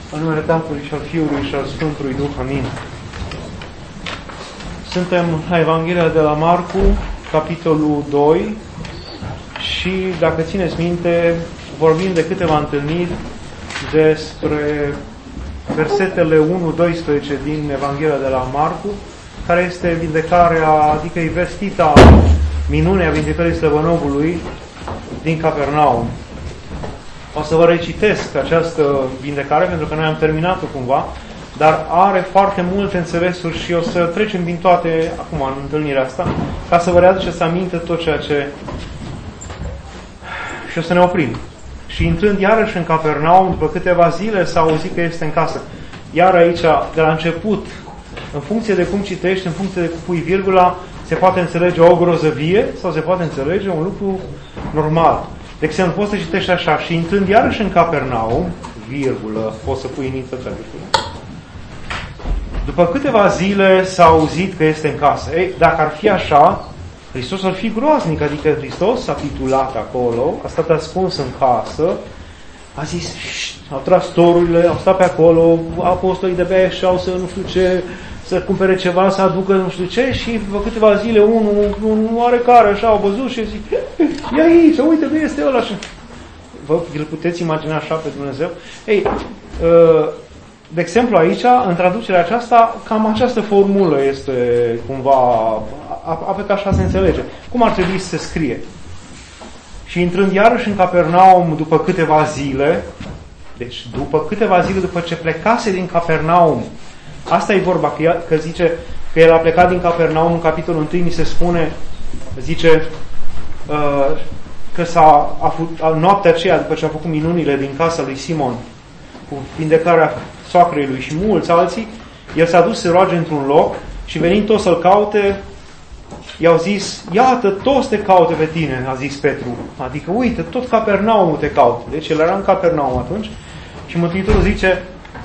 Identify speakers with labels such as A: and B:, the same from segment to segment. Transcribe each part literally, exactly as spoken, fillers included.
A: În numele Tatălui și al Fiului și al Sfântului Duh. Amin. Suntem la Evanghelia de la Marcu, capitolul doi, și, dacă țineți minte, vorbim de câteva întâlniri despre versetele unu doisprezece din Evanghelia de la Marcu, care este vindecarea, adică e vestita minunea vindecării slăbănogului din Capernaum. O să vă recitesc această vindecare, pentru că noi am terminat-o cumva, dar are foarte multe înțelesuri și o să trecem din toate acum în întâlnirea asta, ca să vă readuceți aminte tot ceea ce... Și o să ne oprim. Și intrând iarăși în Capernaum, după câteva zile s-a auzit că este în casă. Iar aici, de la început, în funcție de cum citești, în funcție de cum pui virgula, se poate înțelege o grozăvie sau se poate înțelege un lucru normal. De exemplu, poți să citești așa: și intrând iarăși în Capernaum, virgulă, poți să pui în interpretul. După câteva zile s-a auzit că este în casă. Ei, dacă ar fi așa, Hristos ar fi groaznic, adică Hristos s-a titulat acolo, a stat ascuns în casă, a zis, au tras torurile, au stat pe acolo, apostolii de pe ieșeau să nu știu ce, să cumpere ceva, să aducă nu știu ce, și după câteva zile unul, unul oarecare așa au văzut și zic, e aici, uite, nu este ăla așa. Vă îl puteți imagina așa pe Dumnezeu? Ei, de exemplu aici, în traducerea aceasta, cam această formulă este cumva, aproape că așa se înțelege. Cum ar trebui să se scrie? Și intrând iarăși în Capernaum după câteva zile, deci după câteva zile după ce plecase din Capernaum, asta e vorba, că, că zice că el a plecat din Capernaum, în capitolul unu ni se spune, zice uh, că s-a, a, noaptea aceea, după ce a făcut minunile din casa lui Simon, cu vindecarea soacrei lui și mulți alții, el s-a dus să roage într-un loc și venind toți să-l caute, i-au zis, iată, toți te caute pe tine, a zis Petru. Adică, uite, tot Capernaumul te caută. Deci el era în Capernaum atunci și Mântuitorul zice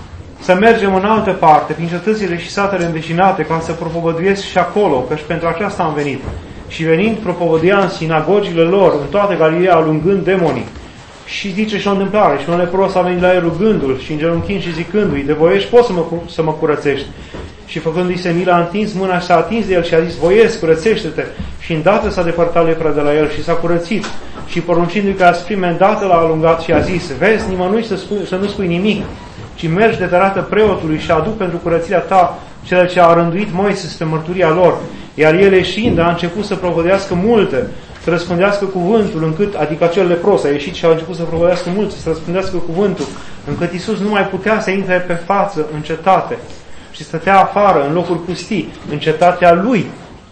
A: să mergem în altă parte, prin cetățile și satele învecinate, ca să propovăduiesc și acolo, căci pentru aceasta am venit. Și venind, propovăduia în sinagogile lor, în toată Galileea, alungând demonii. Și zice și o întâmplare, și un lepros a venit la el rugându-l și îngenunchind și zicându-i, de voiești poți să mă, să mă curățești. Și făcându-i se milă, a întins mâna și s-a atins de el și a zis, voiesc, curățește-te. Și îndată s-a depărtat lepra de la el și s-a curățit. Și poruncindu-i că asprime, îndată l-a alungat și a zis, vezi, nimănui să, spui, să nu spui nimic, ci mergi de arată preotului și aduc pentru curățirea ta cele ce a rânduit Moise spre mărturia lor. Iar el ieșind a început să propovădească multe, să răspândească cuvântul, încât, adică acel lepros a ieșit și a început să propovădească multe, să răspândească cuvântul, încât Iisus nu mai putea să intre pe față în cetate și stătea afară, în locuri pustii, în cetatea lui.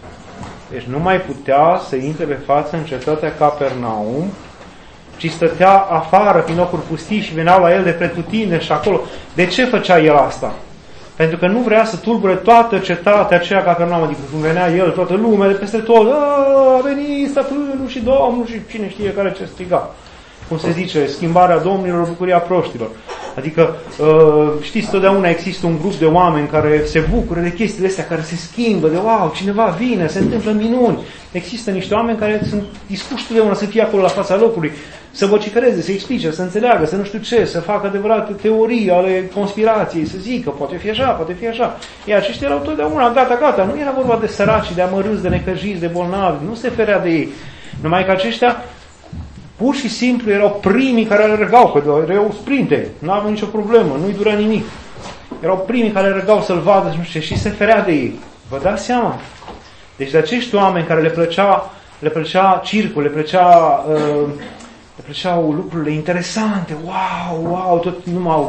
A: Deci nu mai putea să intre pe față în cetatea Capernaum, ci stătea afară, prin locuri pustii, și veneau la el de pretutindeni și acolo. De ce făcea el asta? Pentru că nu vrea să tulbure toată cetatea aceea Capernaum, adică când venea el, toată lumea de peste tot, a venit stăpânul și Domnul și cine știe care ce striga. Cum se zice, schimbarea domnilor, bucuria proștilor. Adică, știți, totdeauna există un grup de oameni care se bucură de chestiile astea, care se schimbă, de wow, cineva vine, se întâmplă minuni. Există niște oameni care sunt dispuși totdeauna să fie acolo la fața locului, să vocicăreze, să explice, să înțeleagă, să nu știu ce, să facă adevărate teorii ale conspirației, să zică, poate fi așa, poate fi așa. Ei, aceștia erau totdeauna gata, gata. Nu era vorba de săraci, de amărâți, de necăjiți, de bolnavi, nu se ferea de ei. Numai că aceștia pur și simplu erau primii care alergau, că erau sprinte, nu aveau nicio problemă, nu-i dura nimic. Erau primii care alergau să-l vadă, nu știu ce, și se ferea de ei. Vă dați seama? Deci de acești oameni care le plăcea, le plăcea circul, le plăcea, uh, le plăceau lucrurile interesante, wow, wow, tot numai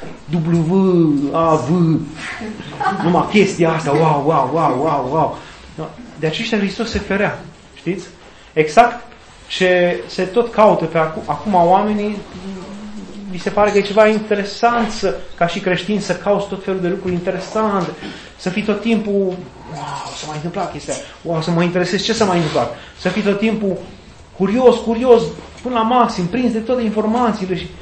A: W, A, V, numai chestia asta, wow, wow, wow, wow, wow. De aceștia Hristos se ferea, știți? Exact ce se tot caută pe acum, acum oamenii, mi se pare că e ceva interesant să, ca și creștini, să cauți tot felul de lucruri interesante, să fii tot timpul, wow, s-a mai întâmplat chestia, wow, să mă interesez ce s-a mai întâmplat, să fii tot timpul curios, curios, până la maxim, prins de toate informațiile și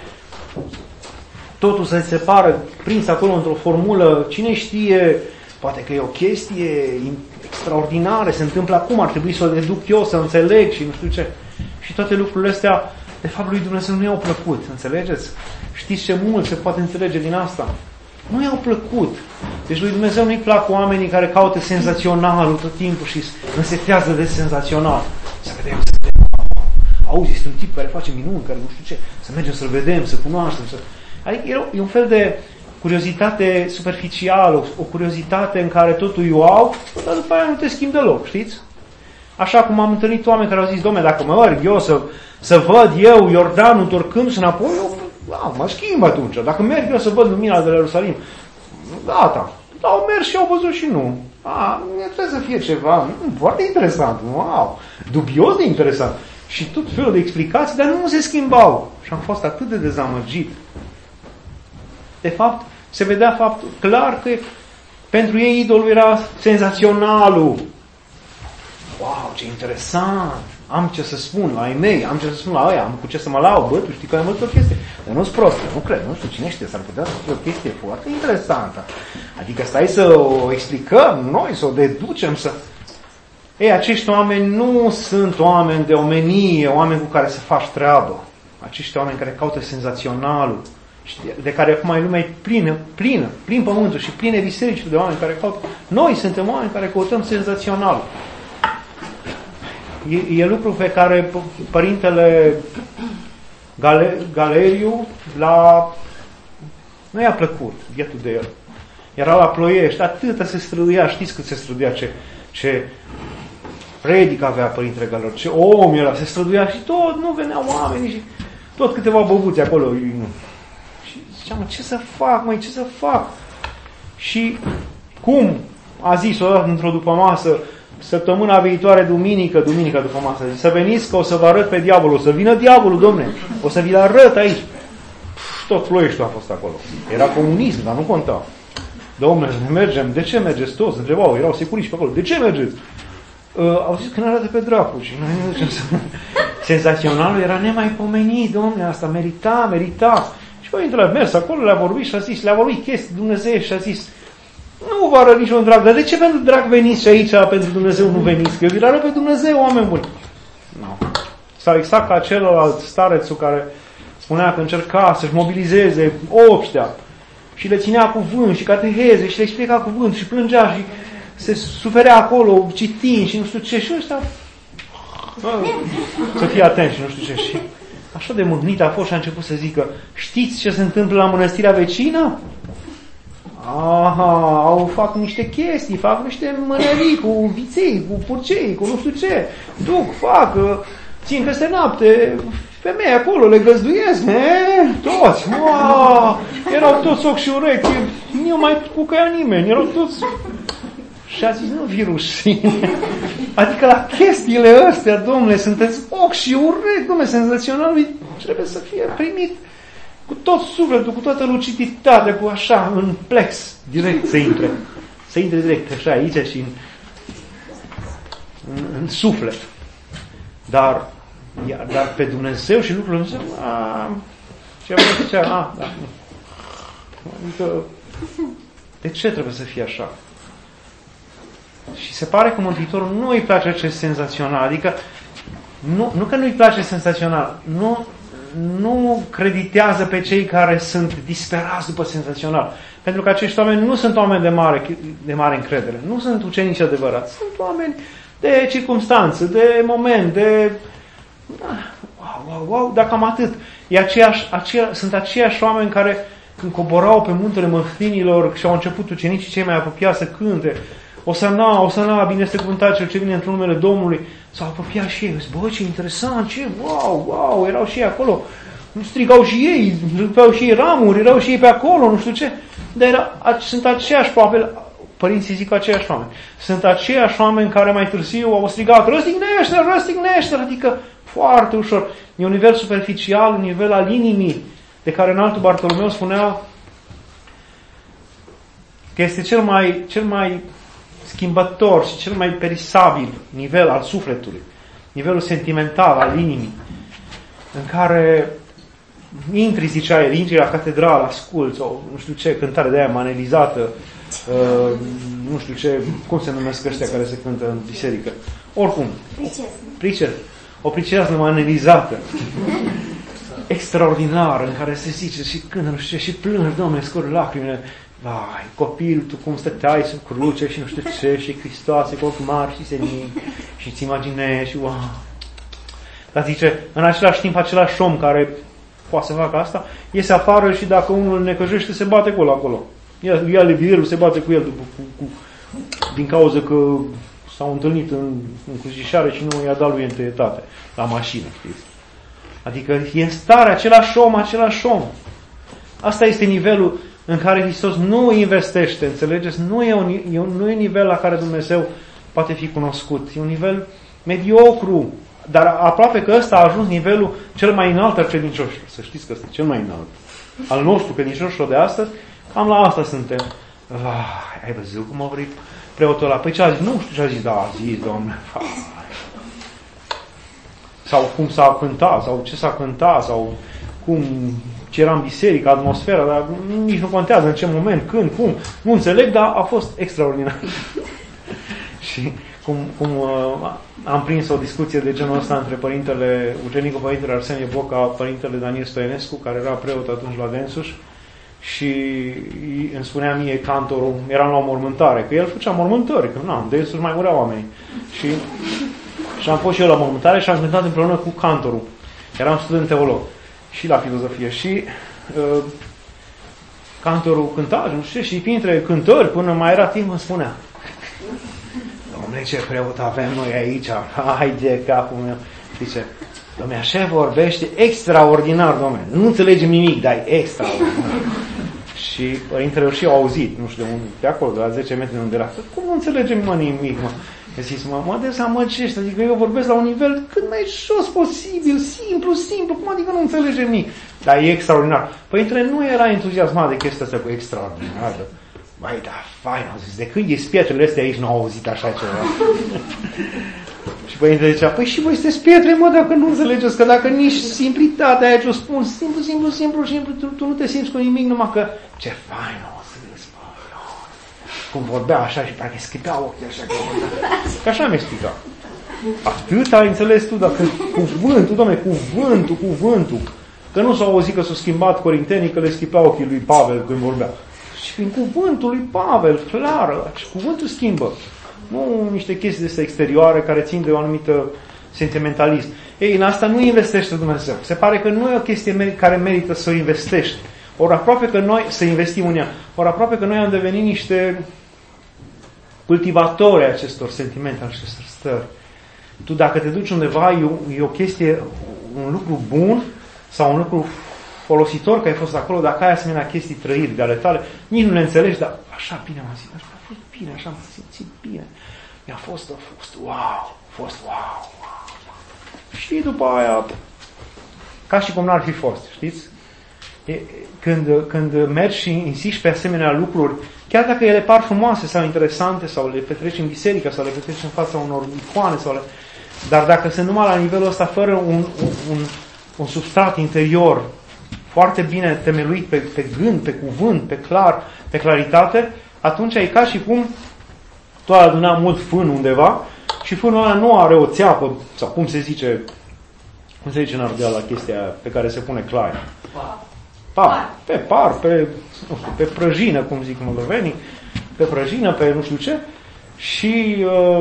A: totul să se pară prins acolo într-o formulă, cine știe, poate că e o chestie extraordinară, se întâmplă acum, ar trebui să o deduc eu, să înțeleg și nu știu ce. Și toate lucrurile astea, de fapt, lui Dumnezeu nu i-au plăcut, înțelegeți? Știți ce mult se poate înțelege din asta? Nu i-au plăcut. Deci lui Dumnezeu nu-i plac oamenii care caută senzaționalul tot timpul și însetează de senzațional. Să vedem, să vedem. Auzi, este un tip care face minuni, care nu știu ce. Să mergem să-l vedem, să cunoaștem. Să... Adică e un fel de curiozitate superficială, o curiozitate în care totul e wow, dar după aia nu te schimbi deloc, știți? Așa cum am întâlnit oameni care au zis, dom'le, dacă mă merg eu să, să văd eu Iordanul întorcându-se înapoi, eu da, mă schimb atunci. Dacă merg eu să văd lumina de la Ierusalim, gata. Dar au mers și au văzut și nu. A, trebuie să fie ceva foarte interesant. Wow, dubios de interesant. Și tot felul de explicații, dar nu se schimbau. Și am fost atât de dezamăgit. De fapt, se vedea faptul clar că pentru ei idolul era senzaționalul. Wow, ce interesant! Am ce să spun la ei mei, am ce să spun la ăia, am cu ce să mă lau, bă, tu știi că ai mult o chestie. Dar nu-s prostă, nu cred, nu știu cine știe, s-ar putea să fie o chestie foarte interesantă. Adică stai să o explicăm noi, să o deducem, să... Ei, acești oameni nu sunt oameni de omenie, oameni cu care să faci treabă. Acești oameni care caută senzaționalul, de care acum e lumea e plină, plină, plin pământul și pline bisericile de oameni care caută. Noi suntem oameni care căutăm senzaționalul. E, e lucru pe care părintele Gale, Galeriu la... nu i-a plăcut bietul de el. Era la Ploiești, atâta se străduia, știți cât se străduia, ce, ce predic avea părintele Galeriu, ce om era, se străduia și tot, nu veneau oameni și tot câteva băbuți acolo. Și ziceam, ce să fac, măi, ce să fac? Și cum a zis odată într-o dupămasă, săptămâna viitoare, duminică, duminică după masă, să veniți că o să vă arăt pe diavolul, o să vină diavolul, domne, o să vi-l arăt aici. Pf, tot Ploieștiul a fost acolo. Era comunism, dar nu conta. Domne, să ne mergem, de ce mergeți toți? Întrebau, erau securiști pe acolo, de ce mergeți? Uh, au zis că ne arată pe dracu și noi ne ducem să... Senzaționalul era nemaipomenit, domne, asta merita, merita. Și părintele a mers acolo, le-a vorbit și a zis, le-a vorbit chestii Dumnezeu și a zis, nu vă arăt niciun drag, dar de ce pentru drag veniți și aici, pentru Dumnezeu nu veniți? Că eu vi-l arăt pe Dumnezeu, oameni buni. No. Sau exact ca celălalt starețul care spunea că încerca să-și mobilizeze obștea și le ținea cuvânt și cateheze și le explica cuvânt și plângea și se suferea acolo citind și nu știu ce. Și ăștia să fie atent și nu știu ce. Și așa de mâhnit a fost și a început să zică, știți ce se întâmplă la mănăstirea vecină? Aha, au fac niște chestii, fac niște mânerii cu viței, cu purcei, cu nu știu ce. Duc, fac, țin peste noapte, femei acolo, le găzduiesc, he? Toți, wow, erau toți ochi și urechi, nu mai cucăia nimeni, erau toți... Și a zis, nu vi rușine. Adică la chestiile astea, domnule, sunteți ochi și urechi, domnule, senzațional, trebuie să fie primit cu tot sufletul, cu toată luciditatea, cu așa, în plex, direct să intre. Să intre direct, așa, aici și în, în, în suflet. Dar, iar, dar pe Dumnezeu și lucrurile Dumnezeu, a, ce am zicea, a, da. Adică, de ce trebuie să fie așa? Și se pare că Mântuitorul nu îi place acest senzațional, adică, nu, nu că nu îi place senzațional, nu, nu creditează pe cei care sunt disperați după senzațional. Pentru că acești oameni nu sunt oameni de mare, de mare încredere. Nu sunt ucenici adevărați. Sunt oameni de circumstanță, de moment, de... Wow, wow, wow, dar cam atât. E aceeași, aceea, sunt aceiași oameni care când coborau pe muntele măhlinilor și au început ucenicii cei mai apropiați să cânte Osana, Osana, binecuvântat cel ce vine într-un numele Domnului. S-au apropiat și ei. Bă, ce interesant, ce, wow, wow, erau și ei acolo. Strigau și ei, rupeau și ei ramuri, erau și ei pe acolo, nu știu ce. Dar era, sunt aceiași oameni, părinții zic aceiași oameni. Sunt aceiași oameni care mai târziu au strigat, răstignește, răstignește, adică foarte ușor. E un nivel superficial, un nivel al inimii, de care înaltul Bartolomeu spunea că este cel mai, cel mai schimbător și cel mai perisabil nivel al sufletului, nivelul sentimental al inimii, în care intri, zicea el, intri la catedrală, asculți, sau nu știu ce, cântare de aia manelizată, uh, nu știu ce, cum se numesc ăștia care se cântă în biserică. Oricum.
B: Pricesnă.
A: Pricer. O priceasnă manelizată. extraordinară în care se zice și când nu știu ce, și plângi, Doamne, scurg lacrimile. Vai, copil, tu cum stăteai sub cruce și nu știu ce, și Hristoase cu ochi mari și senin, și îți imaginezi, și wow. Dar zice, în același timp, același om care poate să facă asta, iese afară și dacă unul îl necăjește, se bate cu ăla acolo. Ia, ia levirul, se bate cu el după, cu, cu, din cauza că s-au întâlnit în, în crucișare și nu i-a dat lui întâietate la mașină, știți? Adică e în stare, același om, același om. Asta este nivelul în care Hristos nu investește, înțelegeți? Nu e, un, e un, nu e un nivel la care Dumnezeu poate fi cunoscut. E un nivel mediocru, dar aproape că ăsta a ajuns nivelul cel mai înalt al credincioșilor. Să știți că ăsta e cel mai înalt. Al nostru credincioșilor de astăzi, cam la asta suntem. Ah, ai văzut cum a vrut preotul ăla? Păi ce a zis? Nu știu ce a zis, da, a zis, Doamne. Ah. Sau cum s-a cântat, sau ce s-a cântat, sau cum, ce era în biserică, atmosfera, dar nici nu contează în ce moment, când, cum. Nu înțeleg, dar a fost extraordinar. Și cum, cum uh, am prins o discuție de genul ăsta între părintele, ucenicul părintele Arsenie Boca, părintele Daniel Stoienescu, care era preot atunci la Densuș, și îmi spunea mie cantorul, eram la o mormântare, că el făcea mormântări, că nu, Densuș mai mureau oameni. Și, și am fost și eu la mormântare și am cântat împreună cu cantorul. Eram student teolog și la filozofie. Și uh, cantorul cânta, nu știu, și printre cântări, până mai era timp, îmi spunea: Dom'le, ce preot avem noi aici, hai de capul meu. Zice, Dom'le, așa vorbește extraordinar, Dom'le. Nu înțelegem nimic, dar e extraordinar. Și părintele și au auzit, nu știu de unde, de acolo, de la zece metri de unde era. Cum nu înțelegem, mă, nimic, mă? I-a zis, mă, mă dezamăgește, adică eu vorbesc la un nivel cât mai jos posibil, simplu, simplu, cum adică nu înțelegem nimic? Dar e extraordinar. Părintele nu era entuziasmat de chestia asta cu extraordinar. Băi, da, fain, au zis, de când ies pietrele astea aici, n-au auzit așa ceva. Și părintele zicea, păi și voi sunteți pietre, mă, dacă nu înțelegeți, că dacă nici simplitatea aia ce o spun, simplu, simplu, simplu, simplu, tu, tu nu te simți cu nimic, numai că, ce fain o zis, bă, cum vorbea așa și parcă schipea ochii așa, că, că așa mi-a explicat. Atât ai înțeles tu, dacă cuvântul, Doamne, cuvântul, cuvântul, că nu s-au auzit că s-au schimbat corintenii, că le schipea ochii lui Pavel când vorbea. Și prin cuvântul lui Pavel, clar, și cuvântul schimbă. Nu niște chestii de exterioare care țin de o anumită sentimentalism. Ei, în asta nu investește Dumnezeu. Se pare că nu e o chestie care merită să o investești. Ori aproape că noi, să investim în ea, ori aproape că noi am devenit niște cultivatori acestor sentimente, acestor stări. Tu dacă te duci undeva, e o, e o chestie, un lucru bun sau un lucru folositor că ai fost acolo, dacă ai asemenea chestii trăiri de ale tale, nici nu le înțelegi, dar așa bine m-am simțit, a fost bine, așa m-am simțit bine. Mi-a fost, a fost wow, a fost wow, wow. Și după aia, ca și cum n-ar fi fost, știți? E, când, când mergi și insiști pe asemenea lucruri, chiar dacă ele par frumoase sau interesante, sau le petreci în biserică, sau le petreci în fața unor icoane, sau le... dar dacă sunt numai la nivelul ăsta, fără un, un, un, un substrat interior foarte bine temeluit pe, pe gând, pe cuvânt, pe clar, pe claritate, atunci e ca și cum tu ai adunat mult fân undeva și fânul ăla nu are o țeapă, sau cum se zice, cum se zice în Ardeal la chestia pe care se pune clar. Par. Pe par, pe, nu știu, pe prăjină, cum zic moldovenii, pe prăjină, pe nu știu ce, și uh,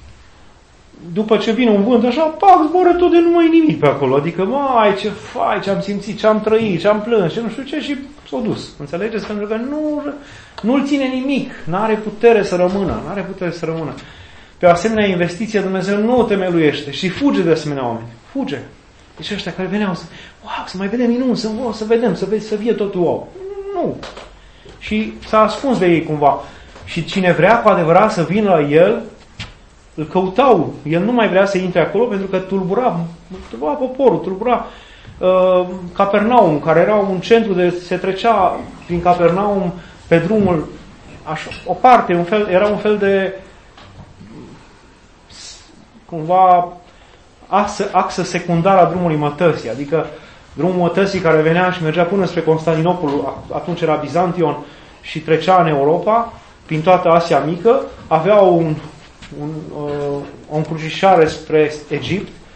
A: după ce vine un vânt așa, pac, zboară tot de nu mai nimic pe acolo. Adică, mai, ce fai, ce am simțit, ce am trăit, ce am plâns, ce nu știu ce, și s-a dus. Înțelegeți? Pentru că nu, nu-l ține nimic, n-are putere să rămână, n-are putere să rămână. Pe o asemenea investiție Dumnezeu nu o temeluiește și fuge de asemenea oameni. Fuge. Deci ăștia care veneau să, wow, să mai vedem minuni, să, wow, să vedem, să, vezi, să fie totul wow. Nu. Și s-a ascuns de ei cumva. Și cine vrea cu adevărat să vină la el, îl căutau. El nu mai vrea să intre acolo pentru că tulbura, tulbura poporul, tulbura uh, Capernaum, care era un centru de se trecea prin Capernaum pe drumul, așa, o parte, un fel, era un fel de cumva axă, axă secundară a drumului Mătăsii, adică drumul Mătăsii care venea și mergea până spre Constantinopol, atunci era Bizantion, și trecea în Europa, prin toată Asia Mică, avea un, un, uh, o încrucișare spre Egipt,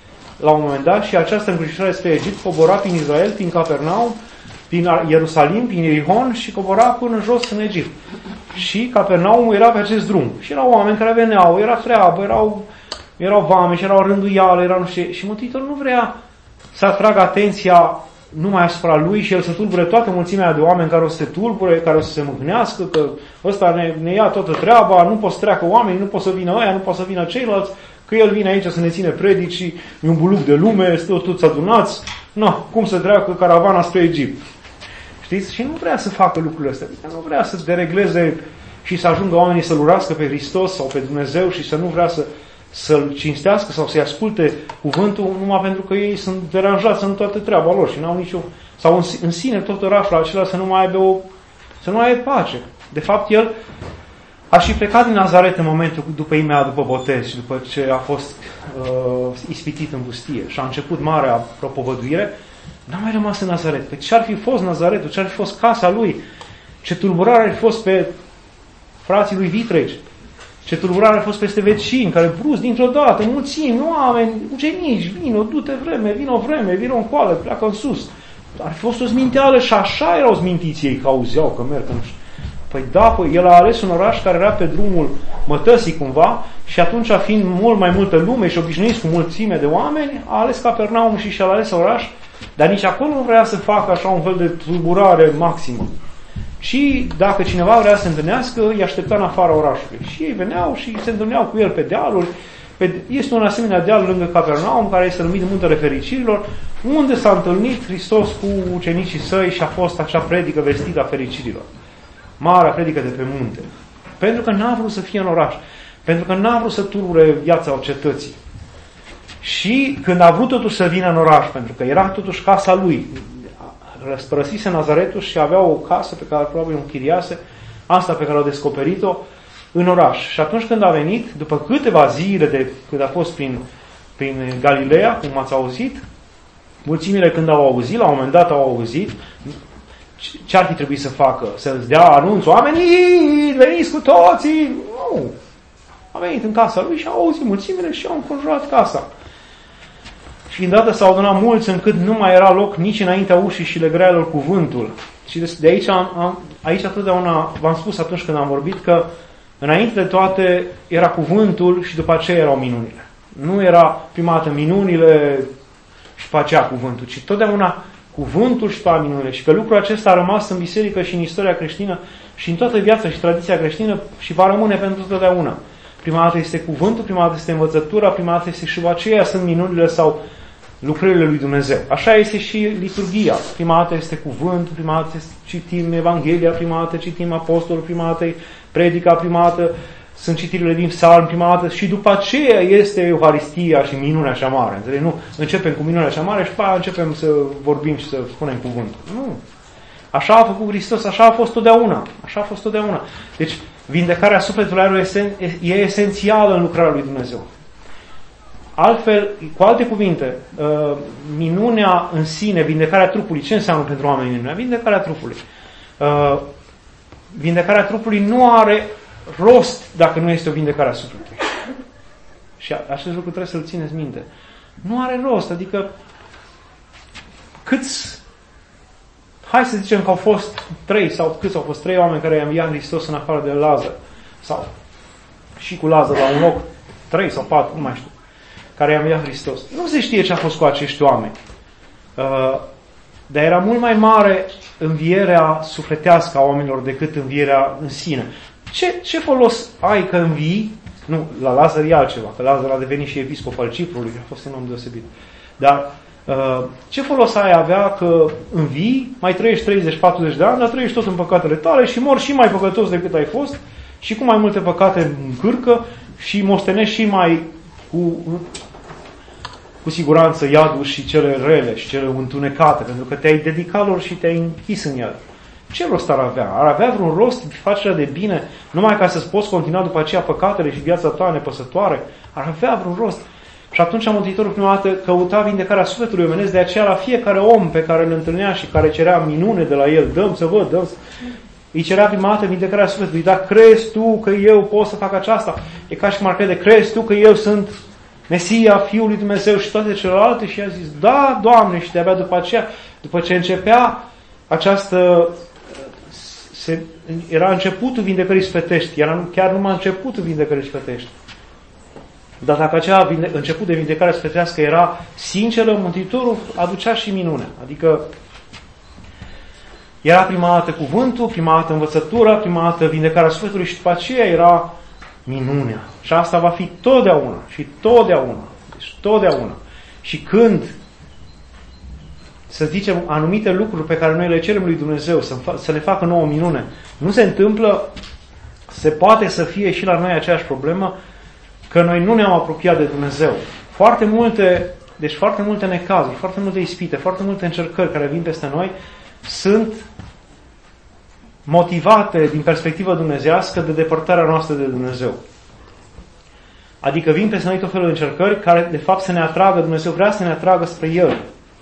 A: la un moment dat și această încrucișare spre Egipt cobora prin Israel, prin Capernaum, prin Ierusalim, prin Ierihon și cobora până jos în Egipt. Și Capernaum era pe acest drum. Și erau oameni care veneau, era treabă, erau, erau vame și erau rânduială, erau nu știu. Și Mântuitorul nu vrea să atragă atenția numai asupra lui și el să tulbure toată mulțimea de oameni care o să se tulbure, care o să se mâhnească, că ăsta ne, ne ia toată treaba, nu pot să treacă oamenii, nu pot să vină ăia, nu pot să vină ceilalți, că el vine aici să ne ține predici, e un buluc de lume, stă toți adunați, no, cum să treacă caravana spre Egipt. Știți? Și nu vrea să facă lucrurile astea, nu vrea să deregleze și să ajungă oamenii să-L urască pe Hristos sau pe Dumnezeu și să nu vrea să să-L cinstească sau să-i asculte cuvântul numai pentru că ei sunt deranjați în toată treaba lor și n-au nicio... sau în, în sine tot orașul acela să nu mai aibă o... să nu mai aibă pace. De fapt, el a și plecat din Nazaret în momentul după imediat după botez și după ce a fost uh, ispitit în pustie și a început marea propovăduire, n-a mai rămas în Nazaret. Păi ce-ar fi fost Nazaretul? Ce-ar fi fost casa lui? Ce tulburare ar fi fost pe frații lui vitregi? Ce tulburare a fost peste vecini, care brusc dintr-o dată, mulțimi, oameni, ucenici, vină, du-te vreme, vină o vreme, vină în coală, pleacă în sus. Ar fi fost o zminteală și așa erau zmintiți ei, că auzeau, că merg, că nu știu. Păi da, păi el a ales un oraș care era pe drumul mătăsii cumva și atunci, fiind mult mai multă lume și obișnuiți cu mulțime de oameni, a ales Capernaum și și-a ales oraș, dar nici acolo nu vrea să facă așa un fel de tulburare maximă. Și dacă cineva vrea să se întâlnească, îi aștepta în afara orașului. Și ei veneau și se întâlneau cu el pe dealuri. Pe, este un asemenea deal lângă Capernaum, care este numit Muntele Fericirilor, unde s-a întâlnit Hristos cu ucenicii săi și a fost acea predică vestită a fericirilor. Marea predică de pe munte. Pentru că n-a vrut să fie în oraș. Pentru că n-a vrut să tulbure viața cetății. Și când a vrut totuși să vină în oraș, pentru că era totuși casa lui, răspărăsise Nazaretul și avea o casă pe care probabil o închiriase, asta pe care au descoperit-o, în oraș. Și atunci când a venit, după câteva zile de când a fost prin, prin Galileea, cum ați auzit, mulțimile când au auzit, la un moment dat au auzit, ce ar fi trebuit să facă? Să-ți dea anunț, oamenii, veniți cu toții! Nu! A venit în casa lui și au auzit mulțimile și au înconjurat casa. Și îndată s-au adunat mulți încât nu mai era loc nici înaintea ușii și legrealor cuvântul. Și de aici, am, aici atotdeauna v-am spus atunci când am vorbit că înainte de toate era cuvântul și după aceea erau minunile. Nu era prima dată minunile și după aceea cuvântul, ci totdeauna cuvântul și după minunile. Și pe lucrul acesta a rămas în biserică și în istoria creștină și în toată viața și tradiția creștină și va rămâne pentru totdeauna. Prima dată este cuvântul, prima dată este învățătura, prima dată este și după aceea sunt minunile sau lucrările lui Dumnezeu. Așa este și liturghia. Prima dată este cuvântul, prima dată citim Evanghelia, prima dată citim Apostolul, prima dată predica, prima dată sunt citirile din psalm, prima dată și după aceea este Euharistia și minunea cea mare. Înțelegi? Nu începem cu minunea cea mare și după aceea începem să vorbim și să spunem cuvântul. Nu. Așa a făcut Hristos, așa a fost totdeauna. Așa a fost totdeauna. Deci, vindecarea sufletului e esențială în lucrarea lui Dumnezeu. Altfel, cu alte cuvinte, minunea în sine, vindecarea trupului, ce înseamnă pentru oamenii minunea? Vindecarea trupului. Vindecarea trupului nu are rost dacă nu este o vindecare a sufletului. Și acest lucru trebuie să-l țineți minte. Nu are rost, adică câți, hai să zicem că au fost trei sau câți au fost trei oameni care i-a înviat Hristos în afară de Lazar, sau și cu Lazar la un loc, trei sau patru, nu mai știu, care i-a înviat Hristos. Nu se știe ce a fost cu acești oameni. Uh, dar era mult mai mare învierea sufletească a oamenilor decât învierea în sine. Ce, ce folos ai că învii? Nu, la Lazar e altceva, că Lazar a devenit și episcop al Ciprului, a fost un om deosebit. Dar uh, ce folos ai avea că învii, mai trăiești treizeci patruzeci de ani, dar trăiești tot în păcatele tale și mori și mai păcătos decât ai fost și cu mai multe păcate încârcă și moștenești și mai cu, cu siguranță iadul și cele rele și cele întunecate, pentru că te-ai dedicat lor și te-ai închis în iad. Ce rost ar avea? Ar avea vreun rost facerea de bine numai ca să-ți poți continua după aceea păcatele și viața ta nepăsătoare? Ar avea vreun rost? Și atunci Mântuitorul prima dată căuta vindecarea sufletului omenesc, de aceea la fiecare om pe care îl întâlnea și care cerea minune de la el, dăm să văd, dăm să... îi cerea prima dată vindecarea sufletului. Dar crezi tu că eu pot să fac aceasta? E ca și cum ar crede, crezi tu că eu sunt Mesia, Fiul lui Dumnezeu și toate celelalte și a zis, da, Doamne, și de-abia după aceea, după ce începea această, se, era începutul vindecării sfătești, era chiar numai începutul vindecării sfătești. Dar dacă acea început de vindecare sfătească era sinceră, Mântuitorul aducea și minune. Adică era prima dată cuvântul, prima dată învățătura, prima dată vindecarea sufletului și după aceea era minunea. Și asta va fi totdeauna și totdeauna. Deci totdeauna. Și când, să zicem, anumite lucruri pe care noi le cerem lui Dumnezeu să, să le facă nouă minune, nu se întâmplă, se poate să fie și la noi aceeași problemă, că noi nu ne-am apropiat de Dumnezeu. Foarte multe, deci foarte multe necazuri, foarte multe ispite, foarte multe încercări care vin peste noi sunt motivate din perspectivă dumnezeiască de depărtarea noastră de Dumnezeu. Adică vin peste noi tot felul de încercări care de fapt să ne atragă, Dumnezeu vrea să ne atragă spre El.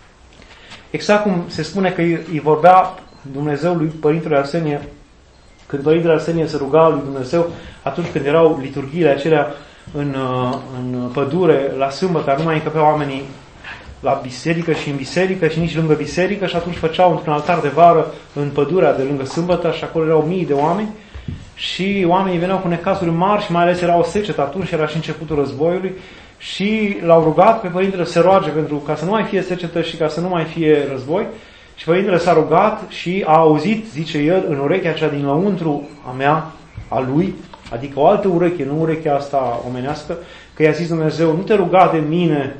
A: Exact cum se spune că îi vorbea Dumnezeu lui Părintele Arsenie, când Părintele Arsenie se ruga lui Dumnezeu atunci când erau liturghiile acelea în, în pădure, la sâmbătă, nu mai încăpeau oamenii la biserică și în biserică și nici lângă biserică și atunci făceau într-un altar de vară în pădurea de lângă sâmbătă și acolo erau mii de oameni și oamenii veneau cu necazuri mari și mai ales era o secetă atunci, era și începutul războiului și l-au rugat pe Părintele să se roage pentru ca să nu mai fie secetă și ca să nu mai fie război și Părintele s-a rugat și a auzit, zice el, în urechea cea din lăuntru a mea, a lui, adică o altă ureche, nu urechea asta omenească, că i-a zis Dumnezeu, nu te ruga de mine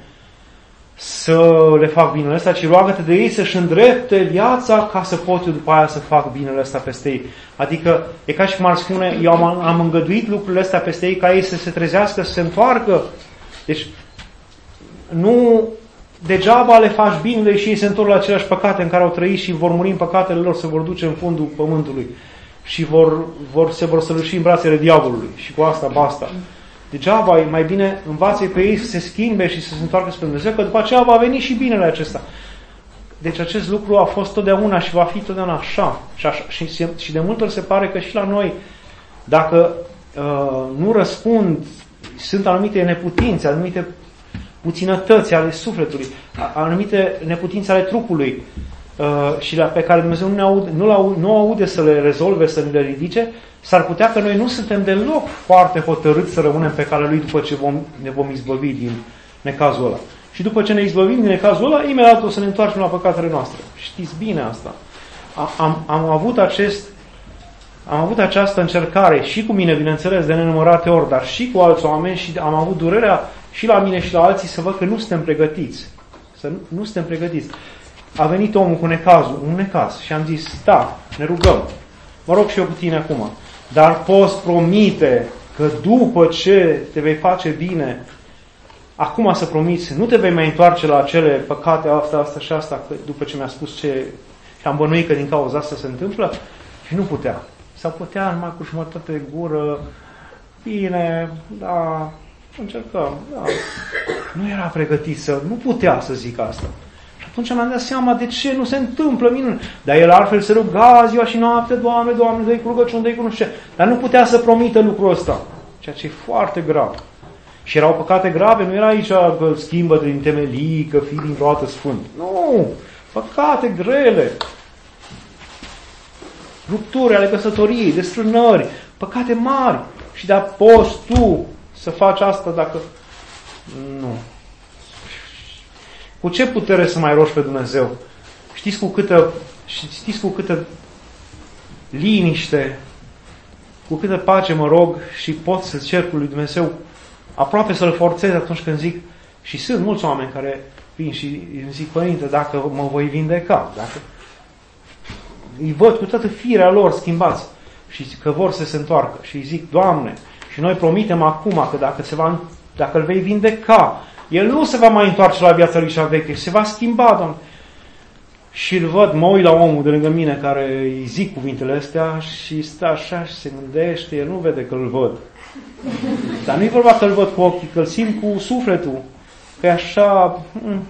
A: să le fac binele ăsta, ci roagă-te de ei să-și îndrepte viața ca să pot eu după aia să fac binele ăsta peste ei. Adică e ca și cum ar spune, eu am, am îngăduit lucrurile astea peste ei ca ei să se trezească, să se întoarcă. Deci nu degeaba le faci binele și ei se întorc la aceleași păcate în care au trăit și vor muri în păcatele lor, se vor duce în fundul pământului și vor, vor, se vor sălăși în brațele diavolului și cu asta basta. Degeaba e mai bine învață pe ei să se schimbe și să se întoarcă spre Dumnezeu, că după aceea va veni și binele acesta. Deci acest lucru a fost totdeauna și va fi totdeauna așa. Și, așa, și, și de multe ori se pare că și la noi, dacă uh, nu răspund, sunt anumite neputințe, anumite puținătăți ale sufletului, anumite neputințe ale trupului uh, și la, pe care Dumnezeu nu, ne aude, nu, la, nu aude să le rezolve, să le ridice, s-ar putea că noi nu suntem deloc foarte hotărâți să rămânem pe calea Lui după ce vom, ne vom izbăvi din necazul ăla. Și după ce ne izbăvim din necazul ăla, imediat o să ne întoarcem la păcatele noastre. Știți bine asta. Am, am, avut acest, am avut această încercare și cu mine, bineînțeles, de nenumărate ori, dar și cu alți oameni și am avut durerea și la mine și la alții să văd că nu suntem pregătiți. Să nu, nu suntem pregătiți. A venit omul cu necazul, un necaz și am zis, da, ne rugăm. Mă rog și eu cu tine acum. Dar poți promite că după ce te vei face bine, acum să promiți, nu te vei mai întoarce la acele păcate, asta, asta și asta, că după ce mi-a spus ce și am bănuit că din cauza asta se întâmplă, și nu putea. Sau putea numai cu jumătate de gură, bine, da, încercăm, da. Nu era pregătit să, nu putea să zic asta. Și atunci mi-am dat seama de ce nu se întâmplă minune. Dar el altfel se ruga ziua și noapte, Doamne, Doamne, dă-i cu rugăciuni, dă-i cu nu știu ce. Dar nu putea să promită lucrul ăsta. Ceea ce e foarte grav. Și erau păcate grave, nu era aici că schimbă din temelii, că fii dintr-o dată sfânt. Nu! Păcate grele. Rupturi ale căsătoriei, destrânări, păcate mari. Și dar poți tu să faci asta dacă... Nu. Cu ce putere să mai rogi pe Dumnezeu? Știți cu câtă, știți cu câtă liniște, cu câtă pace mă rog și pot să cer cu lui Dumnezeu aproape să-L forțez atunci când zic, și sunt mulți oameni care vin și îmi zic, Părinte, dacă mă voi vindeca, dacă îi văd cu toată firea lor schimbați și că vor să se întoarcă și îi zic, Doamne, și noi promitem acum că dacă, se va, dacă îl vei vindeca, el nu se va mai întoarce la viața lui cea veche, se va schimba, Doamne. Și îl văd, mă uit la omul de lângă mine care îi zic cuvintele astea și stă așa și se gândește, el nu vede că îl văd. Dar nu e vorba că îl văd cu ochii, că îl simt cu sufletul. Că e așa...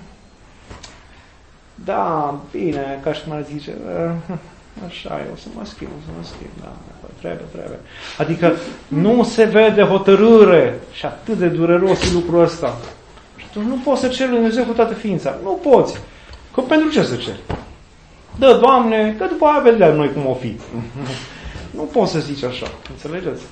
A: Da, bine, ca și cum ar zice, așa e, o să mă schimb, o să mă schimb, da, trebuie, trebuie. Adică nu se vede hotărâre și atât de dureros e lucrul ăsta. Atunci nu poți să ceri lui Dumnezeu cu toată ființa. Nu poți. Că pentru ce să ceri? Dă, Doamne, că după aia vedem noi cum o fi. Nu poți să zici așa. Înțelegeți?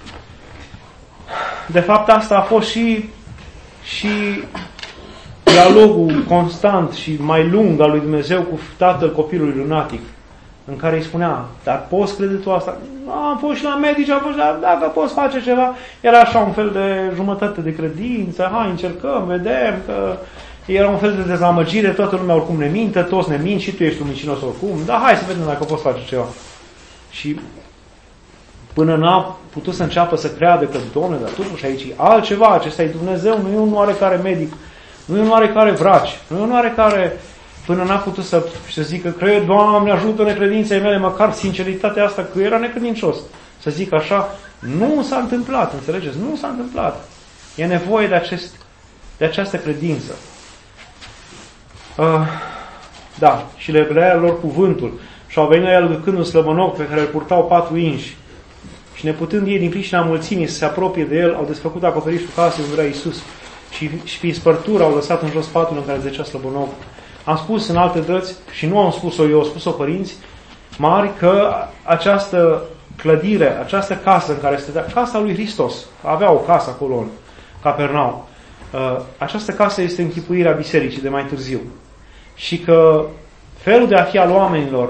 A: De fapt, asta a fost și, și dialogul constant și mai lung al lui Dumnezeu cu tatăl copilului lunatic, în care îi spunea, dar poți crede tu asta? Am fost și la medici, am fost la, dacă poți face ceva. Era așa un fel de jumătate de credință, hai încercăm, vedem că era un fel de dezamăgire, toată lumea oricum ne minte, toți ne mint și tu ești un mincinos oricum, dar hai să vedem dacă poți face ceva. Și până n-a putut să înceapă să creadă că, Doamne, dar totuși aici e altceva, acesta e Dumnezeu, nu e un oarecare medic, nu e un oarecare vraci, nu e un oarecare, până n-a putut să, să zică, cred, Doamne, ajută-ne credinței mele, măcar sinceritatea asta, că era necredincios. Să zic așa, nu s-a întâmplat, înțelegeți? Nu s-a întâmplat. E nevoie de, acest, de această credință. Uh, da, și le lea lor cuvântul. Și au venit la el gâcând un slăbănoc pe care îl purtau patru inși. Și neputând ei din pricina mulțimii să se apropie de el, au desfăcut acoperișul casei unde era Iisus. Și, și prin spărtură au lăsat în jos patul în care zecea slăbănocul. Am spus în alte dăți, și nu am spus-o eu, au spus-o părinți mari, că această clădire, această casă în care stătea, casa lui Hristos, avea o casă acolo în Capernaum. Această casă este închipuirea bisericii de mai târziu. Și că felul de a fi al oamenilor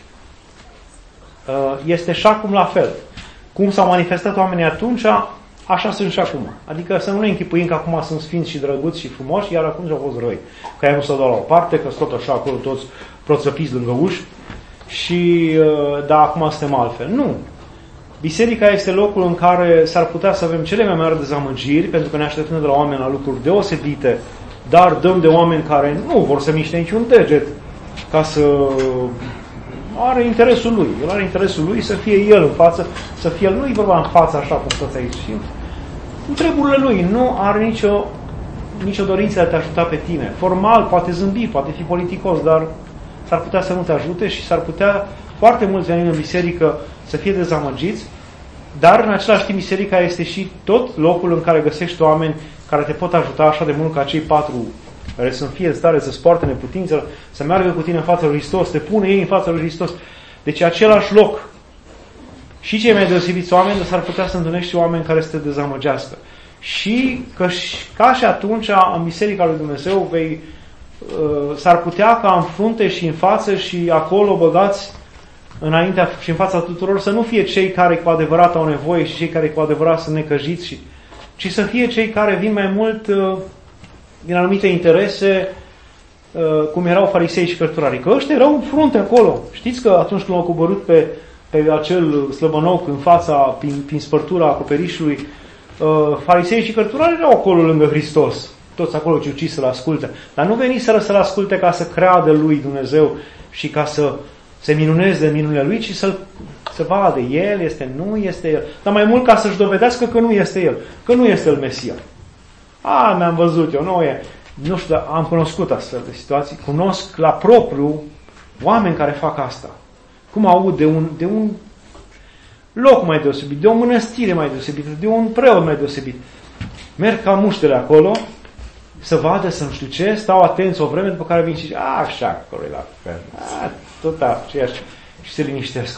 A: este și acum la fel. Cum s-au manifestat oamenii atunci, așa sunt și acum. Adică să nu ne închipuim că acum sunt sfinți și drăguți și frumoși, iar acum au fost răi. Că aia nu s-au dat la o parte, că sunt tot așa acolo toți proțăpiți lângă uși și da, acum suntem altfel. Nu. Biserica este locul în care s-ar putea să avem cele mai mari dezamăgiri, pentru că ne așteptăm de la oameni la lucruri deosebite, dar dăm de oameni care nu vor să miște niciun deget ca să are interesul lui. El are interesul lui să fie el în față, să fie el, nu-i vorba în față așa cum stați aici, și în treburile lui. Nu are nicio, nicio dorință de a te ajuta pe tine. Formal poate zâmbi, poate fi politicos, dar s-ar putea să nu te ajute și s-ar putea foarte mulți veni în biserică să fie dezamăgiți, dar în același timp biserica este și tot locul în care găsești oameni care te pot ajuta așa de mult ca cei patru care să fie în stare să-ți poarte neputință, să meargă cu tine în fața lui Hristos, te pune ei în fața lui Hristos. Deci e același loc. Și cei mai deosebiți oameni, dar s-ar putea să întâlnești oameni care să te dezamăgească. Și că, ca și atunci, în Biserica lui Dumnezeu, vei, uh, s-ar putea ca în frunte și în față și acolo băgați înaintea și în fața tuturor să nu fie cei care cu adevărat au nevoie și cei care cu adevărat sunt necăjiți, și, ci să fie cei care vin mai mult uh, din anumite interese, uh, cum erau farisei și cărturarii. Că ăștia erau în frunte acolo. Știți că atunci când au coborât pe, pe acel slăbănoc în fața, prin, prin spărtura acoperișului, uh, farisei și cărturarii erau acolo lângă Hristos. Toți acolo ciuciți să-L asculte. Dar nu veniseră să-L asculte ca să creadă lui Dumnezeu și ca să se minuneze de minunile lui, ci să-l să vadă. El este, nu este el. Dar mai mult ca să-și dovedească că nu este el. Că nu este el Mesia. A, mi-am văzut eu, nu e. Nu știu, dar am cunoscut astfel de situații. Cunosc la propriu oameni care fac asta. Cum aud de un, de un loc mai deosebit, de o mănăstire mai deosebită, de un preot mai deosebit. Merg ca muștele acolo, să vadă, să nu știu ce, stau atenți o vreme, după care vin și zic, a, așa, acolo e la fel. A, tot aceeași. Și se liniștesc.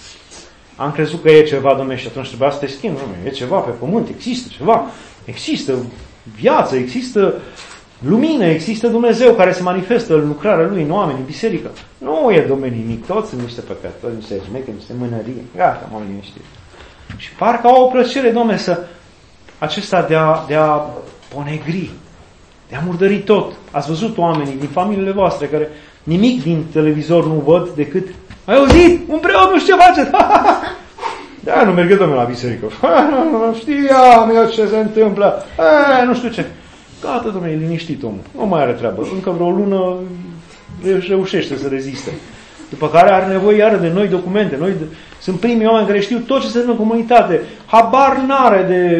A: Am crezut că e ceva, Dom'le, și atunci trebuia să te schimbi. E ceva pe pământ, există ceva. Există viață, există lumină, există Dumnezeu care se manifestă în lucrarea Lui, în oameni, în biserică. Nu e, Dom'le, nimic. Toți sunt niște păcători, niște șmecheri, niște mânării. Gata, m-am liniștit. Și parcă au o plăcere, Dom'le, să acesta de a, de a ponegri, de a murdări tot. Ați văzut oamenii din familiile voastre care nimic din televizor nu văd decât ai auzit? Un preot nu știu ce face. Da, nu merg, Dom'le, la biserică. Nu știam eu ce se întâmplă. A, nu știu ce. Gata, Dom'le, e liniștit omul. Nu mai are treabă. Încă vreo lună reușește să reziste. După care are nevoie iară de noi documente. Noi de... Sunt primii oameni care știu tot ce se întâmplă în comunitate. Habar n-are de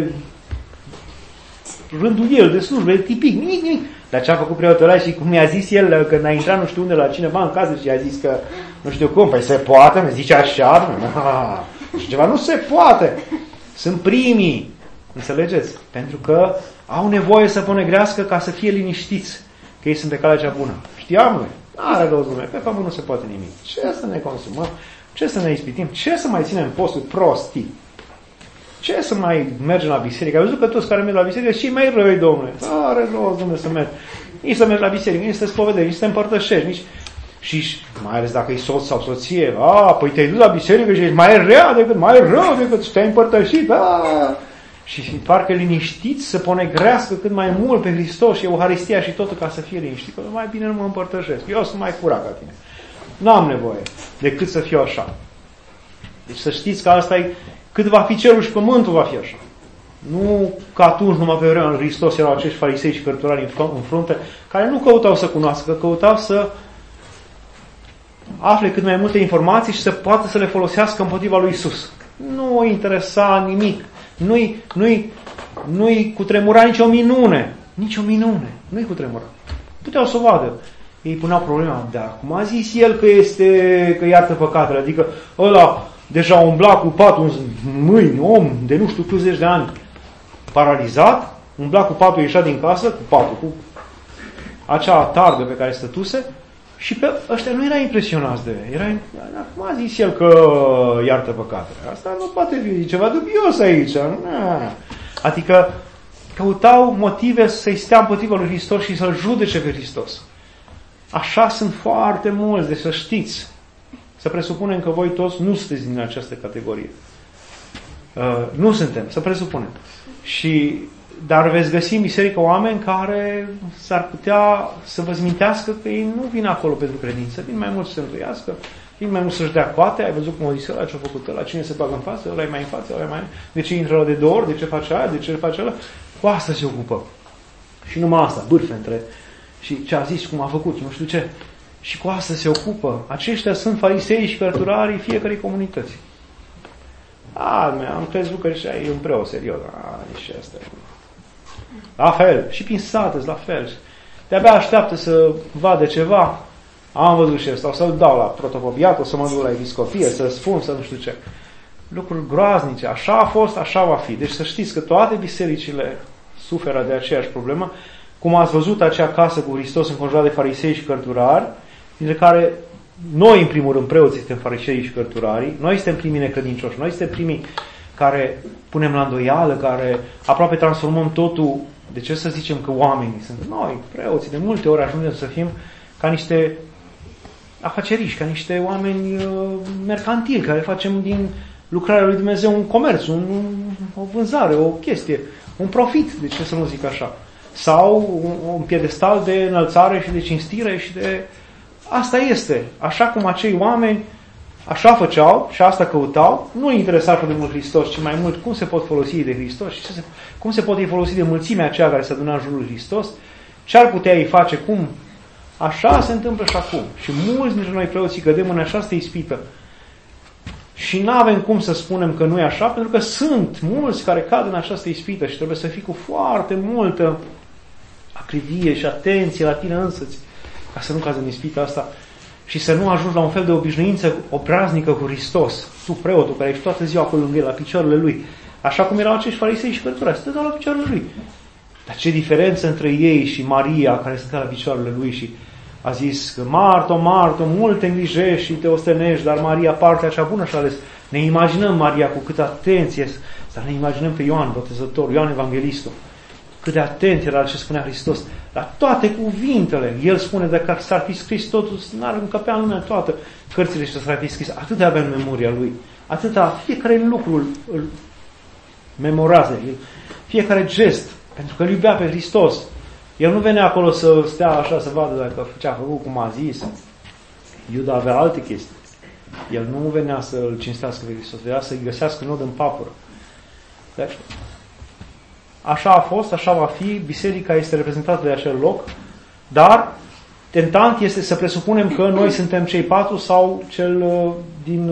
A: rânduiel, de slujbe, de tipic, nimic, nimic. Dar ce a făcut preotul ăla și cum i-a zis el când a intrat nu știu unde la cineva în casă și i-a zis că nu știu cum, păi se poate, mi zice așa, și ceva nu se poate. Sunt primii, înțelegeți? Pentru că Au nevoie să ponegrească ca să fie liniștiți că ei sunt pe calea cea bună. Știam noi. N-are rost, Dumnezeu, pe pământ nu se poate nimic. Ce să ne consumăm? Ce să ne ispitim? Ce să mai ținem postul? Prostii. Ce să mai mergem la biserică? Ai văzut că toți care merg la biserică și mai răi, Domnule. Are rost, Domnule, să merg. Nici să mergi la biserică, nici să te spovedești, nici să te împărtășești, nici... Și mai ales dacă e soț sau soție, a, păi te-ai dus la biserică și ești mai rea decât, mai rău decât și te-ai împărtășit, a! Și parcă liniștiți să ponegrească cât mai mult pe Hristos și Euharistia și totul ca să fie liniștit. Că mai bine nu mă împărtășesc. Eu sunt mai curat ca tine. N-am nevoie decât să fiu așa. Deci să știți că asta e, cât va fi cerul și pământul va fi așa. Nu că atunci, numai pe vremea lui Hristos, erau acești farisei și cărturari în frunte, care nu căutau să cunoască, că căutau să afle cât mai multe informații și să poată să le folosească împotriva lui Isus. Nu îi interesa nimic. Nu-i, nu-i, nu-i cutremura nicio minune. Nici o minune. Nu-i cutremura. Puteau să o vadă. Ei puneau problema. Dar cum a zis el că este, că iartă păcatele? Adică ăla deja umbla cu patul în mâini, om de nu știu câți zeci de ani, paralizat, umbla cu patul, ieșea din casă, cu patul, cu acea targă pe care stătuse, și pe ăștia nu era impresionați de el. Era, cum a zis el că iartă păcatele? Asta nu poate fi ceva dubios aici. Na. Adică căutau motive să-i stea împotriva lui Hristos și să-L judece pe Hristos. Așa sunt foarte mulți, deci să știți. Să presupunem că voi toți nu sunteți din această categorie. Uh, nu suntem, să presupunem. Și, dar veți găsi în biserică oameni care s-ar putea să vă zmintească că ei nu vin acolo pentru credință, vin mai mult să se întâiască, vin mai mult să-și dea coate. Ai văzut cum o zis ăla, ce-a făcut ăla, cine se bagă în față, ăla e mai în față, ăla e mai... De ce intră de două ori, de ce face aia, de ce face ăla? Cu asta se ocupă. Și numai asta, bârfe între... Și ce a zis, cum a făcut, nu știu ce. Și cu asta se ocupă. Aceștia sunt farisei și cărturarii fiecărei comunități. A, am crezut că și e un preot serios. A, și asta. La fel. Și prin sate, la fel. De-abia așteaptă să vadă ceva. Am văzut și asta. O să-l dau la protopopiat, o să mă duc la episcopie, să spun, să nu știu ce. Lucruri groaznice. Așa a fost, așa va fi. Deci să știți că toate bisericile suferă de aceeași problemă. Cum ați văzut acea casă cu Hristos înconjurat de farisei și cărturari, dintre care noi, în primul rând, preoții, suntem farisei și cărturarii, noi suntem primii necredincioși, noi suntem primii care punem la îndoială, care aproape transformăm totul. De ce să zicem că oamenii sunt? Noi, preoții, de multe ori ajungem să fim ca niște afaceriști, ca niște oameni uh, mercantili, care facem din lucrarea lui Dumnezeu un comerț, un, o vânzare, o chestie, un profit, de ce să nu zic așa. Sau un, un piedestal de înălțare și de cinstire și de... Asta este. Așa cum acei oameni așa făceau și asta căutau, nu îi interesa pe de mult Hristos, ci mai mult cum se pot folosi de Hristos și ce se, cum se pot ei folosi de mulțimea aceea care se aduna în jurul lui Hristos, ce ar putea ei face, cum. Așa se întâmplă și acum. Și mulți dintre noi preoții cădem în această ispită. Și nu avem cum să spunem că nu e așa, pentru că sunt mulți care cad în această ispită și trebuie să fii cu foarte multă acrivie și atenție la tine însăți, ca să nu cazi în ispita asta și să nu ajungi la un fel de obișnuință obraznică cu Hristos. Tu, preotul, care ești toată ziua acolo lângă el, la picioarele lui, așa cum erau acești farisei și cărturari, stăteau la picioarele lui. Dar ce diferență între ei și Maria, care stătea la picioarele lui și a zis că Marto, Marto, mult te îngrijești și te ostenești, dar Maria, partea cea bună și-a ales. Ne imaginăm Maria cu câtă atenție, să ne imaginăm pe Ioan Botezătorul, Ioan Evanghelistul, cât de atent era la ce spunea Hristos, la toate cuvintele. El spune, dacă s-ar fi scris totul, n-ar încăpea în lumea toată cărțile și s-ar fi scris. Atât de avea în memoria lui. Atâta, fiecare lucru îl, îl memorează, fiecare gest, pentru că îl iubea pe Hristos. El nu venea acolo să stea așa, să vadă dacă ce a făcut, cum a zis. Iuda avea alte chestii. El nu venea să-L cinstească pe Hristos, venea să-i găsească nod în papură. Deci, așa a fost, așa va fi, biserica este reprezentată de acel loc, dar tentant este să presupunem că noi suntem cei patru sau cel din,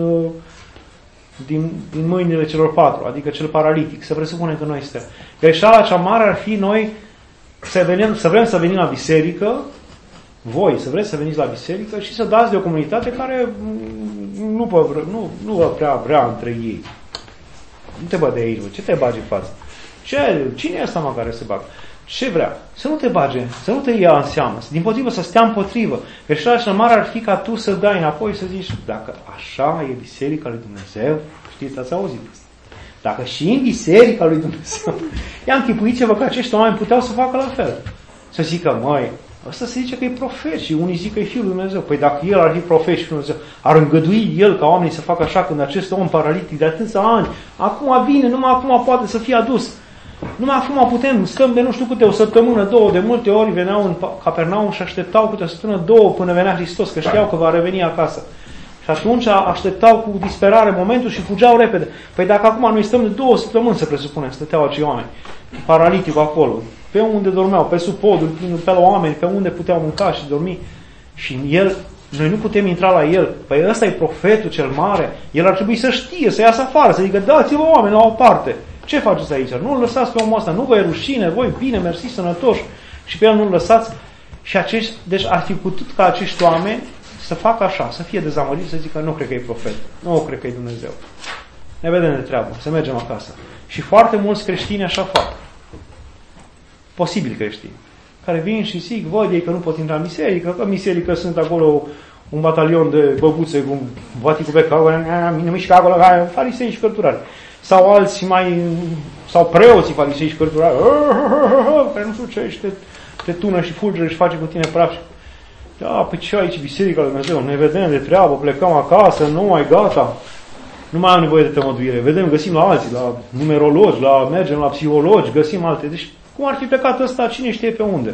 A: din, din mâinile celor patru, adică cel paralitic, să presupunem că noi suntem. Greșeala cea mare ar fi noi să, venim, să vrem să venim la biserică, voi să vreți să veniți la biserică și să dați de o comunitate care nu, nu, nu vă prea vrea între ei. Nu te bă de aici, bă. Ce te bagi în față? Ce? Cine e ăsta mă care se bagă? Ce vrea? Să nu te bage, să nu te ia în seamă, dimpotrivă să stea împotrivă. Greșeala cea mare ar fi ca tu să dai înapoi să zici, dacă așa e Biserica lui Dumnezeu, știți, ați auzit asta. Dacă și în Biserica lui Dumnezeu, ia închipuiți-vă că acești oameni puteau să facă la fel. Să zică, măi, ăsta se zice că e profet și unii zic că e Fiul lui Dumnezeu. Păi dacă el ar fi profet și Fiul lui Dumnezeu, ar îngădui el ca oamenii să facă așa când acest om paralitic de atâția ani, acum vine, numai acum poate să fie adus. Numai acum putem, stăm de nu știu câte, o săptămână, două, de multe ori veneau în Capernaum și așteptau câte o săptămână, două până venea Hristos, că știau că va reveni acasă. Și atunci așteptau cu disperare momentul și fugeau repede. Păi dacă acum noi stăm de două săptămâni, să presupunem, stăteau acei oameni, paralitic acolo, pe unde dormeau, pe sub podul, pe la oameni, pe unde puteau mânca și dormi, și el, noi nu putem intra la el. Păi ăsta e profetul cel mare, el ar trebui să știe, să iasă afară, să zică, dați-vă oameni la o parte. Ce faceți aici? Nu-l lăsați pe omul ăsta, nu vă e rușine, voi bine, mersi, sănătoși, și pe el nu-l lăsați. Și acești, deci ar fi putut ca acești oameni să facă așa, să fie dezamăgiți, să zică, nu cred că e profet, nu cred că e Dumnezeu. Ne vedem de treabă, să mergem acasă. Și foarte mulți creștini așa fac. Posibil creștini. Care vin și zic, văd ei că nu pot intra în biserică, că în biserică sunt acolo un batalion de băbuțe cu vaticul pe care nu mișcă acolo, farisei și cărturari. Sau alții mai, sau preoții farisei și cărturari, care nu știu ce, și te, te tună și fulgeră și face cu tine praf. Da, pe ce aici biserica lui Dumnezeu? Ne vedem de treabă, plecăm acasă, nu mai gata. Nu mai am nevoie de tămăduire. Vedem, găsim la alții, la numerologi, la, mergem la psihologi, găsim alte. Deci, cum ar fi plecat ăsta, cine știe pe unde?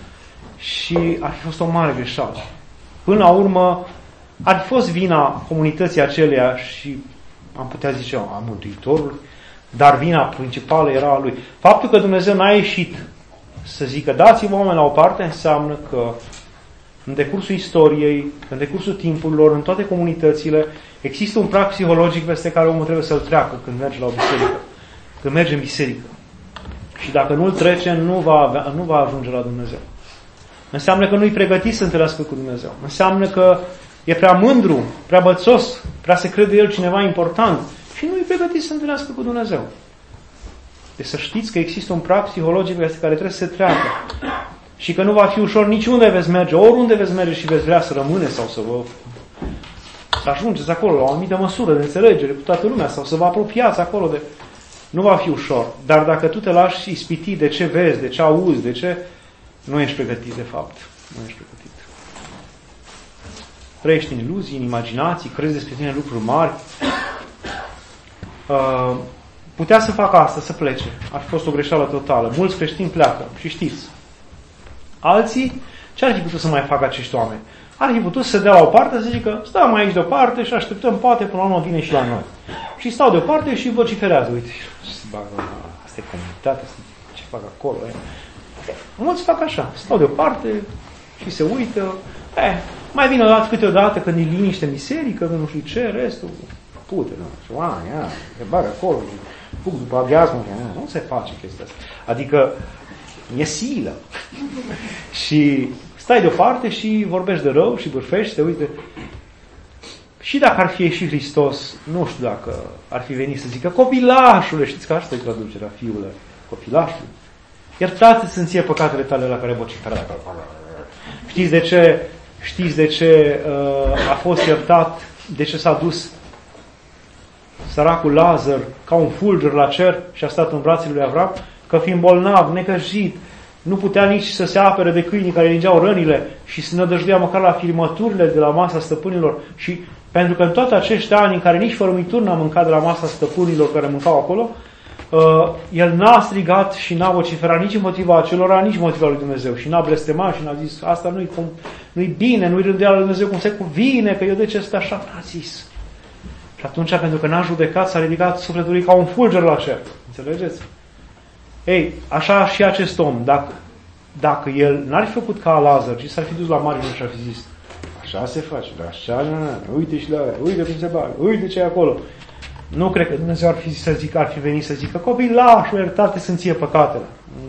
A: Și ar fi fost o mare greșeală. Până la urmă, ar fi fost vina comunității aceleia și am putea zice, a Mântuitorul, dar vina principală era a lui. Faptul că Dumnezeu n-a ieșit să zică, dați-vă oameni la o parte, înseamnă că în decursul istoriei, în decursul timpurilor, în toate comunitățile, există un prag psihologic peste care omul trebuie să-l treacă când merge la o biserică. Când merge în biserică. Și dacă nu-l trece, nu va, avea, nu va ajunge la Dumnezeu. Înseamnă că nu-i pregătit să întâlnească cu Dumnezeu. Înseamnă că e prea mândru, prea bățos, prea se crede el cineva important și nu-i pregătit să întâlnească cu Dumnezeu. Deci să știți că există un prag psihologic peste care trebuie să se treacă. Și că nu va fi ușor niciunde veți merge, oriunde veți merge și veți vrea să rămâne sau să vă să ajungeți acolo la o anumită măsură de înțelegere cu toată lumea sau să vă apropiați acolo de... Nu va fi ușor. Dar dacă tu te lași ispiti de ce vezi, de ce auzi, de ce... Nu ești pregătit, de fapt. Nu ești pregătit. Trăiești în iluzii, în imaginații, crezi despre tine lucruri mari. Uh, putea să facă asta, să plece. Ar fi fost o greșeală totală. Mulți creștini pleacă și știți. Alții, ce ar fi putut să mai facă acești oameni? Ar fi putut să se dea la o parte, să zică, stăm aici deoparte și așteptăm, poate până la urmă vine și la noi. Și stau deoparte și vociferează. Uite, se bagă, asta e comunitatea, ce fac acolo? E? Mulți fac așa, stau deoparte și se uită. Eh, mai vine odată câteodată când e liniște în biserică, nu știu ce, restul, pute, nu știu, oameni, ia, se bagă acolo, fug după abiazmă, nu se face chestia asta. Adică, e silă. Și stai deoparte și vorbești de rău și bârfești și te uite. Și dacă ar fi ieșit Hristos, nu știu dacă ar fi venit să zică, copilașule, știți că asta e traducerea, fiule, copilașule. Iertați-ți în ție păcatele tale la care vocifera. Știți de ce, știți de ce uh, a fost iertat, de ce s-a dus săracul Lazar ca un fulger la cer și a stat în brațele lui Avram? Că fiind bolnav, necăjit, nu putea nici să se apere de câinii care lingeau rănile și se nădăjduia măcar la firmăturile de la masa stăpânilor. Și pentru că în toate acești ani în care nici fărâmituri n-a mâncat de la masa stăpânilor care mâncau acolo, uh, el n-a strigat și n-a vociferat nici împotriva acelora, nici împotriva lui Dumnezeu. Și n-a blestemat și n-a zis, asta nu-i, cum, nu-i bine, nu-i rânduiala lui Dumnezeu cum se cuvine, că eu de ce stă așa? N-a zis. Și atunci, pentru că n-a judecat, s-a ridicat sufletul lui ca un fulger la cer. Înțelegeți? Ei, așa și acest om, dacă, dacă el n-ar fi făcut ca Lazar, ci s-ar fi dus la margine și ar fi zis, așa se face, așa, uite și la aia, uite cum se bagă, uite ce e acolo. Nu cred că Dumnezeu ar fi, să zic, ar fi venit să zică, copilașul, iertate să-mi ție păcatele.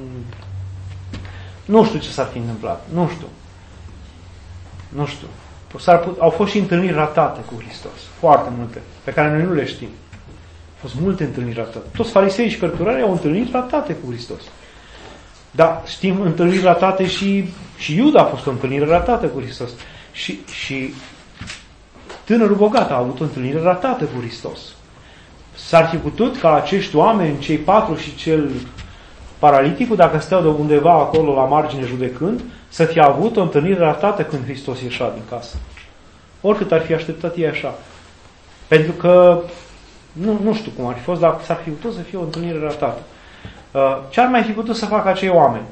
A: Nu știu ce s-ar fi întâmplat, nu știu. Nu știu. S-ar put, au fost și întâlniri ratate cu Hristos, foarte multe, pe care noi nu le știm. fost multe întâlniri ratate. Toți farisei și cărturarii au întâlniri ratate cu Hristos. Dar știm întâlniri ratate și, și Iuda a fost o întâlnire ratată cu Hristos. Și, și tânărul bogat a avut o întâlnire ratată cu Hristos. S-ar fi putut ca acești oameni, cei patru și cel paraliticul, dacă stau de undeva acolo la margine judecând, să fie avut o întâlnire ratată când Hristos ieșea din casă. Oricât ar fi așteptat ei așa. Pentru că, nu, nu știu cum ar fi fost, dar s-ar fi putut să fie o întâlnire ratată. Ce ar mai fi putut să facă acei oameni?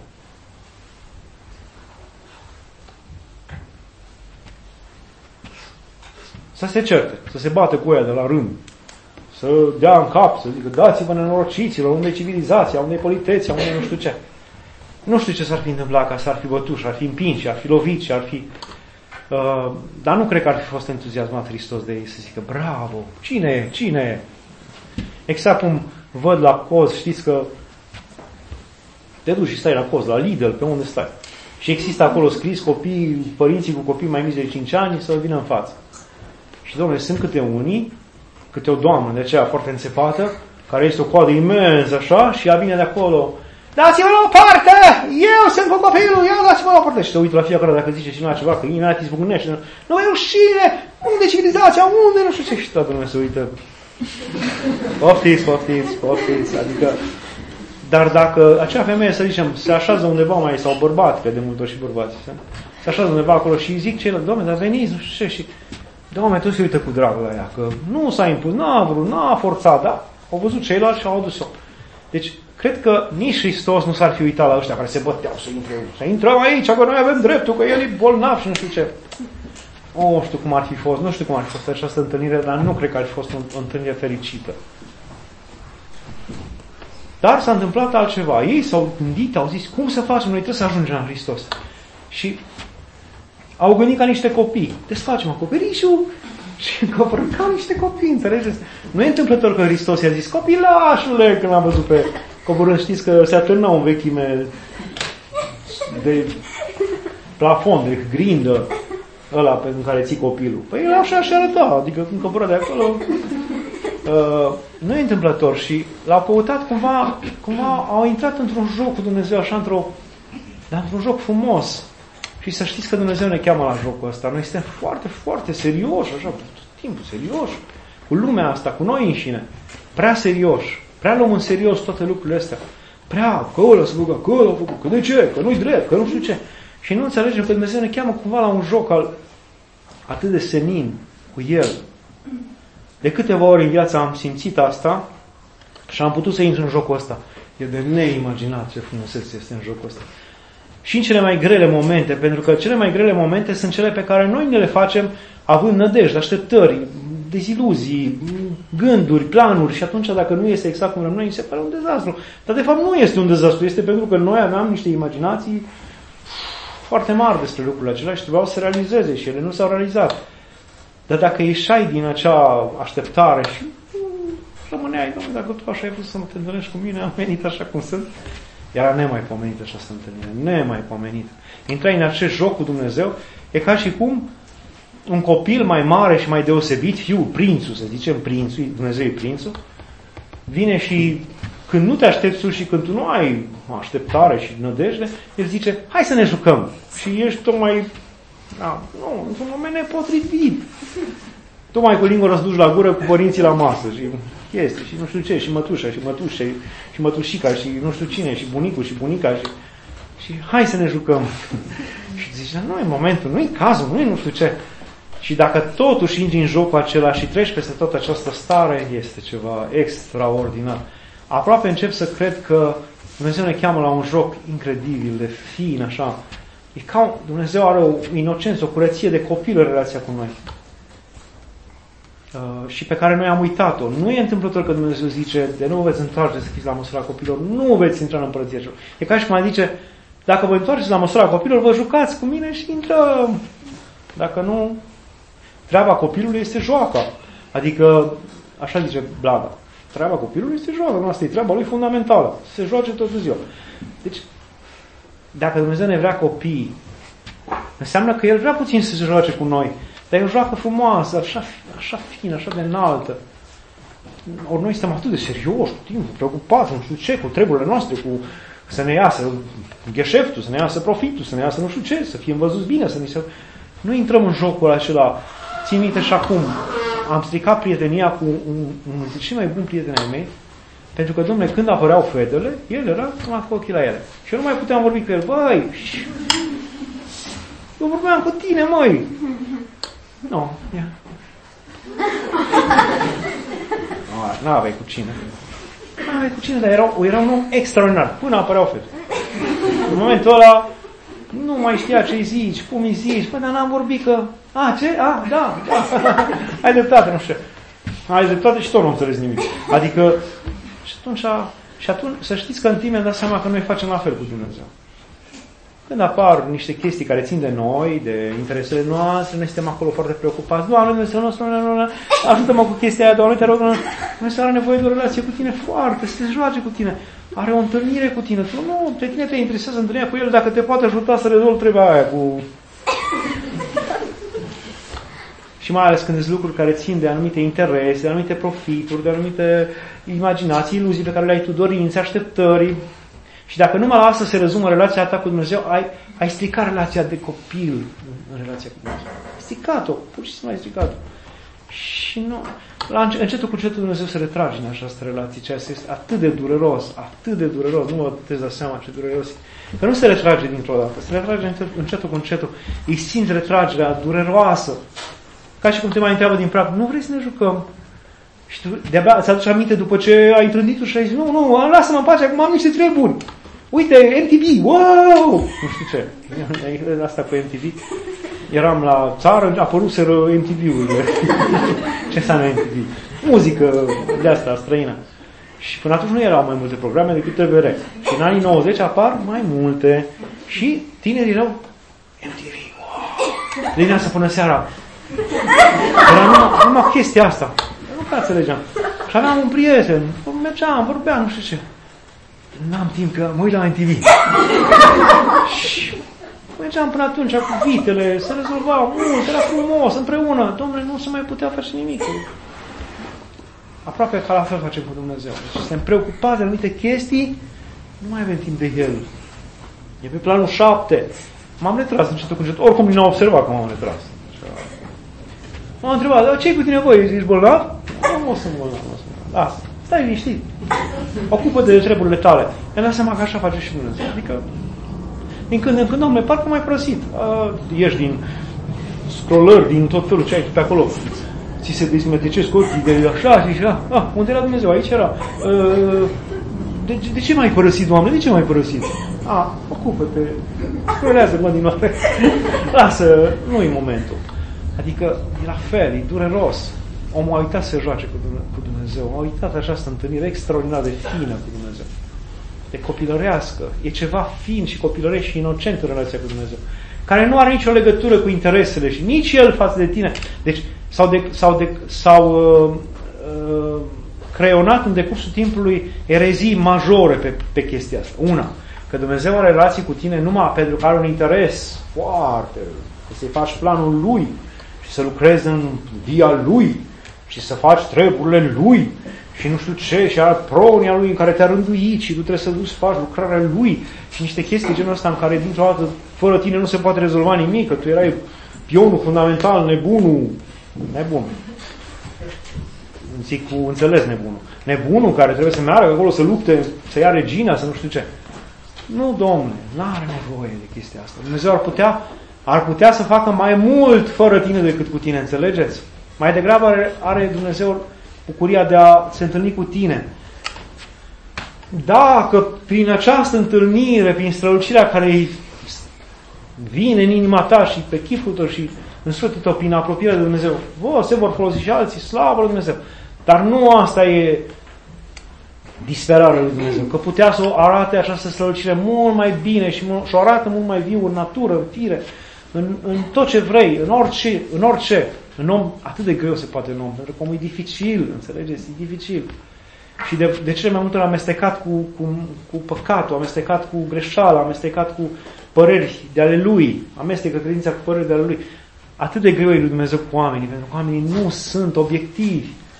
A: Să se certe, să se bată cu ea de la rând, să dea în cap, să zică, dați-vă nenorociților, unde e civilizația, unde e politeția, unde nu știu ce. Nu știu ce s-ar fi întâmplat, ca s-ar fi bătut, și ar fi împins, și ar fi lovit, și ar fi... Uh, dar nu cred că ar fi fost entuziasmat Hristos de ei să zică, bravo, cine e, cine e? Exact cum văd la coz, știți că te duci și stai la coz, la Lidl, pe unde stai. Și există acolo scris copii, părinții cu copii mai mici de cinci ani să vină în față. Și, domnule, sunt câte unii, câte o doamnă de aceea foarte înțepată, care este o coadă imensă așa, și ea vine de acolo, dați-mă la o parte! Eu sunt cu copilul, ia dați-mă la o parte! Și te uită la fiecare dacă zice cineva ceva, că imediat îți zbucnește. Nu e rușine! Unde civilizația? Unde? Nu știu ce. Și toată lumea se uită. Poftiți, poftiți, poftiți. Adică, dar dacă acea femeie, să zicem, se așează undeva mai, sau bărbat, că de multe ori și bărbați, se așează undeva acolo și zic ceilalți, Doamne, dar veniți, nu știu ce, și Doamne, tu se uită cu drag la ea, că nu s-a impus, n-a vrut, n-a forțat, da? Au văzut ceilalți și au adus-o. Deci, cred că nici Hristos nu s-ar fi uitat la ăștia care se băteau să intre, să intrăm aici, că noi avem dreptul, că el e bolnav și nu știu ce. O, nu știu cum ar fi fost, nu știu cum ar fi fost această întâlnire, dar nu cred că ar fi fost o întâlnire fericită. Dar s-a întâmplat altceva. Ei s-au gândit, au zis, cum să facem? Noi trebuie să ajungem la Hristos. Și au gândit ca niște copii. Desfacem acoperișul și încoperăm ca niște copii, înțelegeți? Nu e întâmplător că Hristos i-a zis, copilașule, când l-am văzut pe coborând, știți că se atârnau în vechime de plafon, de grindă, ăla pe care ții copilul. Păi el așa și arăta, adică când coboră de acolo, uh, nu e întâmplător. Și l-au căutat cumva, cumva au intrat într-un joc cu Dumnezeu, așa, într-o, dar într-un joc frumos. Și să știți că Dumnezeu ne cheamă la jocul ăsta. Noi suntem foarte, foarte serioși, așa, tot timpul serioși, cu lumea asta, cu noi înșine. Prea serioși. Prea luăm în serios toate lucrurile astea. Prea, că ăla să făcă, că ăla a făcut, că de ce, că nu-i drept, că nu știu ce. Și nu înțelegem că Dumnezeu ne cheamă cumva la un joc al, atât de senin cu El. De câteva ori în viață am simțit asta și am putut să intru în jocul ăsta. E de neimaginat ce frumusețe este în jocul ăsta. Și în cele mai grele momente, pentru că cele mai grele momente sunt cele pe care noi ne le facem având nădejde, așteptări, deziluzii, gânduri, planuri, și atunci dacă nu este exact cum vrem noi, se pare un dezastru. Dar de fapt nu este un dezastru, este pentru că noi aveam niște imaginații foarte mari despre lucrurile acelea și trebuiau să se realizeze și ele nu s-au realizat. Dar dacă ieșai din acea așteptare și rămâneai, Doamne, dacă tu așa ai vrut să mă te întâlnești cu mine, am venit așa cum sunt, era nemaipomenită această întâlnire, nemaipomenită. Intrai în acest joc cu Dumnezeu, e ca și cum un copil mai mare și mai deosebit, fiul, prințul, să zicem, prințul, Dumnezeu e prințul, vine și când nu te aștepți și când tu nu ai așteptare și nădejde, el zice, hai să ne jucăm. Și ești tocmai, da, nu, într-un moment nepotrivit. Tocmai cu lingura să duci la gură cu părinții la masă și chestii și nu știu ce, și mătușa și mătușa și mătușica și nu știu cine și bunicul și bunica și, și hai să ne jucăm. Și zici, nu e momentul, nu e cazul, nu e nu știu ce. Și dacă totuși intri în jocul acela și treci peste toată această stare, este ceva extraordinar. Aproape încep să cred că Dumnezeu ne cheamă la un joc incredibil, de fin, așa. E ca Dumnezeu are o inocență, o curăție de copil în relația cu noi. Uh, și pe care noi am uitat-o. Nu e întâmplător că Dumnezeu zice, de nu vă veți întoarce să fiți la măsura copilor, nu veți intra în împărăția celor. E ca și cum zice, dacă vă întoarceți la măsura copilor, vă jucați cu mine și intrăm. Dacă nu, treaba copilului este joaca. Adică, așa zice Blada, treaba copilului este joaca, nu asta e treaba lui fundamentală. Se joace toată ziua. Deci, dacă Dumnezeu ne vrea copii, înseamnă că El vrea puțin să se joace cu noi. Dar e o joacă frumoasă, așa, așa fină, așa de înaltă. ori noi suntem atât de serioși, cu timpul, preocupați, nu știu ce, cu treburile noastre, cu să ne iasă gheșeftul, să ne iasă profitul, să ne iasă nu știu ce, să fim văzuți bine, să ne se... Nu intrăm în jocul acela. Țin minte și acum, am stricat prietenia cu un, un dintre cei mai buni prieteni ai mei, pentru că, dom'le, când apăreau fetele, el era numai cu ochii la ele. Și eu nu mai puteam vorbi cu el. Băi, eu vorbeam cu tine, măi! Nu, no, ia. Nu aveai cu cine. Nu aveai cu cine, dar era, era un om extraordinar, până apăreau fetele. În momentul ăla, nu mai știa ce-i zici, cum îi zici, păi, dar n-am vorbit că... A, ce? A, da, da. Ai dreptate, nu știu. Ai dreptate și tot nu înțeles nimic. Adică, și atunci, și atunci, să știți că în timp mi-am dat seama că noi facem la fel cu Dumnezeu. Când apar niște chestii care țin de noi, de interesele noastre, noi suntem acolo foarte preocupați. Doamne, Dumnezeu nostru, ajută-mă cu chestia aia, Doamne, te rog, Dumnezeu are nevoie de o relație cu tine foarte, să te joace cu tine. Are o întâlnire cu tine. Tu nu, pe tine te interesează întâlnirea cu el dacă te poate ajuta să rezolvi treaba aia cu... Și mai ales când sunt lucruri care țin de anumite interese, de anumite profituri, de anumite imaginații, iluzii pe care le ai tu, dorințe, așteptări. Și dacă nu mă lasă să se rezumă relația ta cu Dumnezeu, ai, ai stricat relația de copil în relația cu Dumnezeu. Ai stricat-o, pur și simplu ai stricat-o. Și nu, la încetul cu încetul Dumnezeu se retrage în această relație, ceea ce este atât de dureros, atât de dureros, nu vă puteți da seama ce dureros e. Că nu se retrage dintr-o dată, se retrage încetul cu încetul, îi simți retragerea dureroasă. Ca și cum te mai întreabă din prag, nu vrei să ne jucăm? Și tu de-abia îți aduci aminte după ce ai trândit-o și ai zis, nu, nu, lasă-mă în pace, acum am niște treburi. Uite, M T V, wow! Nu știu ce. Asta cu M T V. Eram la țară, apăruseră M T V-urile. Ce înseamnă M T V? Muzică de asta, străină. Și până atunci nu erau mai multe programe decât T V R. Și în anii nouăzeci apar mai multe. Și tinerii erau M T V, wow! De dimineața până seara. Era numai, numai chestia asta. Nu prea înțelegeam. Și aveam un prieten. Mergeam, vorbeam, nu știu ce. N-am timp, că mă uit la M T V. Și mergeam până atunci cu vitele, se rezolvau mult, era frumos, împreună. Dom'le, nu se mai putea face nimic. Aproape ca la fel facem cu Dumnezeu. Deci suntem preocupați de anumite chestii, nu mai avem timp de El. E pe planul șapte. M-am retras încetul cu încetul. Oricum nu au observat că m-am retras. M-am întrebat, dar ce-i cu tine, voi? Ești bolnav? Nu, o sunt bolnav, nu sunt bolnav. Lasă, stai liniștit. Ocupă-te de treburile tale. Mi-am dat seama că așa face și Dumnezeu. Adică, din când în când, dom'le, parcă m-ai părăsit. A, ești din scrollări, din tot felul ce ai pe acolo. Ți se desmetecesc ochii de așa și așa. Ah, unde era Dumnezeu? Aici era. A, de, de ce m-ai părăsit, Doamne? De ce m-ai părăsit? A, ocupă-te. Scrollează-mă din nou. Lasă, nu-i momentul. Adică e la fel, e dureros. Omul a uitat să se joace cu Dumnezeu. A uitat această întâlnire extraordinar de fină cu Dumnezeu. De copilărească. E ceva fin și copilăresc și inocent în relația cu Dumnezeu. Care nu are nicio legătură cu interesele și nici el față de tine. Deci s-au, de, s-au, de, s-au uh, uh, creionat în decursul timpului erezii majore pe, pe chestia asta. Una, că Dumnezeu are relații cu tine numai pentru că are un interes foarte, că să-i faci planul Lui și să lucrezi în via Lui și să faci treburile Lui și nu știu ce, și are pronia Lui în care te-a rânduit și tu trebuie să duci să faci lucrarea Lui și niște chestii genul ăsta în care dintr-o dată fără tine nu se poate rezolva nimic, că tu erai pionul fundamental, nebunul, nebun. Zic cu înțeles nebunul. Nebunul care trebuie să meargă acolo să lupte, să ia regina, să nu știu ce. Nu, Domnule, n-are nevoie de chestia asta. Dumnezeu ar putea, ar putea să facă mai mult fără tine decât cu tine, înțelegeți? Mai degrabă are, are Dumnezeu bucuria de a se întâlni cu tine. Dacă prin această întâlnire, prin strălucirea care vine în inima ta și pe chipul tău și în sufletul tău, prin apropierea de Dumnezeu, vă, se vor folosi și alții, slavă lui Dumnezeu. Dar nu asta e disperarea lui Dumnezeu, că putea să o arate această strălucire mult mai bine și, mult, și o arată mult mai viu în natură, în fire, în, în tot ce vrei, în orice, în orice. În om, atât de greu se poate în om, pentru că omul e dificil, înțelegeți? E dificil. Și de, de cele mai multe ori amestecat cu, cu, cu păcatul, amestecat cu greșeala, amestecat cu păreri de ale lui, amestecă credința cu păreri de ale lui. Atât de greu e lui Dumnezeu cu oamenii, pentru că oamenii nu sunt obiectivi.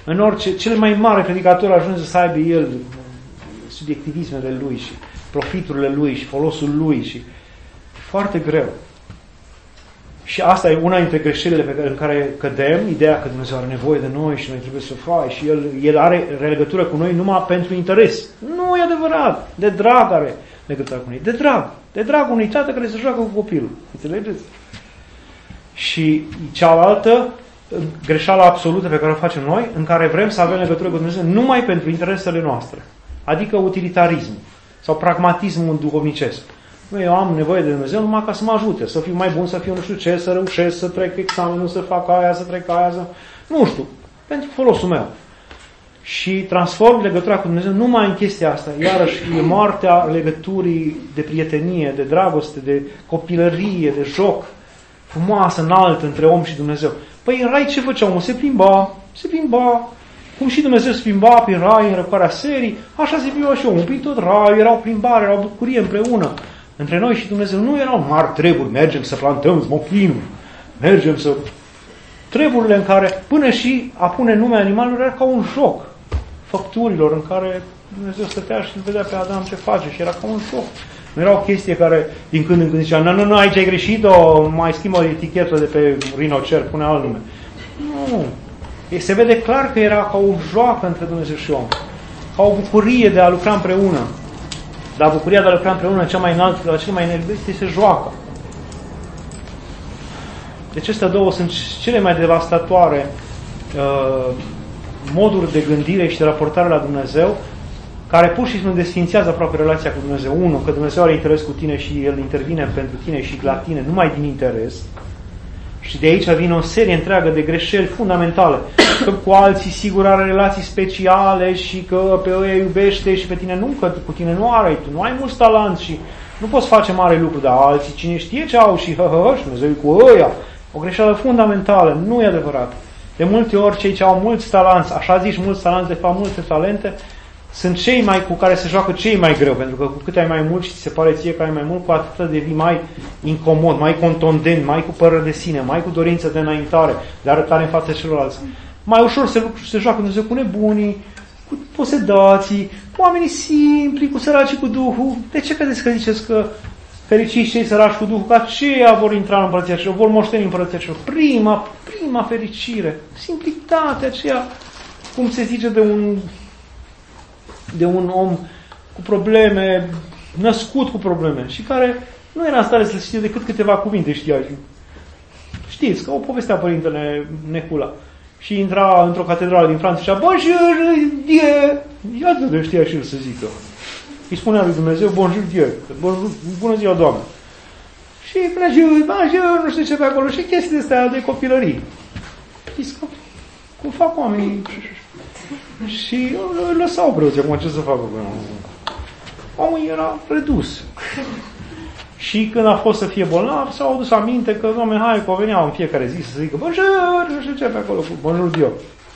A: în orice, cel mai mare predicator ajunge să aibă el subiectivismele lui și profiturile lui și folosul lui și foarte greu. Și asta e una dintre greșelile pe care, în care cădem, ideea că Dumnezeu are nevoie de noi și noi trebuie să faci și El, El are legătură cu noi numai pentru interes. Nu e adevărat. De drag are legătură cu noi. De drag. De drag unui tată care se joacă cu copilul. Înțelegeți? Și cealaltă greșeală absolută pe care o facem noi, în care vrem să avem legătură cu Dumnezeu numai pentru interesele noastre. Adică utilitarismul sau pragmatismul duhovnicesc. Eu am nevoie de Dumnezeu numai ca să mă ajute, să fiu mai bun, să fiu nu știu ce, să reușesc, să trec examenul, să fac aia, să trec aia, să... nu știu, pentru folosul meu. Și transform legătura cu Dumnezeu numai în chestia asta. Iarăși e moartea legăturii de prietenie, de dragoste, de copilărie, de joc frumoasă, înaltă între om și Dumnezeu. Păi în rai ce făcea omul? Se plimba, se plimba, cum și Dumnezeu se plimba prin rai în răcoarea serii, așa se plimba și omul. Prin tot raiul, erau plimbare, erau bucurie împreună. Între noi și Dumnezeu nu erau mari treburi, mergem să plantăm smochinul, mergem să... Treburile în care, până și a pune nume animalelor, era ca un joc făpturilor în care Dumnezeu stătea și îl vedea pe Adam ce face și era ca un joc. Nu era o chestie care din când în când zicea, nu, nu, nu, aici ai greșit-o, mai schimbă etichetă de pe rinocer, pune alt nume. Nu. Se vede clar că era ca o joacă între Dumnezeu și om. Ca o bucurie de a lucra împreună. Dar bucuria de a lucra împreună, cea mai înaltă, la cel mai enervit, este joacă. Deci acestea două sunt cele mai devastatoare uh, moduri de gândire și de raportare la Dumnezeu, care pur și simplu desfințează aproape relația cu Dumnezeu. Unu, că Dumnezeu are interes cu tine și El intervine pentru tine și la tine numai din interes. Și de aici vine o serie întreagă de greșeli fundamentale. Că cu alții sigur are relații speciale și că pe ăia iubește și pe tine nu, că cu tine nu are, tu nu ai mulți talanți și nu poți face mare lucru, dar alții cine știe ce au și hă, hă, hă, și Dumnezeu e cu ăia. O greșeală fundamentală, nu e adevărat. De multe ori cei ce au mulți talanți, așa zici mulți talanți, de fapt multe talente, sunt cei mai cu care se joacă cei mai greu, pentru că cu cât ai mai mult și ți se pare ție că ai mai mult, cu atât devii mai incomod, mai contondent, mai cu părere de sine, mai cu dorință de înaintare, de arătare în fața celorlalți. Mai ușor se, se joacă Dumnezeu cu nebunii, cu posedații, cu oamenii simpli, cu săracii cu Duhul. De ce credeți că ziceți că fericiți cei săraci cu Duhul, că aceia vor intra în Împărăția Cerului, vor moșteni în Împărăția Cerului? Prima, prima fericire, simplitatea aceea, cum se zice de un... de un om cu probleme, născut cu probleme și care nu era în stare să știe decât câteva cuvinte, știa. Știți, că o povestea Părintele Necula. Și intra într-o catedrală din Franța și zicea, bonjour, Dieu! Iată de știa și el să zică. Îi spunea lui Dumnezeu, bonjour, Dieu! Bună ziua, Doamne! Și bonjour, bonjour, nu știu ce pe acolo. Și chestii astea de copilărie. Știți că cum fac oamenii... Și îl lăsau preoții, acum ce să facă? Omul era redus. Și când a fost să fie bolnav, s-au adus aminte că, dom'le, hai, că veneau în fiecare zi să zică, bonjour, nu știu ce pe acolo, bonjour Dio.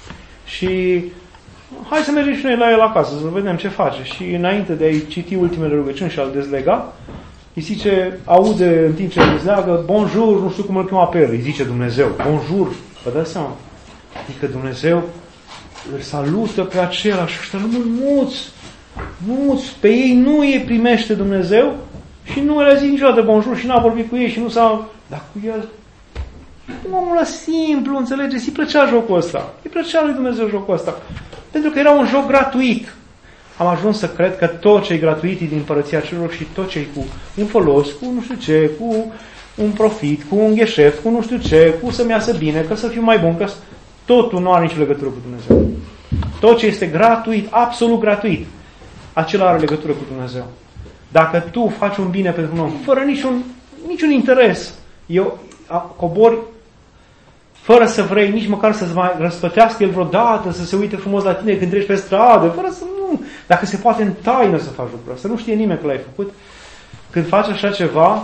A: Și hai să mergem și noi la el acasă, să vedem ce face. Și înainte de a-i citi ultimele rugăciuni și a-l dezlega, îi zice, aude în timp ce îl dezleagă, bonjour, nu știu cum îl chema pe el, îi zice Dumnezeu, bonjour, vă dați seama? Adică Dumnezeu îl salută pe acela și ăștia rămân muți, muți, pe ei nu îi primește Dumnezeu și nu le zic niciodată bonjour și n-a vorbit cu ei și nu s-a... Dar cu el, omul ăla simplu, înțelegeți, îi plăcea jocul ăsta, îi plăcea lui Dumnezeu jocul ăsta, pentru că era un joc gratuit. Am ajuns să cred că tot ce e gratuit din Împărăția Cerurilor și tot ce e cu un folos, cu nu știu ce, cu un profit, cu un gheșef, cu nu știu ce, cu să-mi iasă bine, că să fiu mai bun, că totul nu are nicio legătură cu Dumnezeu. Tot ce este gratuit, absolut gratuit, acela are legătură cu Dumnezeu. Dacă tu faci un bine pentru un om, fără niciun, niciun interes, eu cobori fără să vrei nici măcar să-ți mai răsplătească el vreodată, să se uite frumos la tine când treci pe stradă, fără să nu, dacă se poate în taină să faci lucrul ăsta, să nu știe nimeni că l-ai făcut, când faci așa ceva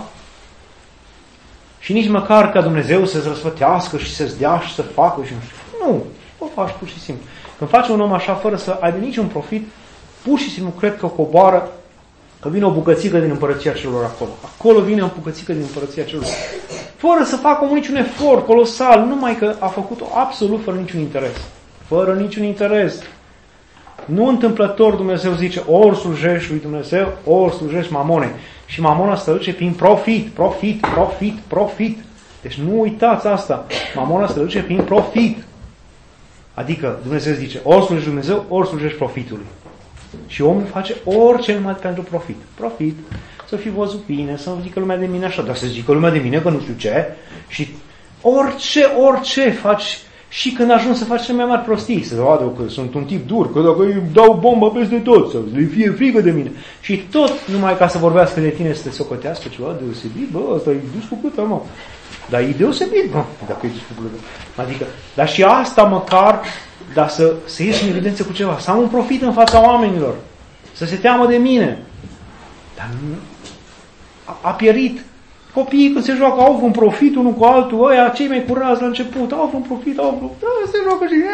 A: și nici măcar ca Dumnezeu să-ți răsplătească și să-ți dea și să facă și nu știu. Nu, o faci pur și simplu. Când faci un om așa fără să aibă niciun profit, pur și simplu cred că coboară, că vine o bucățică din Împărăția Celor acolo. Acolo vine o bucățică din Împărăția Celor. Fără să facă omul niciun efort colosal, numai că a făcut-o absolut fără niciun interes. fără niciun interes. Nu întâmplător Dumnezeu zice, ori slujești lui Dumnezeu, ori slujești mamone. Și mamona străluce prin profit, profit, profit, profit. Deci nu uitați asta. Mamona străluce prin profit. Adică Dumnezeu zice, ori slujești Dumnezeu, ori slujești profitului. Și omul face orice numai pentru profit. Profit, să fi văzut bine, să zică lumea de mine așa, dar să zică lumea de mine că nu știu ce. Și orice, orice faci, și când ajungi să faci cele mai mari prostii, să vadă că sunt un tip dur, că dacă îi dau bomba peste tot, să le fie frică de mine. Și tot numai ca să vorbească de tine, să te socotească ceva deosebit, bă, ăsta e dus cu câtă, mă. Dar e deosebit, bă, dacă e dus cu câtă. Adică, dar și asta măcar, dar să, să ieși în evidență cu ceva, să am un profit în fața oamenilor, să se teamă de mine. Dar nu, a, a pierit. Copiii când se joacă au un profit unul cu altul, ăia, cei mai curați la început, au un profit, au un profit, da, se joacă și...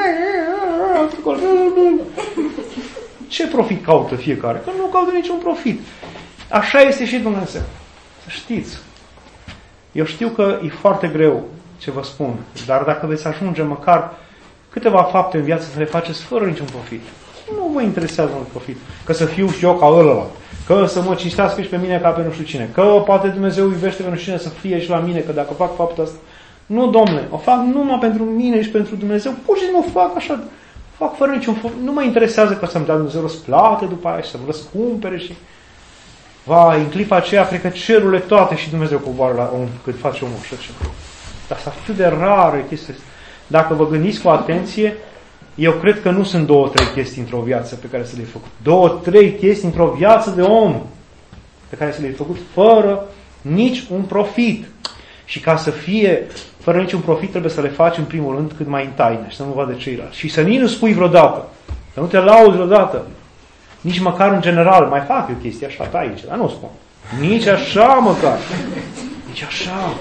A: Ce profit caută fiecare? Că nu caută niciun profit. Așa este și Dumnezeu. Să știți. Eu știu că e foarte greu ce vă spun, dar dacă veți ajunge măcar câteva fapte în viață să le faceți fără niciun profit, nu vă interesează un profit. Că să fiu și eu ca ăla, că să mă cinstească și pe mine ca pe nu știu cine, că poate Dumnezeu iubește pe nu știu cine să fie și la mine, că dacă fac faptul ăsta... Nu, domnule, o fac numai pentru mine și pentru Dumnezeu, pur și simplu fac așa, fac fără niciun... Nu mă interesează că să-mi dea Dumnezeu răsplată după aia și să-mi răscumpere și... Vai, în clipa aceea, cred că cerurile toate și Dumnezeu coboară la om când face omul așa ceva. Dar să fiu de rare chestia asta. Dacă vă gândiți cu atenție, eu cred că nu sunt două, trei chestii într-o viață pe care să le-ai făcut. Două, trei chestii într-o viață de om pe care să le-ai făcut fără nici un profit. Și ca să fie fără niciun profit, trebuie să le faci în primul rând cât mai în taină și să nu vadă ceilalți. Și să nici nu spui vreodată, să nu te lauzi vreodată. Nici măcar în general, mai fac eu chestii așa, ta aici, dar nu spun. Nici așa măcar. Nici așa.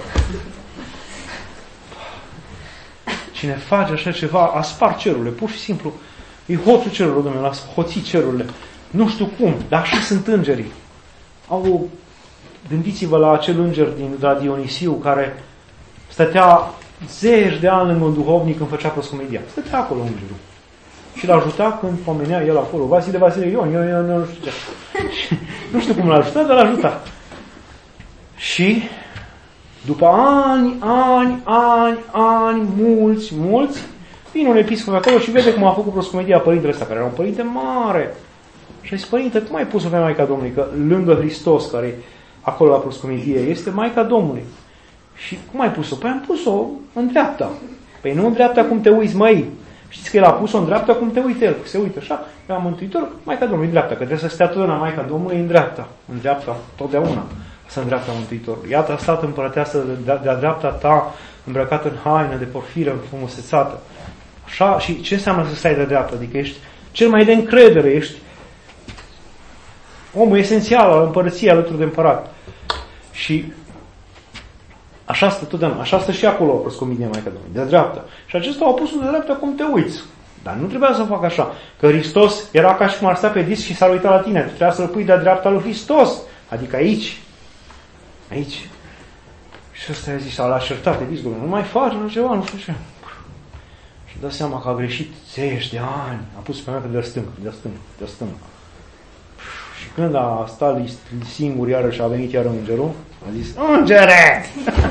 A: Cine face așa ceva, a spart cerurile, pur și simplu. E hoțul cerurilor, Dumnezeu, a hoțit cerurile. Nu știu cum, dar așa sunt îngerii. Au, gândiți-vă la acel înger din la Dionisiu care stătea zeci de ani lângă un duhovnic când făcea proscomedia. Stătea acolo îngerul. Și l-a ajutat când pomenea el acolo. Vasile, Vasile, Ion, Ion, Ion, nu știu ce. Nu știu cum l-a ajutat, dar l-a ajutat. Și după ani, ani, ani, ani, mulți, mulți, vine un episcop acolo și vede cum a făcut proscomedia părintele ăsta, care era un părinte mare. Și a zis, părinte, cum ai pus-o pe Maica Domnului? Că lângă Hristos, care e acolo la proscomedie, este Maica Domnului. Și cum ai pus-o? Păi am pus-o în dreapta. Păi nu în dreapta cum te uiți, măi. Știți că el a pus-o în dreapta cum te uite el. Se uită așa, la Mântuitor, Maica Domnului în dreapta. Că trebuie să stea totdeauna Maica Domnului în dreapta. În dreapta, totdeauna. Să în dreapta Mântuitorului. Iată a stat împărăteasă de-a dreapta ta, îmbrăcată în haină de porfiră, frumusețată. Așa, și ce înseamnă să stai de dreapta? Adică ești cel mai de încredere, ești omul esențial al împărăției alături de împărat. Și așa stă totdeauna, așa stă și acolo proscomidia Maica Domnului, de dreapta. Și acesta a pus de dreapta cum te uiți. Dar nu trebuia să facă așa. Că Hristos era ca și cum ar sta pe disc și s-ar uita la tine. Trebuia să-l pui de dreapta lui Hristos. Adică aici. Aici. Și ăsta i-a zis, l-a certat pe discul. Nu mai faci, nu ceva, nu știu ce. Și dă seama că a greșit zeci de ani. A pus pe mea de stânga, de stânga, de stânga. Și când a stat singur iarăși și a venit iar îngerul, a zis, Îngere!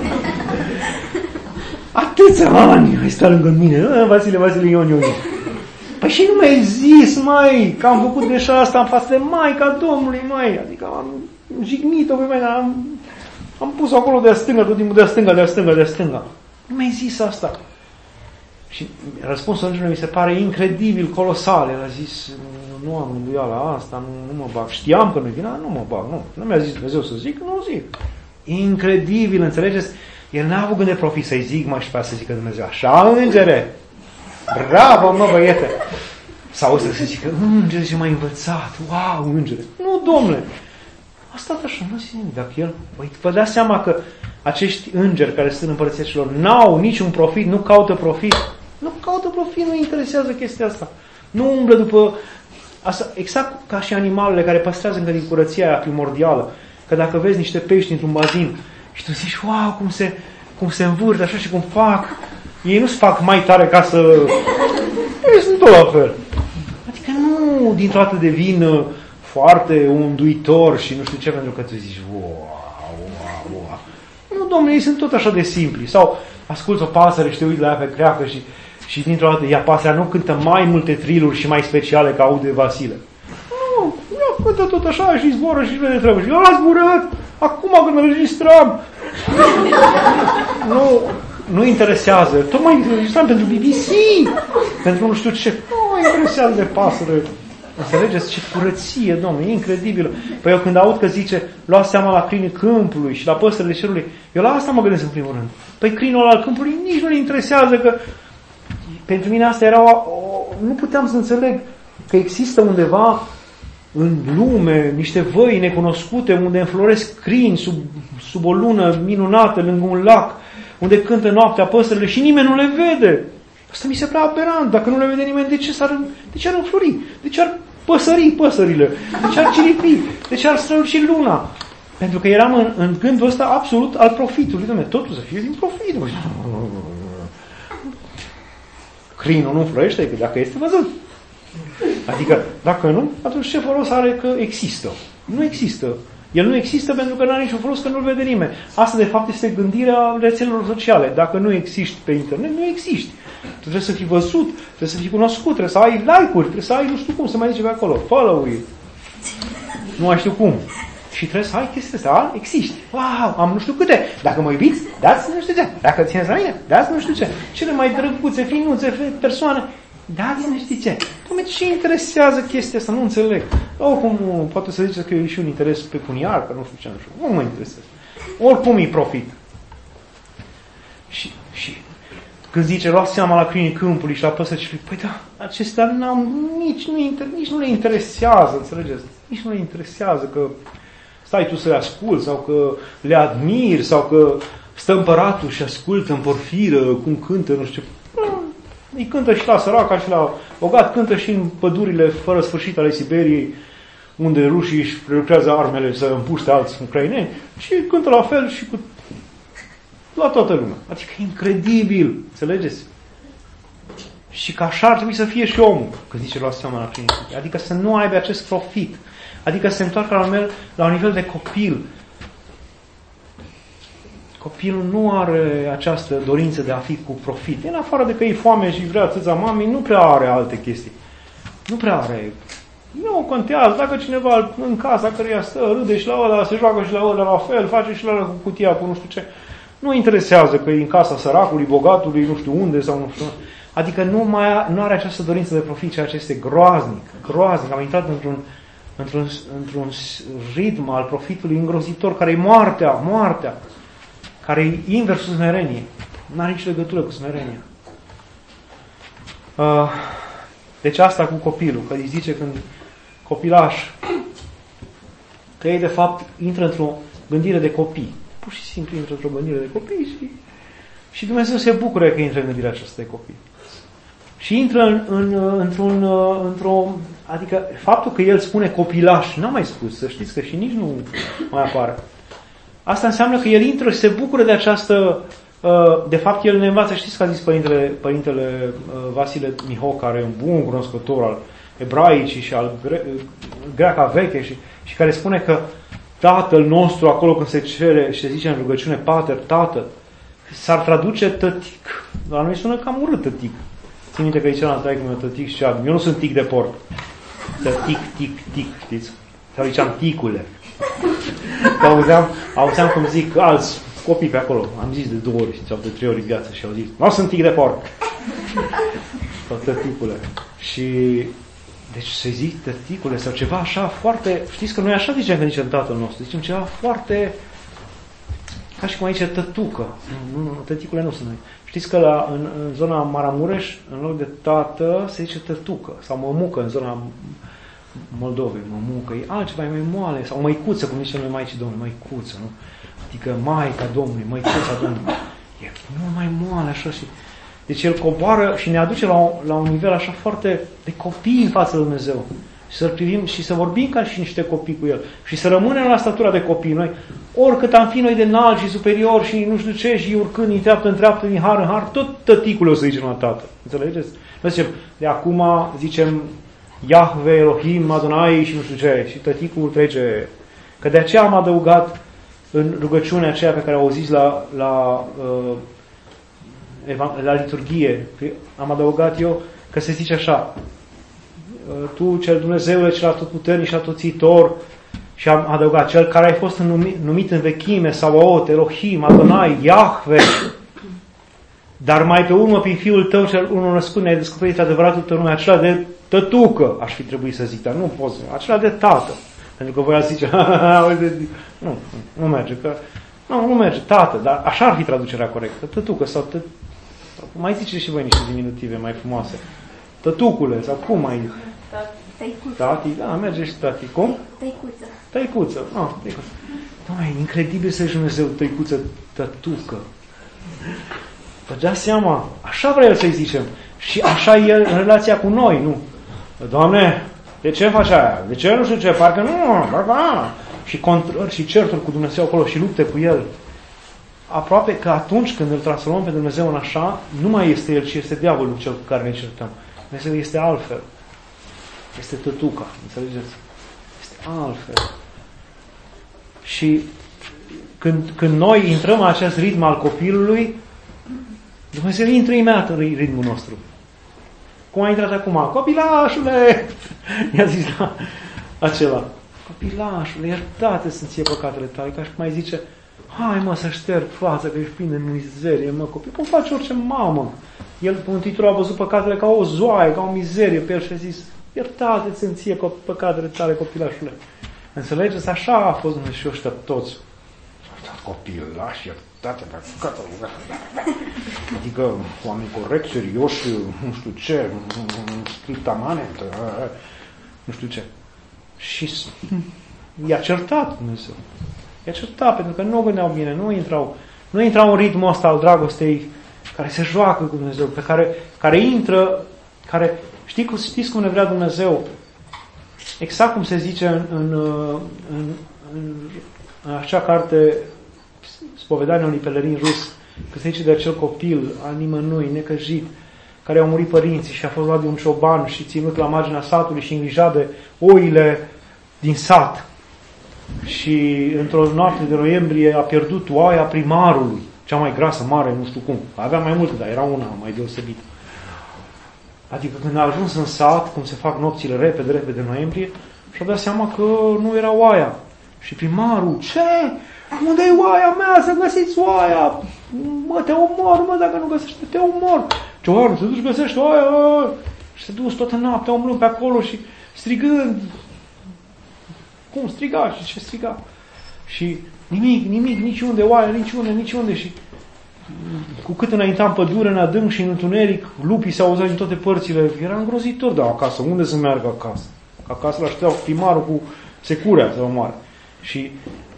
A: Atâția ani ai stat lângă mine, Vasile, Vasile, Ion, Ion. Păi și nu mi-ai zis, măi, că am făcut greșeala asta în față de Maica Domnului, măi. Adică am jignit-o pe mine, am, am pus acolo de stânga, tot timpul de stânga, de stânga, de stânga. Nu mi-ai zis asta. Și răspunsul îngerului mi se pare incredibil, colosal. El a zis, nu am îndoiala asta, nu, nu mă bag. Știam că nu-i vina, nu mă bag. Nu, nu mi-a zis Dumnezeu să zic, nu zic. Incredibil, înțelegeți? El n-a avut gând de profit să-i zic, mă, și pe să zică Dumnezeu, așa, îngere! Bravo, mă, băiete! Sau să se zică, îngere, ce m-ai învățat, wow, îngere! Nu, domnule! A stat așa, nu zic nimic. Dacă el, băi, vă dați seama că acești îngeri care sunt în împărăția celor n-au niciun profit, nu caută profit. Nu caută profit, nu interesează chestia asta. Nu umblă după... Asta, exact ca și animalele care păstrează încă din curăția aia primordială. Că dacă vezi niște pești într-un bazin și tu zici, wow, cum se, cum se învârte așa și cum fac, ei nu se fac mai tare ca să... ei sunt tot la fel. Adică nu dintr-o dată devin foarte unduitor și nu știu ce, pentru că tu zici, wow, wow, wow. Nu, domnule, ei sunt tot așa de simpli. Sau asculți o pasăre și te uiți la ea pe creacă și, și dintr-o dată ea, pasărea, nu cântă mai multe triluri și mai speciale ca aude Vasile. Nu, ea cântă tot așa și zboară și vede treabă. Și eu l-a zburat, acum când înregistrăm. Nu, nu interesează. Tocmai înregistram pentru B B C, pentru nu știu ce. Nu interesează de pasăre. Înțelegeți ce curăție, domnule, e incredibil. Păi eu când aud că zice, luați seama la crinii câmpului și la păsările cerului, eu la asta mă gândesc în primul rând. Păi crinul al câmpului nici nu le interesează, că pentru mine asta era o, o, nu puteam să înțeleg că există undeva în lume niște văi necunoscute unde înfloresc crini sub, sub o lună minunată lângă un lac, unde cântă noaptea păsările și nimeni nu le vede. Asta mi se prea aberant. Dacă nu le vede nimeni, de ce s-ar, de ce ar înflori? De ce ar păsări păsările? De ce ar ciripi? De ce ar străluci luna? Pentru că eram în, în gândul ăsta absolut al profitului. Dom'le, totul să fie din profit. Crinul nu înflorește, că dacă este văzut. Adică, dacă nu, atunci ce folos are că există? Nu există. El nu există pentru că nu are niciun folos, că nu-l vede nimeni. Asta, de fapt, este gândirea rețelelor sociale. Dacă nu existi pe internet, nu existi. Tu trebuie să fii văzut, trebuie să fii cunoscut, trebuie să ai like-uri, trebuie să ai nu știu cum, se mai zice pe acolo, follow-uri. Nu mai știu cum. Și trebuie să ai chestia asta, existi. Wow, am nu știu câte. Dacă mă iubiți, dați nu știu ce. Dacă țineți la mine, dați nu știu ce. Cele mai drăguțe, finuțe, persoane, dați nu știu ce. Cum ce interesează chestia asta? Nu înțeleg. Oricum, poate să ziceți că e și un interes pecuniar, că nu știu ce, nu știu. Nu mă interesează. Oricum e profit. Și, și când zice, luați seama la crinii câmpului și la păsări, păi da, acestea n-am, nici, nu inter, nici nu le interesează, înțelegeți? Nici nu le interesează că stai tu să le asculți, sau că le admiri, sau că stă împăratul și ascultă în porfiră cum cântă, nu știu. Îi cântă și la săraca și la bogat, cântă și în pădurile fără sfârșit ale Siberiei, unde rușii își prelucrează armele să împuște alți ucraineni, și cântă la fel și cu la toată lumea. Adică e incredibil, înțelegeți? Și că așa ar trebui să fie și omul, că zice luați seama la clinică. Adică să nu aibă acest profit. Adică să se întoarcă la un nivel, la un nivel de copil. Copilul nu are această dorință de a fi cu profit. În afară de că e foame și vrea țâța mamei, nu prea are alte chestii. Nu prea are. Nu contează. Dacă cineva în casa căruia stă, râde și la ăla, se joacă și la ăla la fel, face și la ăla cu cutia, cu nu știu ce. Nu interesează că e în casa săracului, bogatului, nu știu unde sau nu știu. Adică nu, mai, nu are această dorință de profit, ceea ce este groaznic. Groaznic. Am intrat într-un, într-un, într-un ritm al profitului îngrozitor, care e moartea, moartea, care e inversul smereniei. Nu are nicio legătură cu smerenia. Uh, deci asta cu copilul, că îi zice când copilaș, că ei de fapt intră într-o gândire de copii. Pur și simplu intră într-o gândire de copii și, și Dumnezeu se bucură că intră în gândirea aceasta de copii. Și intră în, în, într-un, într-o, adică faptul că el spune copilaș, n-am mai spus, să știți că și nici nu mai apare. Asta înseamnă că el intră și se bucură de această, de fapt el ne învață, știți că a zis Părintele, Părintele Vasile Miho, care e un bun cunoscător al ebraicii și al gre, greaca veche și, și care spune că Tatăl nostru, acolo când se cere și se zice în rugăciune Pater, Tată, s-ar traduce tătic. Dar noi sună cam urât tătic. Țin minte că zicea la taică meu tătic și eu nu sunt tic de porc. Tătic, tic, tic, știți? Sau ziceam ticule. Că auzeam, auzeam cum zic alți copii pe acolo. Am zis de două ori sau de trei ori în viață și au zis, nu sunt tic de porc. Sau tăticule. Și deci să zic tăticule sau ceva așa foarte, știți că noi așa zicem când zicem Tatăl nostru, zicem ceva foarte, ca și cum aici tătucă. Nu, nu, tăticule nu sunt noi. Știți că la, în, în zona Maramureș, în loc de tată, se zice tătucă sau mămucă în zona Moldovei, mămucă, e altceva, e mai moale, sau măicuță, cum zicem noi Maicii Domnului, măicuță, nu? Adică Maica Domnului, măicuța Domnului. E mult mai moale așa și... Deci el coboară și ne aduce la, la un nivel așa foarte de copii în fața lui Dumnezeu. și să-L privim și să vorbim ca și niște copii cu El și să rămânem la statura de copii noi, oricât am fi noi de înalt și superior și nu știu ce, și urcând din treaptă în treaptă, din har în har, tot tăticul o să zicem la Tată. Înțelegeți? Noi zicem, de acum zicem Yahweh, Elohim, Adonai și nu știu ce, și tăticul trece. Că de aceea am adăugat în rugăciunea aceea pe care au zis la, la, uh, la liturghie, am adăugat eu că se zice așa: Tu, cel Dumnezeule, cel atotputernic și atotțitor, și am adăugat cel care ai fost numit, numit în vechime, Sabaot, Elohim, Adonai, Yahweh, dar mai pe urmă, prin Fiul tău cel unul născut, ne-ai descoperit adevăratul tău nume, acela de tătucă, aș fi trebuit să zic, dar nu pot să, acela de tată. Pentru că voi ați zice, nu, nu merge, că, nu, nu merge, tată, dar așa ar fi traducerea corectă, tătucă sau tă... mai ziceți și voi niște diminutive mai frumoase. Tătucule, sau cum mai...
B: Tăicuță.
A: Tati, da, merge și tati. Cum?
B: Tăicuță.
A: Tăicuță. Ah, tăicuță. Doamne, e incredibil să-i Dumnezeu tăicuță, tătucă. Vă dați seama? Așa vrea să-i zicem. Și așa e în relația cu noi, nu? Doamne, de ce faci aia? De ce nu știu ce? Parcă nu, parcă nu. Și contrări și certuri cu Dumnezeu acolo și lupte cu El. Aproape că atunci când îl transformăm pe Dumnezeu în așa, nu mai este El, ci este diavolul cel cu care ne certăm. Dumnezeu este altfel. Este tătuca, înțelegeți? Este altfel. Și când, când noi intrăm în acest ritm al copilului, Dumnezeu intră imediat în ritmul nostru. Cum a intrat acum? Copilașule! I-a zis la acela. Copilașule, iertate sunt ție păcatele tale. Ca și cum mai zice, hai mă să șterg fața că ești plin de mizerie, mă copil. Cum face orice mamă? El, Mântuitorul, a văzut păcatele ca o zoaie, ca o mizerie pe el și a zis, iertate-ți în ție păcatele tale, copilașule. Înțelegeți? Așa a fost Dumnezeu și ăștia toți. Copilași, iertate pe păcatele. Adică oameni corect, serioși, nu știu ce, scriptamanent, nu știu ce. Și i-a certat Dumnezeu. I-a certat, pentru că nu gândeau bine, nu intrau, nu intrau în ritmul ăsta al dragostei care se joacă cu Dumnezeu, pe care, care intră, care, știi, știți cum ne vrea Dumnezeu? Exact cum se zice în, în, în, în, în acea carte Spovedania unui pelerin rus, că se zice de acel copil al nimănui, necăjit, care au murit părinții și a fost luat de un cioban și ținut la marginea satului și îngrijat de oile din sat. Și într-o noapte de noiembrie a pierdut oaia primarului, cea mai grasă, mare, nu știu cum. Avea mai multe, dar era una mai deosebită. Adică când a ajuns în sat, cum se fac nopțile repede, repede, noiembrie, și-a dat seama că nu era oaia. Și primarul, ce? Unde e oaia mea? Să găsiți oaia! Mă, te omor, mă, dacă nu găsești, te omor! Ce oară, te duci, găsești oaia! Și se dus toată noaptea, umblând pe acolo și strigând. Cum striga? Și ce striga? Și nimic, nimic, niciunde oaia, niciunde, niciunde. Și cu cât înaintea în pădure, în adânc și în întuneric, lupii se auzeau din toate părțile. Era îngrozitor, dar acasă, unde să meargă acasă? Acasă l-așteau primarul cu securea să omoare. Și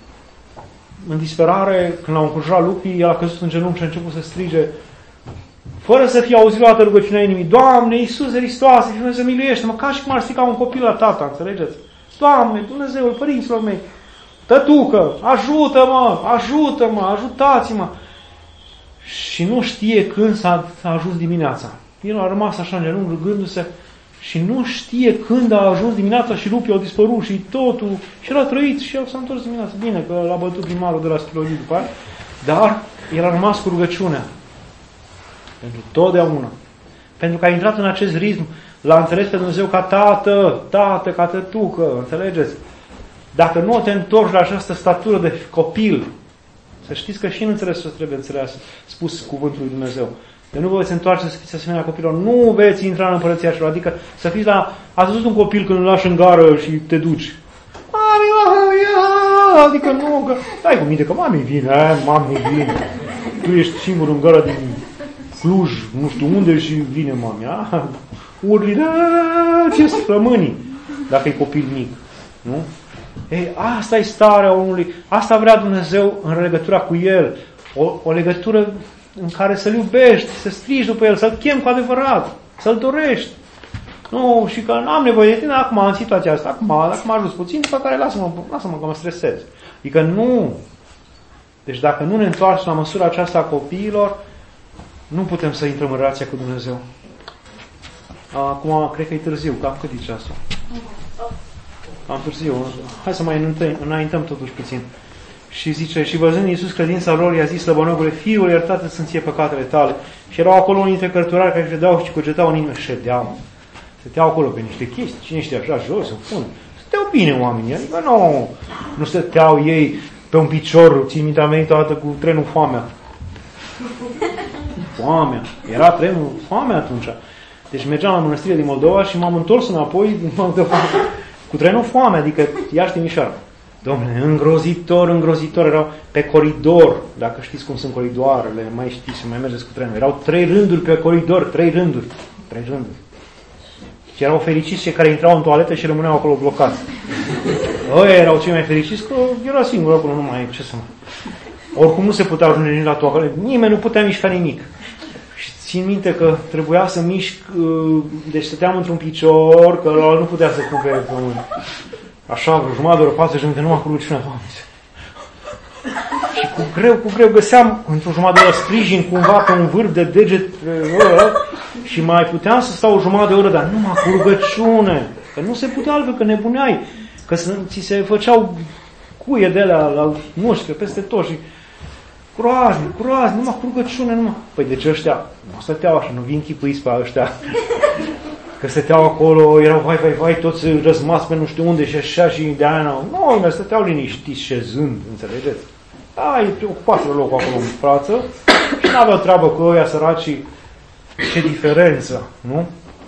A: în disperare, când l-au înconjurat lupii, el a căzut în genunchi și a început să strige, fără să fie auzit luată rugăciunea inimii, Doamne, Iisuse Hristoase, Dumnezeu miluiește-mă, ca și cum ar strica un copil la tata, înțelegeți? Doamne, Dumnezeul părinților mei, tătucă, ajută-mă, ajută-mă, ajutați-mă. Și nu știe când s-a, s-a ajuns dimineața. El a rămas așa în genunchi rugându-se și nu știe când a ajuns dimineața și lupii au dispărut și totul, și el a trăit și el s-a întors dimineața. Bine că l-a bătut primarul de la Spilodii după aia, dar el a rămas cu rugăciunea. Pentru totdeauna. Pentru că a intrat în acest ritm, l-a înțeles pe Dumnezeu ca tată, tată, ca tătucă, înțelegeți? Dacă nu te întorci la această statură de copil, să știți că și în înțelesul trebuie înțeles, spus cuvântul lui Dumnezeu. De nu vă veți întoarce să fiți asemenea copilor, nu veți intra în împărăția celor. Adică să fiți la... Ați văzut un copil când îl lași în gară și te duci. Mami, mami, adică nu, că... Dai cu minte că mami vine, mami vine. Tu ești singur în gara din Cluj, nu știu unde și vine mami. A? Urli, ce rămâni, dacă e copil mic. Nu? Ei, asta e starea omului. Asta vrea Dumnezeu în legătura cu El. O, o legătură în care să-L iubești, să strigi după El, să-L chemi cu adevărat, să-L dorești. Nu, și că n-am nevoie de tine acum în situația asta, acum, dacă m-a ajuns puțin, după care lasă-mă, lasă-mă că mă stresez. Adică nu. Deci dacă nu ne întoarcem la măsura aceasta a copiilor, nu putem să intrăm în relația cu Dumnezeu. Acum, cred că e târziu, cam cât e ceasul? Cam târziu. Hai să mai înaintăm totuși puțin. Și zice, și văzând Iisus credința lor, i-a zis slăbănogule, Fiul, iertate sunt ție păcatele tale. Și erau acolo unii dintre cărturari care ședeau și cugetau în inimă. Ședeau. Stăteau acolo pe niște chestii. Cine știa așa, jos, în fund. Stăteau bine oamenii. Adică nu, nu stăteau ei pe un picior, țin mintea mea toată cu trenul foamea. Foamea. Era trenul foamea atunci. Deci mergeam la mănăstirea din Moldova și m-am întors înapoi din Moldova cu trenul foamea, adică Iași Timișoara. Dom'le, îngrozitor, îngrozitor, erau pe coridor, dacă știți cum sunt coridoarele, mai știți și mai mergeți cu trenul. Erau trei rânduri pe coridor, trei rânduri, trei rânduri. Și erau fericiți cei care intrau în toaletă și rămâneau acolo blocați. Ăia erau cei mai fericiți că era singur acolo, nu mai ce să mă... Oricum nu se putea ajunge nici la toaletă, nimeni nu putea mișca nimic. Și țin minte că trebuia să mișc, deci stăteam într-un picior, că ăla nu putea să pun pe pământ. Așa, vreo jumătate de oră, patruzeci de minute, numai cu rugăciunea, Doamne. Și cu greu, cu greu găseam într-o jumătate de oră sprijin cumva pe un vârf de deget ăla, și mai puteam să stau o jumătate de oră, dar numai cu rugăciune. Că nu se putea altfel, că nebuneai. Că ți se făceau cuie de alea la mușcă, peste tot și groaznic, groaznic, numai cu rugăciune, numai. Păi deci ăștia nu stăteau așa, nu vin chipuiți pe ăștia. Că stăteau acolo, erau vai, vai, vai, toți răzmați pe nu știu unde și așa și de aia nu. Nu, mai stăteau liniștiți șezând, înțelegeți? Da, e ocupați locul acolo în față și n-aveau treabă cu ăia săraci. Ce diferență, nu?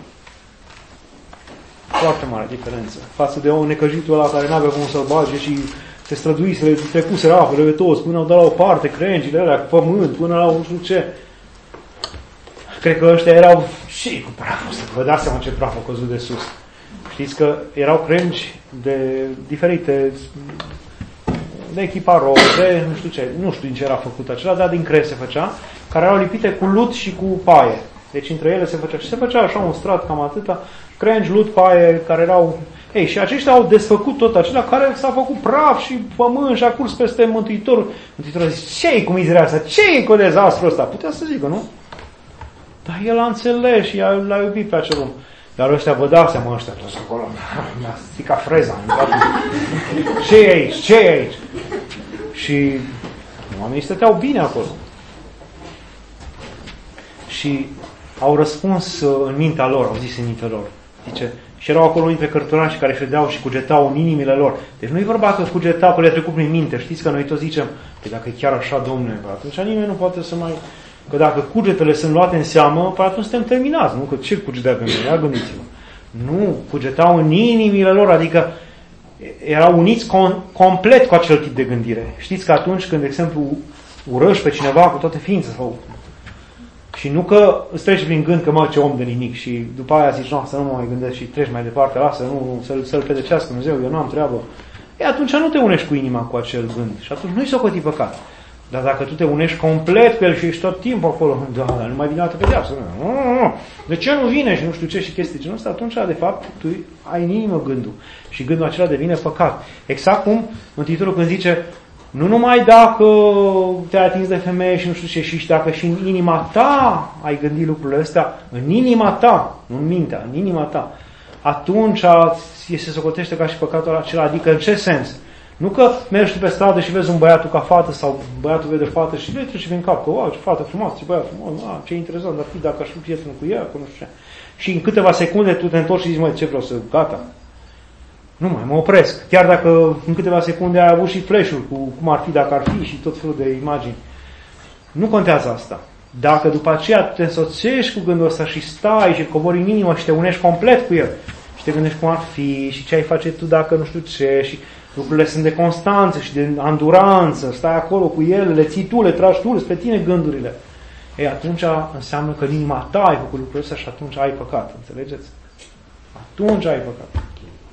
A: Foarte mare diferență. Față de un necăjitul ăla care n-avea cum să-l bage și se străduise, le trecuseră apele pe toți, până au dat la o parte crengile alea cu pământ, până la nu știu ce. Cred că ăștia erau și cu praful ăsta, vă dați seama ce praf a căzut de sus. Știți că erau crengi de diferite, de echiparou, de nu știu ce, nu știu din ce era făcut acela, dar din creier se făcea, care erau lipite cu lut și cu paie. Deci între ele se făcea și se făcea așa un strat cam atâta, crengi, lut, paie, care erau... Ei, și aceștia au desfăcut tot acela care s-a făcut praf și pământ și a curs peste Mântuitorul. Mântuitorul a zis, ce-i cu mizeria asta? Ce-i cu dezastrul ăsta? Putea să zică, nu? Dar el a înțeles și l-a iubit pe acel om. Dar ăștia, vă dați seama, ăștia toți acolo, mi-a stricat freza. Ce-i aici? Ce-i aici? Și oamenii stăteau bine acolo. Și au răspuns în mintea lor, au zis în mintea lor. Zice, și erau acolo dintre cărturari care ședeau și cugetau în inimile lor. Deci nu-i vorba că cugetau, că le-a trecut prin minte. Știți că noi toți zicem, că dacă e chiar așa, Domnule, atunci nimeni nu poate să mai... Că dacă cugetele sunt luate în seamă, păi atunci suntem terminați, nu? Că ce cugetea pe mine? Ia gândiți-vă. Nu, cugetau în inimile lor, adică erau uniți com- complet cu acel tip de gândire. Știți că atunci când, de exemplu, urăști pe cineva cu toate ființe sau... Și nu că îți treci prin gând că mă, ce om de nimic și după aia zici, nu, să nu mă mai gândesc și treci mai departe, lasă, nu, să-l, să-l pedecească Dumnezeu, eu nu am treabă. E, atunci nu te unești cu inima cu acel gând și atunci nu-i socoti păcat. Dar dacă tu te unești complet cu el și ești tot timpul acolo, da, dar nu mai vine altă pedeapsă. Nu, nu, nu. De ce nu vine și nu știu ce și chestii genul ăsta, atunci, de fapt, tu ai în inimă gândul. Și gândul acela devine păcat. Exact cum Mântuitorul când zice, nu numai dacă te-ai atins de femeie și nu știu ce, și dacă și în inima ta ai gândit lucrurile astea, în inima ta, nu în mintea, în inima ta, atunci se socotește ca și păcatul acela. Adică în ce sens? Nu că mergi pe stradă și vezi un băiatul ca fată sau băiatul vede fată și le trece prin cap că, wow, ce fată frumoasă, ce băiat frumos, wow, ce interesant ar fi dacă aș fi prieten cu ea, cu nu știu ce. Și în câteva secunde tu te întorci și zici, măi, ce vreau să, gata. Nu mai, mă opresc. Chiar dacă în câteva secunde ai avut și flash-uri cu cum ar fi dacă ar fi și tot felul de imagini. Nu contează asta. Dacă după aceea te însoțești cu gândul ăsta și stai și cobori în inimă și te unești complet cu el și te gândești cum ar fi și ce ai face tu dacă nu știu ce și lucrurile sunt de constanță și de anduranță, stai acolo cu ele, le ții tu, le tragi tu, spre tine gândurile. Ei, atunci înseamnă că în inima ta ai făcut lucrurile astea și atunci ai păcat, înțelegeți? Atunci ai păcat.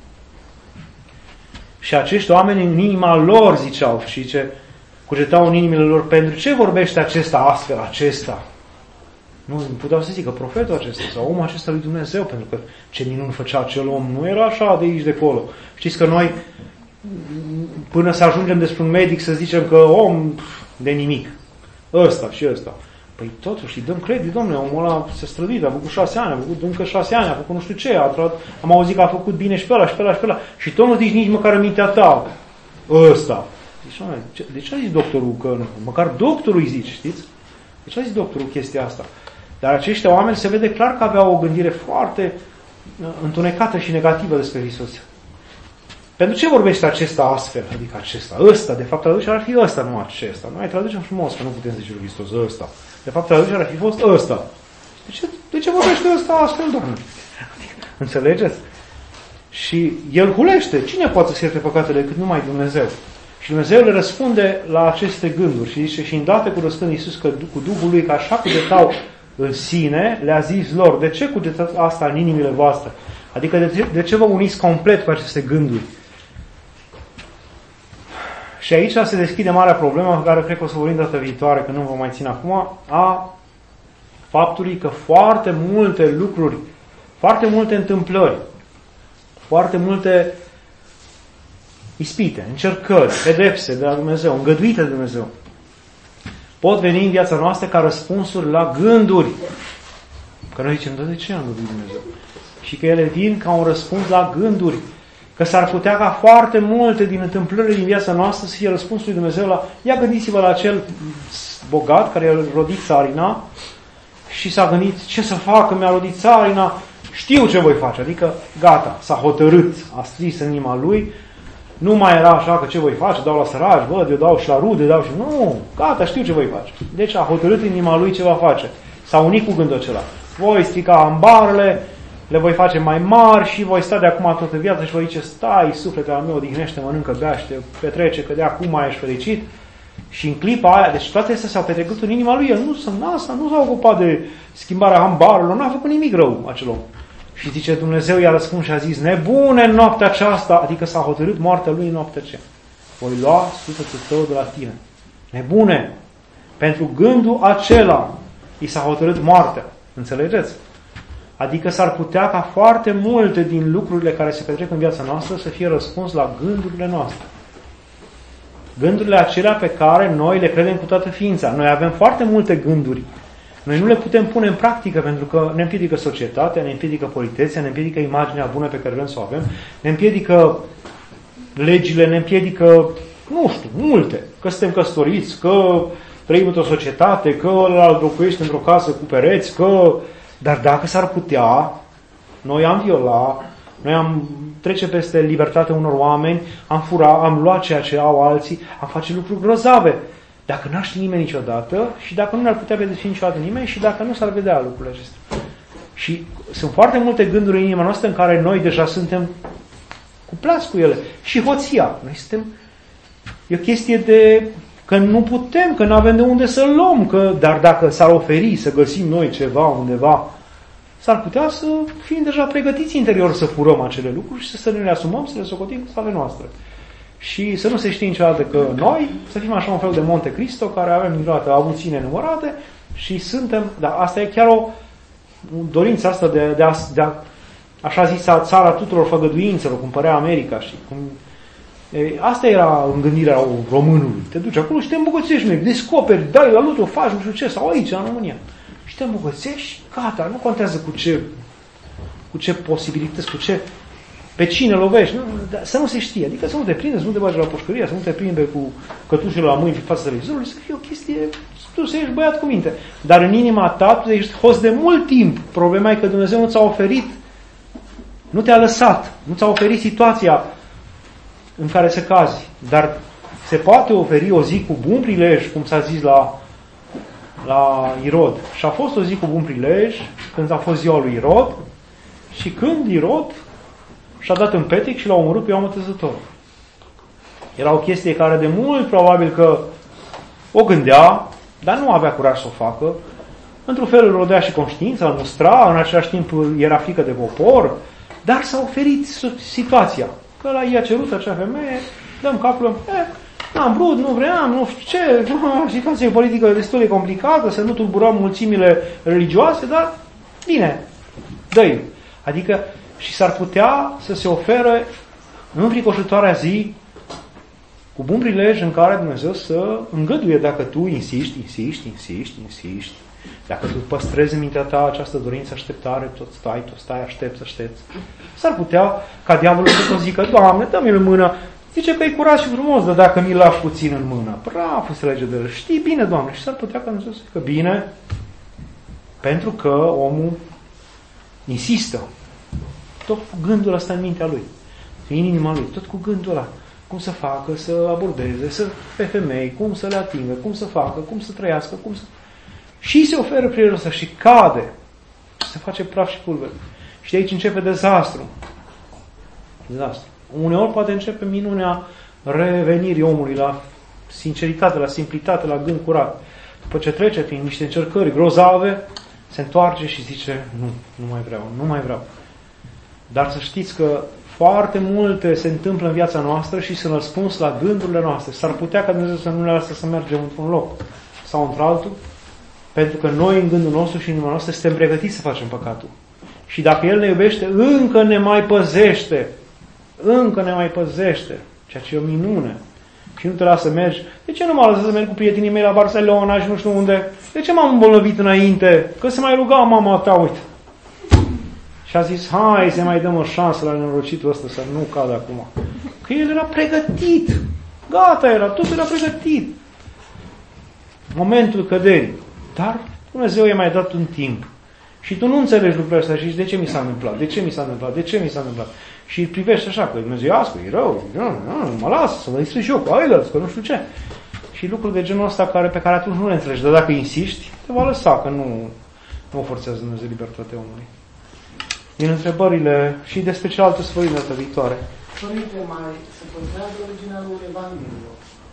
A: Și acești oameni în inima lor ziceau și ce cugetau în inimile lor, pentru ce vorbește acesta astfel, acesta? Nu puteau să zică profetul acesta sau omul acesta lui Dumnezeu, pentru că ce minuni făcea acel om nu era așa de aici de acolo. Știți că noi, până să ajungem despre un medic să zicem că om de nimic, ăsta și ăsta. Păi totuși îi dăm credit, domnule, omul ăla se străduit, a făcut șase ani, a făcut încă șase ani, a făcut nu știu ce, a trat, am auzit că a făcut bine și pe ăla și pe ăla și pe ăla. Și tot nu zici nici măcar în mintea ta, ăsta. Deci, de ce a zis doctorul că nu? Măcar doctorul îi zici, știți? De ce a zis doctorul chestia asta? Dar aceștia oameni se vede clar că aveau o gândire foarte întunecată și negativă despre Hristos. Pentru ce vorbește acesta astfel? Adică acesta, ăsta, de fapt traducerea ar fi ăsta, nu acesta. Noi traducem frumos, că nu putem zice lui Hristos ăsta. De fapt traducerea ar fi fost ăsta. De ce, de ce vorbește ăsta astfel, Domnule? Înțelegeți? Și el hulește. Cine poate să ierte păcatele decât numai Dumnezeu? Și Dumnezeu le răspunde la aceste gânduri. Și zice, și îndată curățând Iisus că, cu Duhul Lui, că așa cugetau în sine, le-a zis lor, de ce cugetați asta în inimile voastre? Adică de ce, de ce vă uniți complet cu aceste gânduri? Și aici se deschide marea problemă, pe care cred că o să vorbim data viitoare, că nu vă mai țin acum, a faptului că foarte multe lucruri, foarte multe întâmplări, foarte multe ispite, încercări, pedepse de la Dumnezeu, îngăduite de Dumnezeu, pot veni în viața noastră ca răspunsuri la gânduri. Că noi zicem, de ce am îngăduit Dumnezeu? Și că ele vin ca un răspuns la gânduri. Că s-ar putea ca foarte multe din întâmplările din viața noastră să fie răspunsul lui Dumnezeu la... Ia gândiți-vă la acel bogat care a rodit țarina și s-a gândit, ce să fac, că mi-a rodit țarina, știu ce voi face. Adică, gata, s-a hotărât, a scris în inima lui, nu mai era așa că ce voi face, dau la săraci, bă, eu dau și la rude, dau și... Nu, gata, știu ce voi face. Deci a hotărât în inima lui ce va face. S-a unit cu gândul acela. Voi strica ambarele, le voi face mai mari și voi sta de acum toată viața și voi zice, stai, sufletele meu, odihnește, mănâncă, beaște, petrece, că de acum ești fericit. Și în clipa aia, deci toate astea s-au petrecut în inima lui, el nu, asta, nu s-a ocupat de schimbarea hambarelor, nu a făcut nimic rău acel om. Și zice, Dumnezeu i-a răspuns și a zis, nebune în noaptea aceasta, adică s-a hotărât moartea lui în noaptea aceea. Voi lua sufletul tău de la tine. Nebune! Pentru gândul acela i s-a hotărât moartea. Înțelegeți? Adică s-ar putea ca foarte multe din lucrurile care se petrec în viața noastră să fie răspuns la gândurile noastre. Gândurile acelea pe care noi le credem cu toată ființa. Noi avem foarte multe gânduri. Noi nu le putem pune în practică pentru că ne împiedică societatea, ne împiedică politeția, ne împiedică imaginea bună pe care vrem să o avem, ne împiedică legile, ne împiedică, nu știu, multe. Că suntem căsătoriți, că trăim într-o societate, că locuiești într-o casă cu pereți, că... Dar dacă s-ar putea, noi am viola, noi am trece peste libertatea unor oameni, am fura, am luat ceea ce au alții, am face lucruri grozave. Dacă n-ar ști nimeni niciodată și dacă nu ne-ar putea pedepsi niciodată nimeni și dacă nu s-ar vedea lucrurile acestea. Și sunt foarte multe gânduri în inima noastră în care noi deja suntem cuplați cu ele. Și hoția. Noi suntem... E o chestie de... că nu putem, că nu avem de unde să luăm. Că... Dar dacă s-ar oferi să găsim noi ceva undeva, s-ar putea să fim deja pregătiți interior să furăm acele lucruri și să ne le asumăm, să le socotim cu ale noastre. Și să nu se știe niciodată că noi să fim așa un fel de Monte Cristo care avem niciodată avuții nenumărate și suntem, dar asta e chiar o dorință asta de, de, a, de a, așa zisa țara tuturor făgăduințelor, cum părea America și cum, e, asta era în gândirea românului. Te duci acolo și te îmbogățești, măi, descoperi, dai la lutul, faci nu știu ce, sau aici, în România. Și te îmbogățești și gata, nu contează cu ce, cu ce posibilități, cu ce... Pe cine lovești? Nu, să nu se știe. Adică să nu te prinde, să nu te bagi la pușcărie, să nu te prinde cu cătușele la mâini în fața televizorului, să fie o chestie, tu să ești băiat cu minte. Dar în inima ta, tu ești host de mult timp. Problema e că Dumnezeu nu ți-a oferit, nu te-a lăsat, nu ți-a oferit situația în care să cazi. Dar se poate oferi o zi cu bun prilej, cum s-a zis la, la Irod. Și a fost o zi cu bun prilej, când a fost ziua lui Irod, și când Irod și-a dat în petic și l-a omorât pe Ioan Botezătorul. Era o chestie care de mult probabil că o gândea, dar nu avea curaj să o facă. Într-un fel îl rodea și conștiința, îl mustra, în același timp era frică de popor, dar s-a oferit situația. Că la i-a cerut acea femeie, dăm capul, eh, N-am vrut, nu vreau, nu știu ce, situație politică destul de complicată, să nu tulburăm mulțimile religioase, dar bine, dă-i. Adică și s-ar putea să se ofere în fricoșătoarea zi cu bun prilej în care Dumnezeu să îngăduie dacă tu insiști, insiști, insiști, insiști, dacă tu păstrezi în mintea ta această dorință, așteptare, tot stai, tot stai, aștepți, aștepți. S-ar putea ca diavolul să tot zică, Doamne, dă-mi în mână, zice că e curat și frumos, dar dacă mi-l lași puțin în mână, bravo, înțelege de el, știi bine, Doamne, și s-ar putea ca Dumnezeu să zică, bine, pentru că omul insistă, tot cu gândul ăsta în mintea lui, în inima lui, tot cu gândul ăla. Cum să facă, să abordeze, să pe femei, cum să le atingă, cum să facă, cum să trăiască, cum să... Și se oferă prilejul ăsta și cade. Se face praf și pulbere. Și de aici începe dezastru. Dezastru. Uneori poate începe minunea revenirii omului la sinceritate, la simplitate, la gând curat. După ce trece prin niște încercări grozave, se întoarce și zice, nu, nu mai vreau, nu mai vreau. Dar să știți că foarte multe se întâmplă în viața noastră și sunt răspuns la gândurile noastre. S-ar putea ca Dumnezeu să nu ne lasă să mergem într-un loc sau într-altul, pentru că noi în gândul nostru și în inima noastră suntem pregătiți să facem păcatul. Și dacă El ne iubește, încă ne mai păzește. Încă ne mai păzește. Ceea ce e o minune. Și nu te lasă să mergi. De ce nu mă lasă să merg cu prietenii mei la Barcelona și nu știu unde? De ce m-am îmbolnăvit înainte? Că se mai ruga mama ta, uite. Și a zis, hai să mai dăm o șansă la nenorocitul ăsta să nu cadă acum. Că el era pregătit. Gata era, totul era pregătit. Momentul căderii. Dar Dumnezeu i-a mai dat un timp. Și tu nu înțelegi lucrurile astea și zici, de ce mi s-a întâmplat? De ce mi s-a întâmplat? De ce mi s-a întâmplat? Și îl privești așa, că Dumnezeiască, e rău, nu, nu, mă lasă să mă distrug și eu cu ailalți, că nu știu ce. Și lucruri de genul ăsta care, pe care atunci nu le înțelegi. Dar dacă insiști, te va lăsa, că nu, nu forțează Dumnezeu libertatea omului. Din întrebările și despre cealaltă sfării data viitoare.
B: Părinte, mai se păstrează originalul Evangheliei?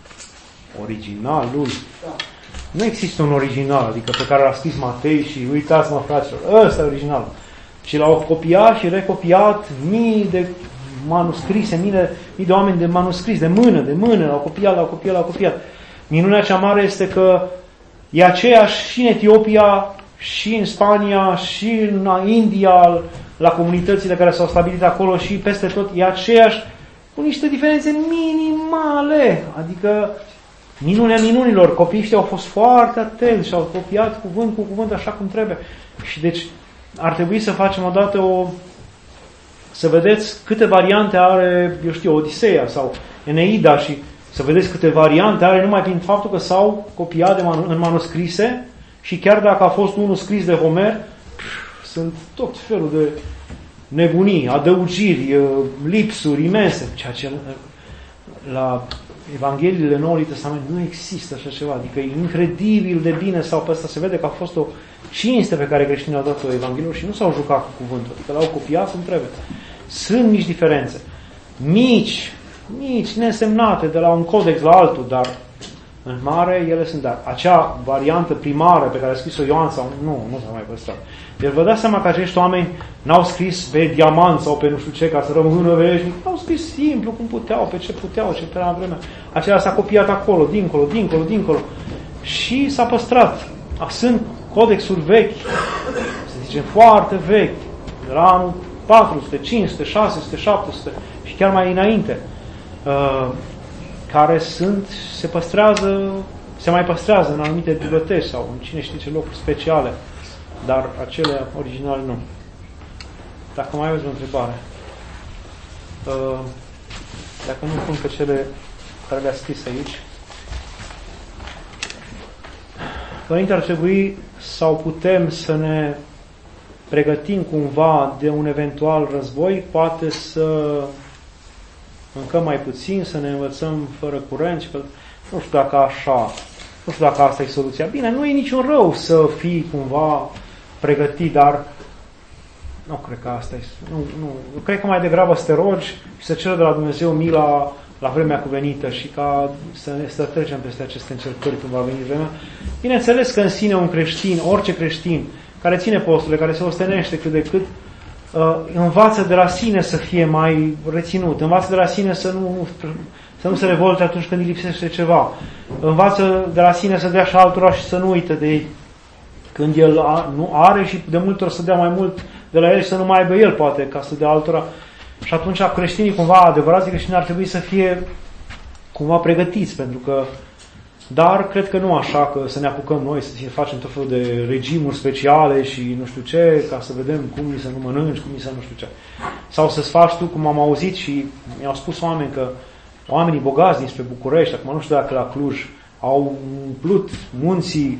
A: Originalul?
B: Da.
A: Nu există un original, adică pe care l-a scris Matei și uitați-mă, fraților, ăsta e originalul. Și l-au copiat și recopiat mii de manuscrise, mii de, mii de oameni de manuscris, de mână, de mână, l-au copiat, l-au copiat, l-au copiat. Minunea cea mare este că e aceeași și în Etiopia, și în Spania, și în India, la comunitățile care s-au stabilit acolo și peste tot, e aceeași, cu niște diferențe minimale. Adică, minunea minunilor, copiii ăștia au fost foarte atenți și au copiat cuvânt cu cuvânt așa cum trebuie. Și deci, ar trebui să facem odată o... să vedeți câte variante are, eu știu, Odiseea sau Eneida și să vedeți câte variante are numai prin faptul că s-au copiat de manu- în manuscrise și chiar dacă a fost unul scris de Homer, sunt tot felul de nebunii, adăugiri, lipsuri imense, ceea ce la Evangheliile Noului Testament nu există așa ceva, adică e incredibil de bine sau pe asta se vede că a fost o cinste pe care creștinii au dat-o Evangheliilor și nu s-au jucat cu cuvântul, adică l-au copiat cum trebuie. Sunt mici diferențe, mici, mici, nesemnate de la un codex la altul, dar în mare ele sunt, dar acea variantă primară pe care a scris-o Ioan sau nu, nu s-a mai păstrat. Deci vă dați seama că acești oameni n-au scris pe diamant sau pe nu știu ce ca să rămână veșnic, au scris simplu, cum puteau, pe ce puteau, ce era în vremea. Aceea s-a copiat acolo, dincolo, dincolo, dincolo și s-a păstrat. Sunt codexuri vechi, să zicem foarte vechi, de la anul patru sute, cinci sute, șase sute, șapte sute și chiar mai înainte, uh, care sunt, se păstrează, se mai păstrează în anumite biblioteci sau în cine știe ce locuri speciale, dar acele originale nu. Dacă mai aveți o întrebare, uh, dacă nu pun pe cele care le-a scris aici, Părinte, ar trebui sau putem să ne pregătim cumva de un eventual război, poate să mâncăm mai puțin, să ne învățăm fără curent, că nu știu dacă așa, nu știu dacă asta e soluția. Bine, nu e niciun rău să fii cumva pregătit, dar nu cred că asta e. Nu, nu. Eu cred că mai degrabă să te rogi și să ceri de la Dumnezeu mila la vremea cuvenită și ca să, ne, să trecem peste aceste încercări când va veni vremea. Bineînțeles că în sine un creștin, orice creștin, care ține posturile, care se ostenește cât de cât, uh, învață de la sine să fie mai reținut, învață de la sine să nu, să nu se revolte atunci când îi lipsește ceva, învață de la sine să dea și altora și să nu uite de ei când el a, nu are și de multe ori să dea mai mult de la el și să nu mai aibă el, poate, ca să dea altora. Și atunci creștinii, cumva, adevărații creștini ar trebui să fie cumva pregătiți, pentru că, dar cred că nu așa, că să ne apucăm noi să facem tot felul de regimuri speciale și nu știu ce, ca să vedem cum îi să nu mănânci, cum îi să nu știu ce. Sau să-ți faci tu, cum am auzit și mi-au spus oameni că oamenii bogați dinspre București, acum nu știu dacă la Cluj, au umplut munții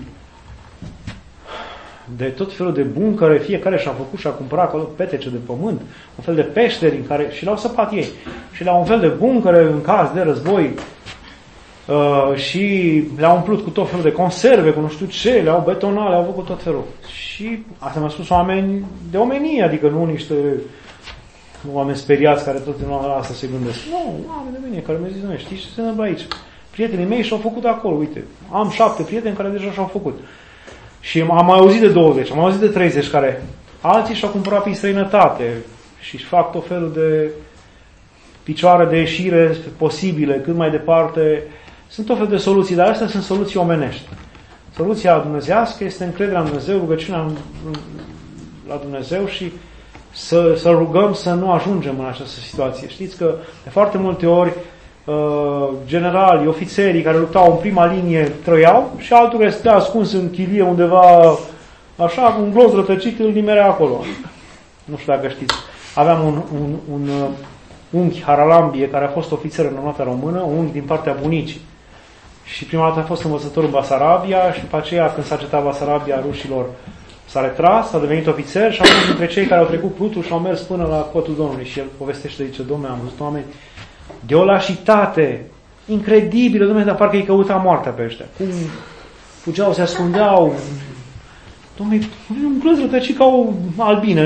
A: de tot felul de buncăre, fiecare și-a făcut și-a cumpărat acolo petece de pământ, un fel de peșteri în care, și le-au săpat ei. Și le-au un fel de buncăre în caz de război uh, și le-au umplut cu tot felul de conserve, cu nu știu ce, le-au betonat, le-au făcut tot felul. Și asta mi-a spus oameni de omenie, adică nu niște oameni speriați care tot la asta se gândesc. Nu, oameni de omenie care mi-au zis, nu, știi ce se întâmplă aici? Prietenii mei și-au făcut acolo, uite, am șapte prieteni care deja și-au făcut. Și am mai auzit de douăzeci, am auzit de treizeci care alții și-au cumpărat prin străinătate și fac tot felul de picioare de ieșire posibile, cât mai departe. Sunt tot felul de soluții, dar astea sunt soluții omenești. Soluția dumnezeiască este încrederea în Dumnezeu, rugăciunea la Dumnezeu și să, să rugăm să nu ajungem în această situație. Știți că de foarte multe ori generali, ofițerii care luptau în prima linie trăiau și altul care stătea ascuns în chilie undeva așa, cu un glonț rătăcit, îl nimerea acolo. Nu știu dacă știți. Aveam un, un, un unchi Haralambie care a fost ofițer în armata română, un unchi din partea bunicii. Și prima dată a fost învățător în Basarabia și după aceea când s-a cetat Basarabia rușilor s-a retras, a devenit ofițer și a fost dintre cei care au trecut Prutul și au mers până la cotul Domnului. Și el povestește, zice, Dom'le, am văzut oameni de o lașitate incredibilă, Dom'le, dar parcă îi căuta moartea pe ăștia. Cum fugeau, se ascundeau. Dom'le, un glăz rătăcit ca o albină.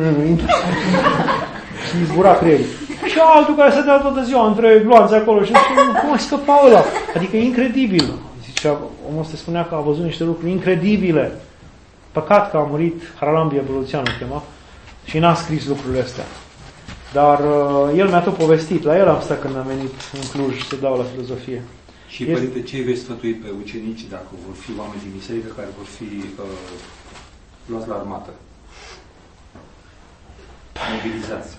A: Și îi zbura creierul. Și altul care stătea toată ziua între gloanțe acolo și zice, cum a scăpat ăla? Adică e incredibil. Zicea, omul ăsta spunea că a văzut niște lucruri incredibile. Păcat că a murit Haralambie Băluțeanu, chema, și n-a scris lucrurile astea. Dar uh, el mi-a tot povestit. La el am stat când am venit în Cluj să dau la filozofie.
C: Și, este... Părinte, ce îi vei sfătui pe ucenici dacă vor fi oameni din biserică care vor fi uh, luați la armată? Mobilizați.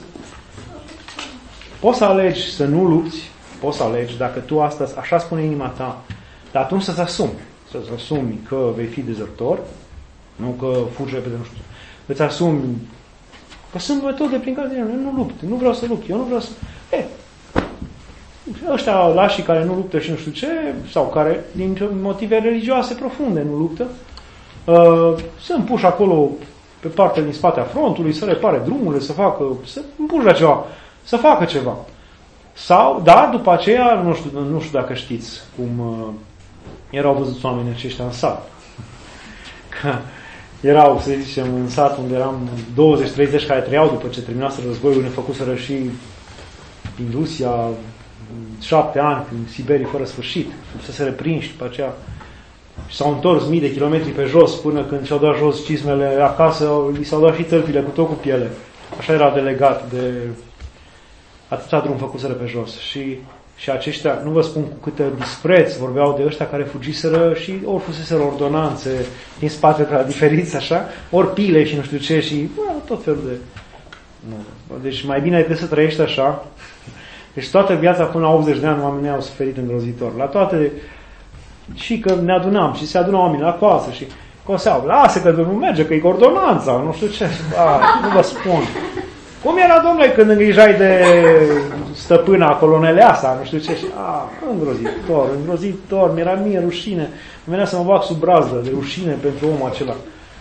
A: Poți să alegi să nu lupți, poți să alegi dacă tu astăzi, așa spune inima ta, dar atunci să-ți asumi. Să-ți asumi că vei fi dezertor, nu că fugi repede, nu știu. Îți asumi că sunt metode prin care eu nu lupt, nu vreau să lupt, eu nu vreau să... E, ăștia lașii care nu luptă și nu știu ce, sau care din motive religioase profunde nu luptă, uh, sunt puși acolo pe partea din spatea frontului, să repare drumurile, să facă, să împuși la ceva, să facă ceva. Sau, dar după aceea, nu știu, nu știu dacă știți cum uh, erau văzuți oamenii aceștia în sat. Că erau, să zicem, în sat unde eram douăzeci treizeci care trăiau după ce terminaseră războiul, ne făcuseră și din Rusia șapte ani, în Siberie fără sfârșit, să se reprinși după aceea. Și s-au întors mii de kilometri pe jos până când și-au dat jos cizmele acasă, li s-au dat și tălpile cu tot cu piele. Așa era delegat de atâta drum făcuseră pe jos. Și, și aceștia, nu vă spun cu câtă dispreț, vorbeau de ăștia care fugiseră și ori fuseseră ordonanțe din spate de la diferiți, așa, ori pile și nu știu ce și bă, tot felul de... Nu. Deci mai bine decât să trăiești așa. Deci toată viața până la optzeci de ani oamenii au suferit îngrozitor. La toate... Și că ne adunam și se adunau oamenii la coasă și coseau. Lasă că nu merge, că e ordonanța, nu știu ce. A, nu vă spun. Cum era, domnule, când îngrijai de stăpâna coloneleasa, nu știu ce. Și, a, îngrozitor, îngrozitor, mi-era mie rușine. Îmi venea să mă bag sub brazdă de rușine pentru omul acela.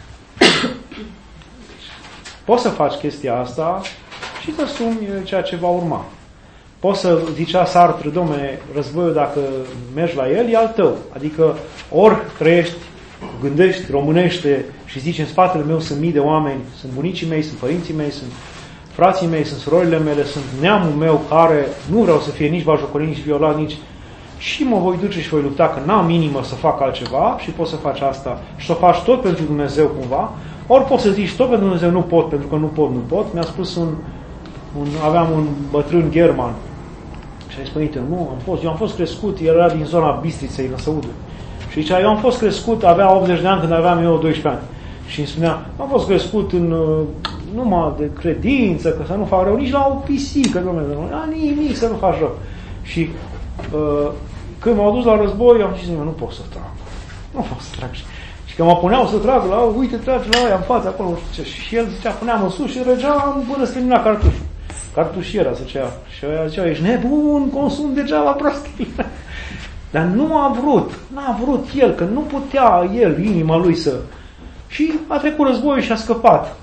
A: Poți să faci chestia asta și să asumi ceea ce va urma. Poți să, zicea Sartre, dom'le, războiul dacă mergi la el, e al tău. Adică ori trăiești, gândești, românește și zici în spatele meu sunt mii de oameni, sunt bunicii mei, sunt părinții mei, sunt frații mei, sunt surorile mele, sunt neamul meu care nu vreau să fie nici bajocorit, nici violat, nici... Și mă voi duce și voi lupta, că n-am inimă să fac altceva și poți să faci asta și să faci tot pentru Dumnezeu cumva, Ori poți să zici tot pentru Dumnezeu, nu pot, pentru că nu pot, nu pot. Mi-a spus un, un aveam un bătrân german și a spus, nu, am fost, eu am fost crescut, el era din zona Bistriței, în Săudă. Și zicea, eu am fost crescut, avea optzeci de ani când aveam eu doisprezece ani. Și îmi spunea, am fost crescut în numai de credință, că să nu fac rău, nici la o pisică, Dumnezeu, nu la nimic să nu faci rău. Și uh, când m-au dus la război, am zis, nu pot să trag. Nu pot să trag. Și că mă puneau să trag la, uite, tragi la aia în față, acolo, nu știu ce. Și el zicea, puneam în sus și răgeam până se termina cartușul. Cartușiera, zicea. Și aia zicea, ești nebun, consum degeaba prostii. Dar nu a vrut, n-a vrut el, că nu putea el, inima lui să... Și a trecut războiul și a scăpat.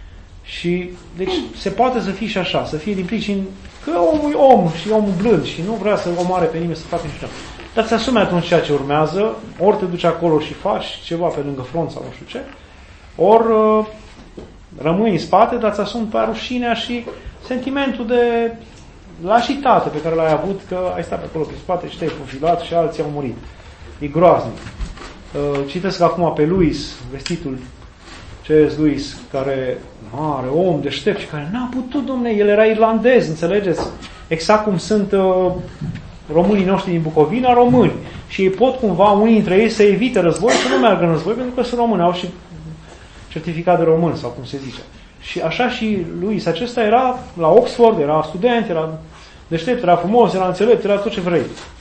A: Și, deci, se poate să fie și așa, să fie din pricini că omul e om și omul blând și nu vrea să omoare pe nimeni, să facă niște. Dar ți asumi atunci ceea ce urmează, ori te duci acolo și faci ceva pe lângă front sau nu știu ce, ori uh, rămâi în spate, dar ți asumi pe rușinea și sentimentul de lașitate pe care l-ai avut, că ai stat pe acolo pe spate și te-ai profilat și alții au murit. E groaznic. Uh, citesc acum pe Luis, vestitul C S. Lewis, care mare om, deștept și care n-a putut, domne, el era irlandez, înțelegeți? Exact cum sunt uh, românii noștri din Bucovina, români. Și ei pot cumva, unii dintre ei, să evite război, să nu meargă în război, pentru că sunt români, au și certificat de român, sau cum se zice. Și așa și Lewis, acesta era la Oxford, era student, era deștept, era frumos, era înțelept, era tot ce vrei.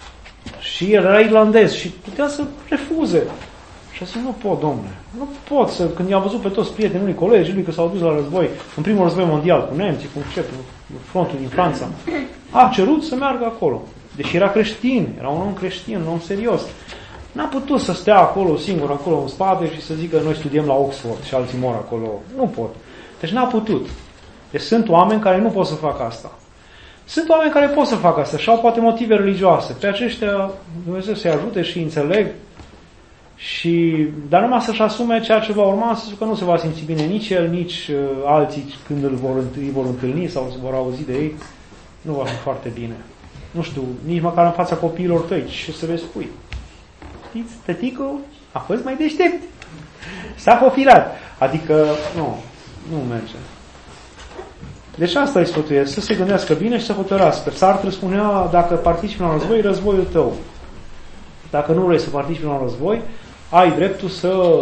A: Și el era irlandez și putea să refuze. Și a zis, nu pot, domnule, nu pot să, când i-am văzut pe toți prietenii lui, colegii lui, că s-au dus la război, în primul război mondial, cu nemții, cu ce, frontul din Franța, a cerut să meargă acolo. Deși era creștin, era un om creștin, un om serios. N-a putut să stea acolo singur, acolo în spate și să zică, noi studiem la Oxford și alții mor acolo. Nu pot. Deci n-a putut. Deci sunt oameni care nu pot să facă asta. Sunt oameni care pot să facă asta și au poate motive religioase. Pe aceștia Dumnezeu să-i ajute și înțeleg. Și, dar numai să-și asume ceea ce va urma, să zic că nu se va simți bine nici el, nici uh, alții când îl vor, îi vor întâlni sau se vor auzi de ei, nu va fi foarte bine. Nu știu, nici măcar în fața copiilor tăi, ce să le spui? Știți, tăticul a fost mai deștept. S-a fofilat. Adică, nu, nu merge. Deci asta îi sfătuiesc, să se gândească bine și să hotărască. Sartre spunea, dacă participi la război, războiul tău. Dacă nu vrei să participi la război, ai dreptul să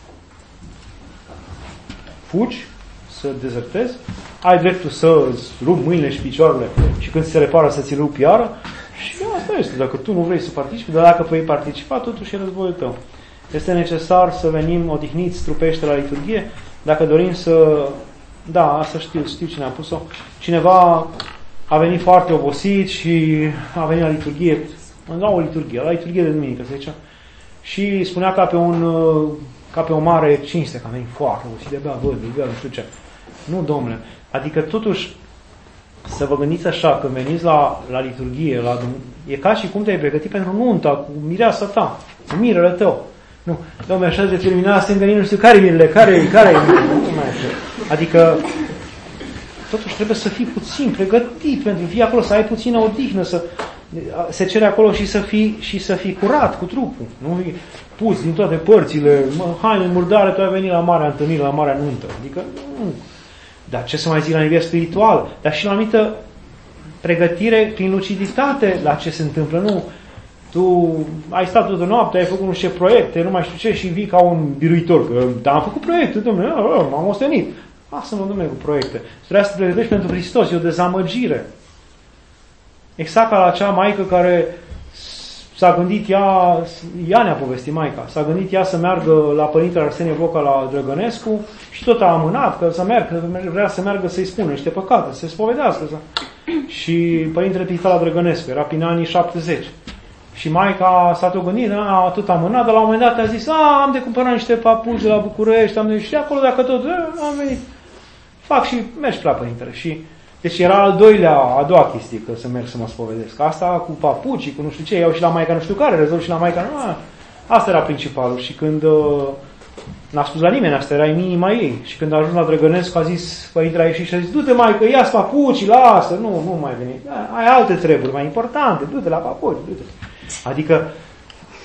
A: fugi, să dezertezi, ai dreptul să îți rupi mâinile și picioarele și când ți se repară să ți le rupi iară și asta este, dacă tu nu vrei să participi, dar dacă vei participa, totuși e războiul tău. Este necesar să venim odihniți trupește la liturghie, dacă dorim să... Da, asta știu, știu cine a pus-o. Cineva a venit foarte obosit și a venit la liturghie, la o liturghie, la liturghie de duminică, se zicea, și spunea ca pe un, ca pe o mare cinste, că a venit foarte obosit, de bea văd, de bea, nu știu ce. Nu, domnule, adică totuși să vă gândiți așa, când veniți la, la liturghie, la, e ca și cum te-ai pregătit pentru nunta cu mireasa ta, cu mirele tău. Nu, domnule, așa de terminat, stângă, nu știu care mirele, care care Adică totuși trebuie să fii puțin pregătit pentru fii acolo, să ai puțină odihnă, să se cere acolo și să fii, și să fii curat cu trupul. Nu pus din toate părțile, mă, haine murdare, tu ai venit la marea întâlnire, la marea nuntă. Adică, nu. Dar ce să mai zic la nivel spiritual? Dar și la anumită pregătire prin luciditate la ce se întâmplă. Nu, tu ai stat toată noaptea, ai făcut nu știu ce proiecte, nu mai știu ce, și vii ca un biruitor. Că, dar am făcut proiecte, domnule, m-am ostenit. Lasă-mă, domnule, cu proiecte. Trebuie să te pregătești pentru Hristos, e o dezamăgire. Exact ca la acea maică care s-a gândit ea, ea ne-a povestit maica, s-a gândit ea să meargă la părintele Arsenie Voca la Drăgănescu și tot a amânat, că să meargă, vrea să meargă să-i spună niște păcate, să se spovedească. Și părintele Pita la Drăgănescu, era prin anii șaptezeci. Și maica s-a tot gândit, a, tot amânat, dar la un moment dat a zis, a, am de cumpărat niște papuci de la București, am de și acolo, dacă tot, a, am venit. Fac și mergi la părintele. Și deci era al doilea, a doua chestie, că să merg să mă spovedesc. Asta cu papucii, cu nu știu ce, iau și la maica nu știu care, rezolv și la maica nu. A, asta era principalul. Și când uh, n-a spus la nimeni, asta era în inima ei. Și când a ajuns la Drăgănescu, a zis, părintele a ieșit și a zis, du-te maică, ia-ți papucii, lasă, nu, nu mai veni. Ai alte treburi mai importante, du-te la papuci, du-te. Adică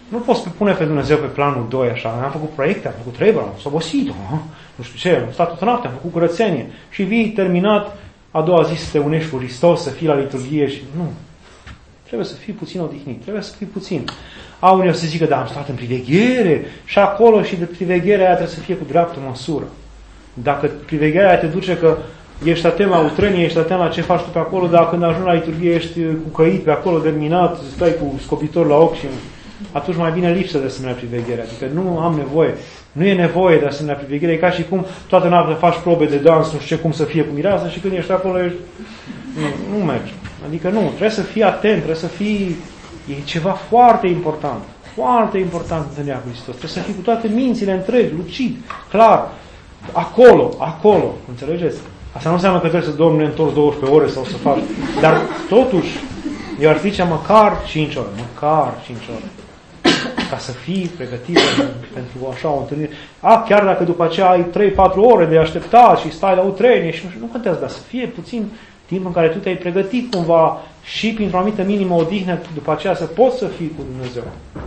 A: Nu poți pune pe Dumnezeu pe planul doi așa. Am făcut proiecte, am făcut treburi, am obosit, nu știu ce, am stat toată noaptea, am făcut curățenie. Și vii terminat, a doua zi să te unești cu Hristos, să fii la liturghie și nu. Trebuie să fii puțin odihnit, trebuie să fii puțin. A, unii o să zică, da, am stat în priveghere și acolo și de privegherea aia trebuie să fie cu dreaptă măsură. Dacă privegherea aia te duce că ești atent la utrenie, ești atent la ce faci tu pe acolo, dar când ajungi la liturghie ești cucăit pe acolo, terminat, stai cu scopitor la ochi și atunci mai bine lipsă de asemenea priveghere. Adică nu am nevoie. Nu e nevoie de asemenea priveghere. E ca și cum toată noaptea faci probe de dans, nu știu ce, cum să fie cu mireasa și când ești acolo ești... Nu, nu mergi. Adică nu, trebuie să fii atent, trebuie să fii... E ceva foarte important. Foarte important întâlnirea cu Hristos. Trebuie să fii cu toate mințile întregi, lucid, clar. Acolo, acolo. Înțelegeți? Asta nu înseamnă că trebuie să dormi întors douăsprezece ore sau să faci. Dar totuși, eu ar zice măcar cinci ore. Măcar cinci ore. Ca să fii pregătit pentru așa o întâlnire. A, chiar dacă după aceea ai trei patru ore de așteptat și stai la utrenie și nu știu, nu contează, dar să fie puțin timp în care tu te-ai pregătit cumva și printr-o anumită minimă odihnă, după aceea să poți să fii cu Dumnezeu.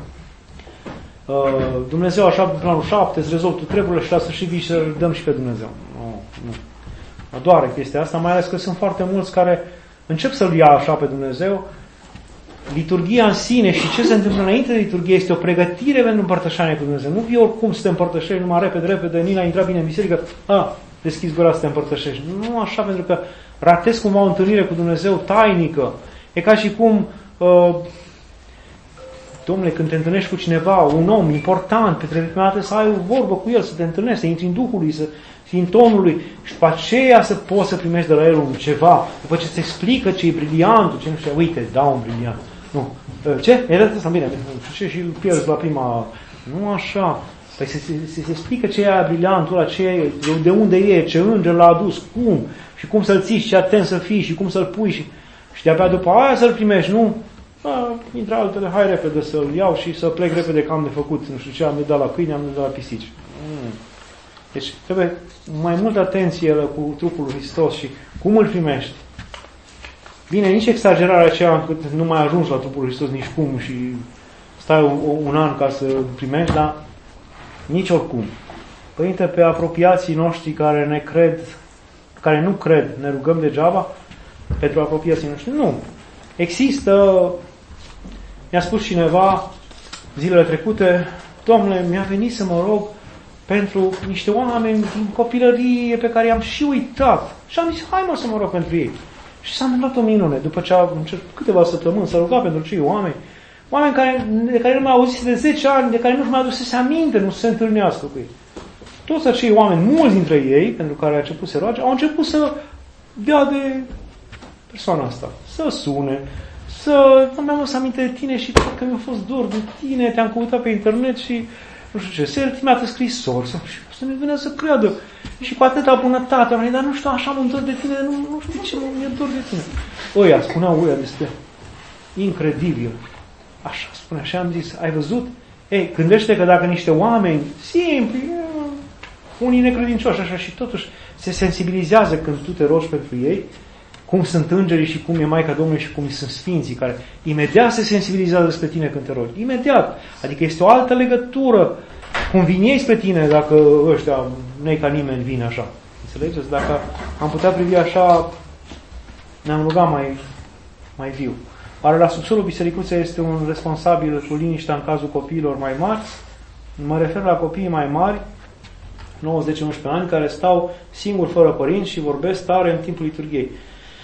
A: Uh, Dumnezeu așa, pe planul șapte, îți rezolvi tu treburile și la sfârșit vii să dăm și pe Dumnezeu. Nu, nu. Mă doare chestia asta, mai ales că sunt foarte mulți care încep să-L ia așa pe Dumnezeu. Liturghia în sine și ce se întâmplă înainte de liturghie este o pregătire pentru împărtășanie cu Dumnezeu. Nu vii oricum să te împărtășești numai repede, repede, Nina, intra bine în biserică, a, deschizi gura să te împărtășești. Nu așa, pentru că ratezi cumva o întâlnire cu Dumnezeu tainică. E ca și cum, uh, domnule, când te întâlnești cu cineva, un om important, pe prima dată să ai o vorbă cu el, să te întâlnești, să intri în Duhul lui, să fii în tonul lui și după aceea să poți să primești de la el un ceva, după ce îți explică ce e briliantul, ce nu știu, uite, dau un briliant. Nu. Ce? E asta bine, ce și îl pierzi la prima... Nu așa. Păi se, se, se, se explică ce e brilliantul ăla, ce e, de unde e, ce înger l-a adus, cum, și cum să-l ții și ce atent să fii și cum să-l pui și, și de-abia după aia să-l primești, nu? A, intră altele, hai repede să-l iau și să plec repede că am de făcut, nu știu ce, am de dat la câini, am de dat la pisici. Mm. Deci trebuie mai multă atenție cu trupul lui Hristos și cum îl primești. Bine, nici exagerarea aceea încât nu mai ajungi la trupul lui Hristos nici cum și stai un an ca să primești, dar nici oricum. Părinte, pe apropiații noștri care ne cred, care nu cred, ne rugăm degeaba pentru apropiații noștri? Nu. Există, mi-a spus cineva zilele trecute, Domnule, mi-a venit să mă rog pentru niște oameni din copilărie pe care i-am și uitat. Și am zis, hai mă să mă rog pentru ei. Și s-a întâmplat o minune. După ce a început câteva săptămâni să ruga pentru cei oameni, oameni care, de care nu mai auzise de zece ani, de care nu-și mai adusese aminte, nu se întâlnească cu ei. Toți acei oameni, mulți dintre ei, pentru care a început să roage, au început să dea de persoana asta. Să sune, să... Mi-am adus aminte de tine și că mi-a fost dor de tine, te-am căutat pe internet și nu știu ce, să-l trimite scrisori, să, să ne vină să creadă. Și cu atâta bunătate, am zis, dar nu știu, așa mă dor de tine, nu, nu știu ce mă dor de tine. Oia, spuneau oia despre incredibil. Așa spunea. Și am zis, ai văzut? Ei, gândește că dacă niște oameni simpli, unii necredincioși, așa, și totuși se sensibilizează când tu te rogi pentru ei, cum sunt îngerii și cum e Maica Domnului și cum sunt sfinții, care imediat se sensibilizează spre tine când te rogi. Imediat. Adică este o altă legătură. Cum vin ei spre tine, dacă ăștia, nu-i ca nimeni vine așa. Înțelegeți? Dacă am putea privi așa, ne-am rugat mai, mai viu. Oare la subsolul bisericuței este un responsabil cu liniștea în cazul copiilor mai mari? Mă refer la copiii mai mari, nouă, zece, unsprezece ani, care stau singuri fără părinți și vorbesc tare în timpul liturghiei.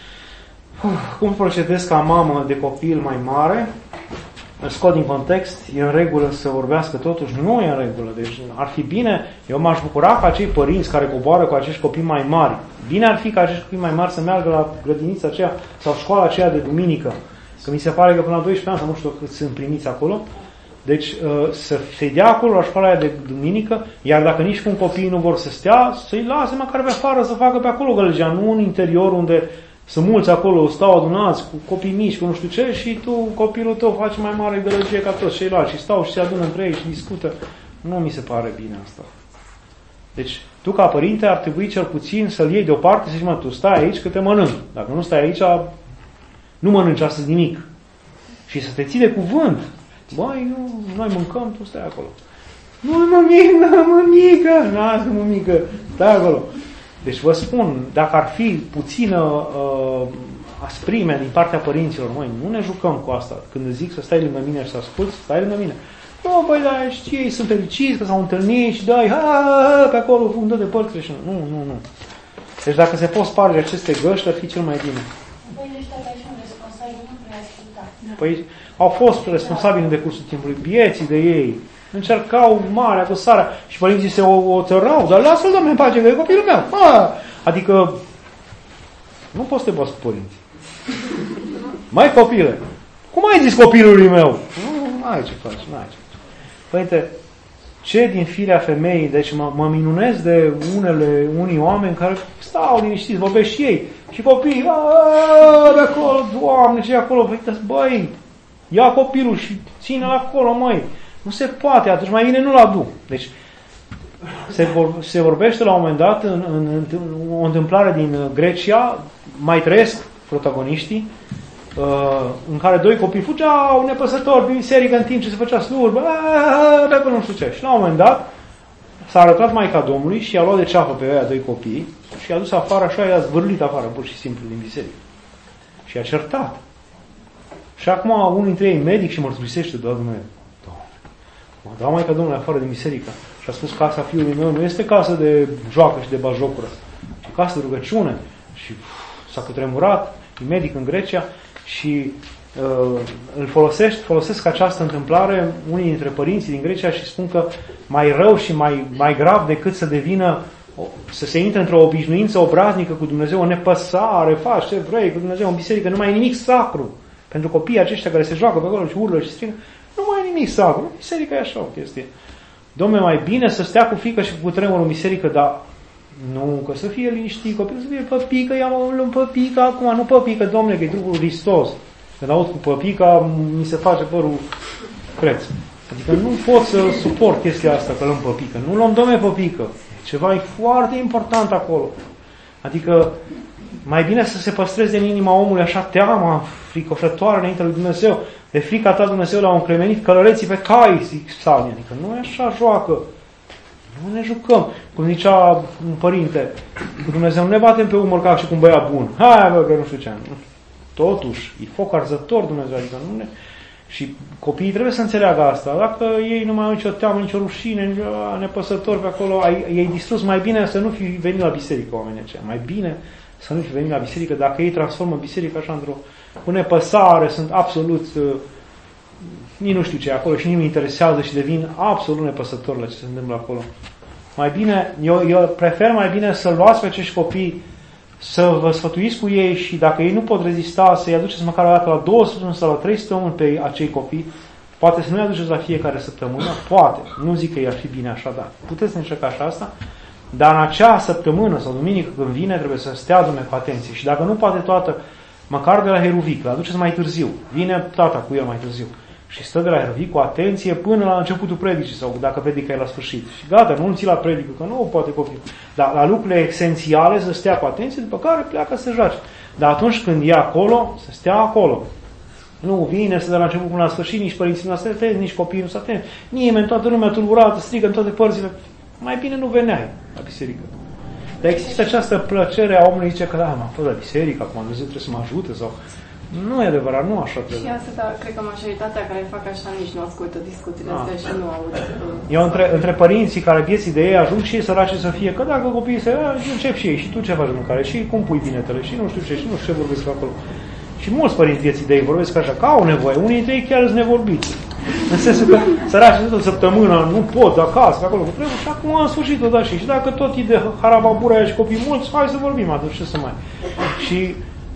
A: Cum procedez ca mamă de copil mai mare? Îl scot din context, e în regulă să vorbească totuși? Nu e în regulă. Deci ar fi bine, eu m-aș bucura ca acei părinți care coboară cu acești copii mai mari, bine ar fi ca acești copii mai mari să meargă la grădinița aceea sau școala aceea de duminică. Că mi se pare că până la doisprezece ani, sau nu știu cât sunt primiți acolo, deci să se dea acolo la școala aia de duminică, iar dacă nici cum copiii nu vor să stea, să-i lase măcar pe afară să facă pe acolo gălăgea, nu în interior unde sunt mulți acolo, stau adunați cu copii mici, cu nu știu ce, și tu, copilul tău, face mai mare gălăgie ca toți ceilalți și stau și se adună între ei și discută. Nu mi se pare bine asta. Deci, tu ca părinte ar trebui cel puțin să-l iei deoparte și să zici, mă, tu stai aici că te mănânc. Dacă nu stai aici, nu mănânci astăzi nimic. Și să te ții de cuvânt. Băi, nu, noi mâncăm, tu stai acolo. Nu, mămică, mămică, lasă mămică, stai acolo. Deci vă spun, dacă ar fi puțină uh, asprime din partea părinților, măi, nu ne jucăm cu asta. Când îți zic să stai lângă mine și să asculți, stai lângă mine. Nu, băi, dar știi, ei sunt fericiți că s-au întâlnit și dai, ha, ha, ha, pe acolo, fundă de părți și nu, nu, nu. Deci dacă se pot sparge aceste găști, ar fi cel mai bine.
B: Păi, deci tata și un responsabil nu prea ascultat.
A: Păi au fost responsabili în decursul timpului, bieții de ei. Încercau marea cu sarea și părinții se oțărau, dar lasă-l, Doamne, în pace, că e copilul meu. A! Adică nu poți să te bați cu părinții. Mai copile, cum ai zis copilului meu? Nu, n-ai ce faci, n-ai ce faci. Părinte, ce din firea femeii, deci mă, mă minunez de unele, unii oameni care stau liniștiți, vorbesc și ei. Și copiii, aaa, de acolo, Doamne, ce e acolo? Băi, ia copilul și ține-l acolo, măi. Nu se poate, atunci mai bine nu-l aduc. Deci, se, vor, se vorbește la un moment dat în, în, în o întâmplare din Grecia, mai trăiesc protagoniștii, uh, în care doi copii fugeau nepăsători pe biserică în timp ce se făcea slujbă, pe acolo nu știu ce. Și la un moment dat s-a arătat Maica Domnului și i-a luat de ceafă pe aia doi copii și i-a dus afară și i-a zvârlit afară, pur și simplu, din biserică. Și i-a certat. Și acum unul dintre ei, medic, și mărturisește, Doamne, mă dau Maica Domnului afară din biserică și a spus casa fiului meu nu este casă de joacă și de bajocură, ci casă de rugăciune. Și uf, s-a cutremurat, e medic în Grecia și uh, îl folosește, folosesc această întâmplare unii dintre părinții din Grecia și spun că mai rău și mai, mai grav decât să devină, să se intre într-o obișnuință obraznică cu Dumnezeu, o nepăsare, faci ce vrei cu Dumnezeu în biserică, nu mai e nimic sacru. Pentru copiii aceștia care se joacă pe acolo și urlă și strigă, nu mai e nimic sacru. Biserica e așa o chestie. Dom'le, mai bine să stea cu frică și cu tremur în biserică, dar nu, că să fie liniștit, copilul să fie păpică, ia-mă în păpică acum, nu păpică, Dom'le, că e trupul Hristos. Când aud cu păpica, mi se face părul creț. Adică nu pot să suport chestia asta, că luăm păpică. Nu luăm, Dom'le, păpică. Ceva e foarte important acolo. Adică mai bine să se păstreze în inima omului așa teama fricoșătoare înainte lui Dumnezeu. De frica ta Dumnezeu l-a încremenit călăreții pe cai, zic psalmii. Adică nu e așa joacă. Nu ne jucăm. Cum zicea un părinte, cu Dumnezeu nu ne batem pe umăr ca și cu un băiat bun. Hai, bă, că nu știu ce. Totuși, e foc arzător Dumnezeu. Adică nu ne... Și copiii trebuie să înțeleagă asta. Dacă ei nu mai au nicio teamă, nicio rușine, nicio nepăsători pe acolo, ai, ei distrus, mai bine să nu fi venit la biserică oamenii aceia. Mai bine să nu fi venit la biserică, dacă ei transformă biserica așa într-o cu nepăsare, sunt absolut uh, nici nu știu ce e acolo și nici nu interesează și devin absolut nepăsători la ce se întâmplă acolo. Mai bine, eu, eu prefer mai bine să luați pe acești copii, să vă sfătuiți cu ei și dacă ei nu pot rezista, să-i aduceți măcar o dată la două săptămâni sau la trei săptămâni pe acei copii. Poate să nu-i aduceți la fiecare săptămână, poate. Nu zic că i-ar fi bine așa, dar puteți să încercați asta. Dar în acea săptămână sau duminică când vine, trebuie să stea Dumnezeu cu atenție. Și dacă nu poate toată, măcar de la Heruvic, îl aduceți mai târziu. Vine tata cu el mai târziu. Și stă de la Heruvic cu atenție până la începutul predicii sau dacă predica e la sfârșit. Și gata, nu-l ții la predică, că nu poate copil. Dar la lucrurile esențiale să stea cu atenție, după care pleacă să se joace. Dar atunci când e acolo, să stea acolo. Nu vine să de la început până la sfârșit, nici părinții nu sunt atenți, nici copiii nu sunt atenți. Nimeni, toată lumea tulburată, strigă în toate părțile. Mai bine nu veneai la biserică. Dar există această plăcere a omului, zice că da, m-am fost la biserică, acum Dumnezeu trebuie să mă ajute sau... Nu e adevărat, nu așa trebuie.
D: Și asta, cred că majoritatea care fac așa nici nu ascultă discuțiile astea și nu aud.
A: Eu între, între părinții care vieții de ei ajung și ei săraci să fie, că dacă copiii se încep și ei, și tu ce faci de mâncare, și cum pui binetele, și nu știu ce, și nu știu ce vorbesc acolo. Și mulți părinți vieții de ei vorbesc așa, că au nevoie, unii dintre ei chiar sunt nevorbiți. În sensul că săraci toată săptămâna, nu pot, acasă, acolo, că trebuie, și acum în sfârșit o da și. Și dacă tot e de harababura aia și copii mulți, hai să vorbim atunci, ce să mai. Și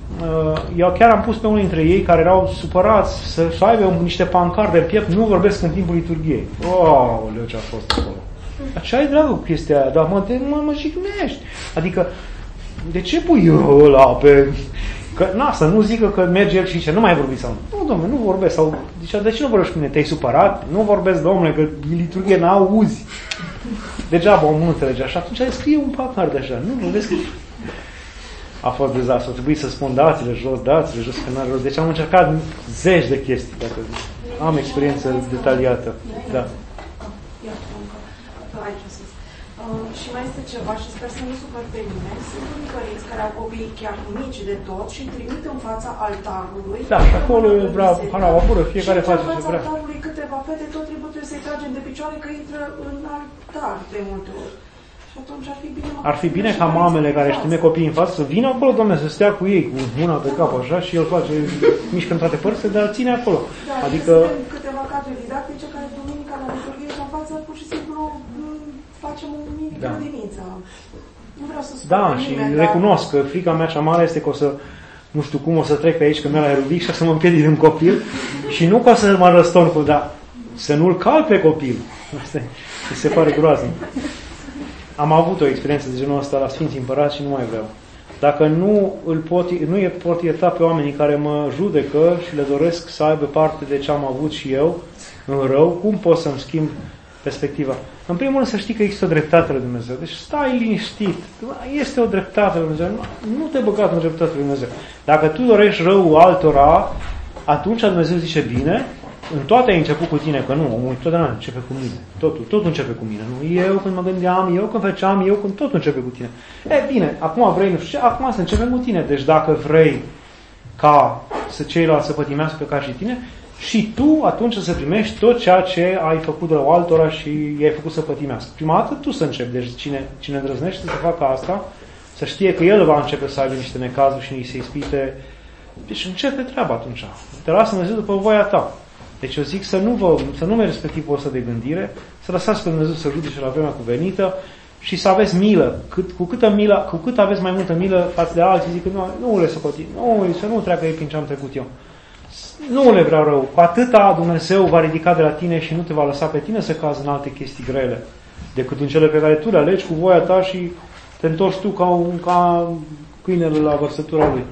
A: eu chiar am pus pe unul dintre ei care erau supărați să, să aibă niște pancarde în piept, nu vorbesc în timpul liturghiei. Oh, leu, ce a fost acolo. Așa e dragă cu chestia aia, dar mă, mă, mă jignești. Adică, de ce pui eu ăla pe... Că, na, să nu zică că merge el și zice, nu mai vorbiți sau nu. Nu, domnule, nu vorbesc. Sau, zicea, de ce nu vorbești cu mine? Te-ai supărat? Nu vorbesc, domnule, că liturghie n-auzi. Degeaba omul nu înțelege așa. Atunci scrie un pacard așa. Nu, nu scrie. A fost dezastru. Trebuie să spun dați-le jos, dați-le jos, că n-are rost. Deci am încercat zeci de chestii, dacă zic. am experiență detaliată. Da.
E: Aici sus. Uh, și mai este ceva și sper să nu supăr pe nimeni. Sunt unii părinți care au copii chiar mici de tot și îi trimit în fața altarului.
A: Da, și acolo vreau haraua pură, fiecare face ce vrea.
E: Și în fața altarului câteva fete, tot timpul trebuie să-i tragem de picioare că intră în altar de multe ori. Și atunci ar fi bine...
A: Ar fi bine ca mamele care își trimit copiii în față să vină acolo, Doamne, să stea cu ei, cu mâna pe cap, așa, și el face, mișcă în toate părțile, dar ține acolo.
E: Da,
A: adică...
E: câteva cadre didactice care duminica la liturghie și în față pur și simplu facem o mică
A: da.
E: grădiniță. Nu vreau să spun
A: Da, și
E: nimeni,
A: recunosc dar... că frica mea cea mare este că o să, nu știu cum, o să trec pe aici, că mi-a la erudic și să mă împiedic un copil și nu ca să mă răstorn cu, dar să nu-l calc pe copil. Asta mi se pare groaznic. Am avut o experiență de genul ăsta la Sfinții Împărați și nu mai vreau. Dacă nu îl pot, nu e pot ierta pe oamenii care mă judecă și le doresc să aibă parte de ce am avut și eu în rău, cum pot să-mi schimb perspectiva? În primul rând să știi că există o dreptate lui Dumnezeu. Deci stai liniștit. Este o dreptate lui Dumnezeu. Nu te băga în dreptatea lui Dumnezeu. Dacă tu dorești rău altora, atunci Dumnezeu zice bine, în toate ai început cu tine, că nu, omul totdeauna începe cu mine. Totul, totul începe cu mine. Nu? Eu când mă gândeam, eu când făceam, eu când totul începe cu tine. E, bine, acum vrei, nu știu ce, acum să începem cu tine. Deci dacă vrei ca să ceilalți să pătimească ca și tine, și tu atunci să primești tot ceea ce ai făcut de la o altora și i-ai făcut să pătimească. Prima dată tu să începi. Deci cine, cine îndrăznește să facă asta, să știe că el va începe să aibă niște necazuri și să-i ispite. Deci începe treaba atunci. Te lasă Dumnezeu după voia ta. Deci eu zic să nu vă, să nu mergeți pe tipul ăsta de gândire, să lăsați pe Dumnezeu să judece la vremea cuvenită și să aveți milă. Cât, cu, câtă milă cu cât aveți mai multă milă față de alții, zic că nu, nu le socoti, nu, să nu treacă ei prin ce am trecut eu. Nu le vreau rău. Cu atâta Dumnezeu va ridica de la tine și nu te va lăsa pe tine să cazi în alte chestii grele decât în cele pe care tu le alegi cu voia ta și te întorci tu ca, un, ca câinele la vărsătura lui.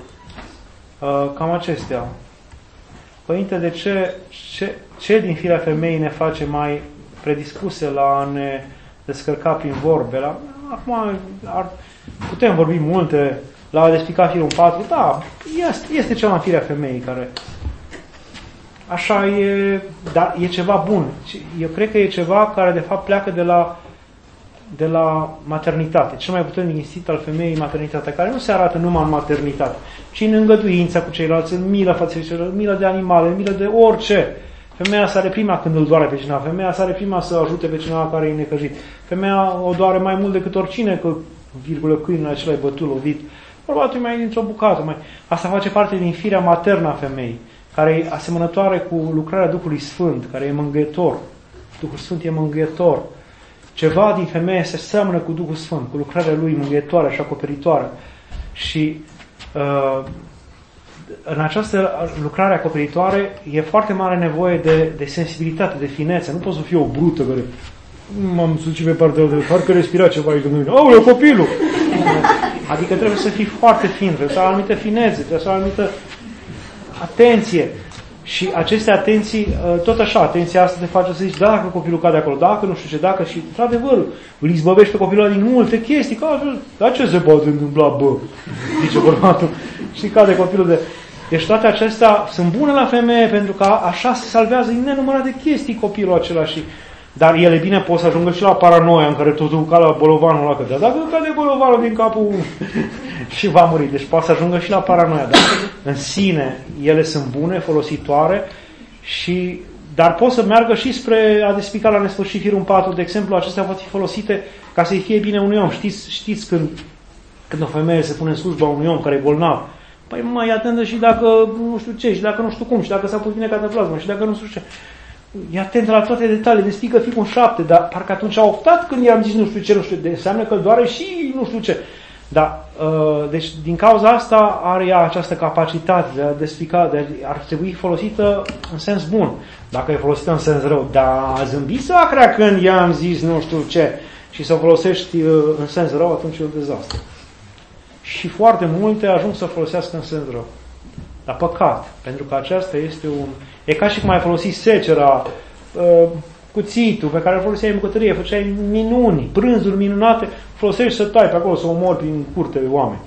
A: Uh, cam acestea. Părinte, de ce, ce, ce din firea femeii ne face mai predispuse la a ne descărca prin vorbe? La, acum ar, putem vorbi multe la a despica firul în patru. Da, este, este ceva în firea femeii care... Așa e, dar e ceva bun. Eu cred că e ceva care de fapt pleacă de la, de la maternitate. Cel mai puternic instinct al femeii e maternitatea, care nu se arată numai în maternitate, ci în îngăduința cu ceilalți, în milă față de ceilalți, milă de animale, milă de orice. Femeia sare prima când îl doare pe cineva, femeia sare prima să ajute pe cineva care e necăjit. Femeia o doare mai mult decât oricine, că virgulă câinul acela e bătut, lovit. Probabil mai dintr-o bucată. Mai. Asta face parte din firea maternă a femeii, care e asemănătoare cu lucrarea Duhului Sfânt, care e mângâietor. Duhul Sfânt e mângâietor. Ceva din femeie se seamănă cu Duhul Sfânt, cu lucrarea lui mângâietoare și acoperitoare. Și uh, în această lucrare acoperitoare e foarte mare nevoie de, de sensibilitate, de finețe. Nu poți să fii o brută care m-am sucit pe partea de parcă respira ceva aici de mine. Aoleu, copilul! Adică trebuie să fii foarte fin, trebuie să ai anumite finețe, trebuie să ai anumită atenție. Și aceste atenții, tot așa, atenția asta te face să zici, dacă copilul cade acolo, dacă nu știu ce, dacă și, într-adevăr, îl izbăvești pe copilul din multe chestii, ca, dar ce se poate întâmpla, bă? Zice bărbatul. Și cade copilul de... Deci toate acestea sunt bune la femeie, pentru că așa se salvează din nenumărate chestii copilul acela și... Dar ele bine pot să ajungă și la paranoia în care totul ca la bolovanul ăla, că dacă cade bolovanul din capul și va muri. Deci poate să ajungă și la paranoia. Dar în sine ele sunt bune, folositoare, și, dar pot să meargă și spre a despica la nesfârșit firul în patru. De exemplu, acestea pot fi folosite ca să-i fie bine unui om. Știți, știți când, când o femeie se pune în slujba unui om care e bolnav? Păi mai atentă și dacă nu știu ce, și dacă nu știu cum, și dacă s-a pus bine cataplasmă, și dacă nu știu ce. E atent la toate detaliile, despică fi cu un șapte, dar parcă atunci a optat când i-am zis nu știu ce, nu știu, de, înseamnă că doare și nu știu ce. Dar, uh, deci din cauza asta are ea această capacitate de a despica, de a, ar trebui folosită în sens bun. Dacă e folosită în sens rău, dar a zâmbit soacra când i-am zis nu știu ce și să o folosești uh, în sens rău, atunci e un dezastru. Și foarte multe ajung să folosească în sens rău. Dar păcat, pentru că aceasta este un... E ca și cum ai folosit secera, uh, cuțitul pe care îl foloseai în bucătărie, făceai minuni, prânzuri minunate, folosești să tai pe acolo, să omori prin curte de oameni.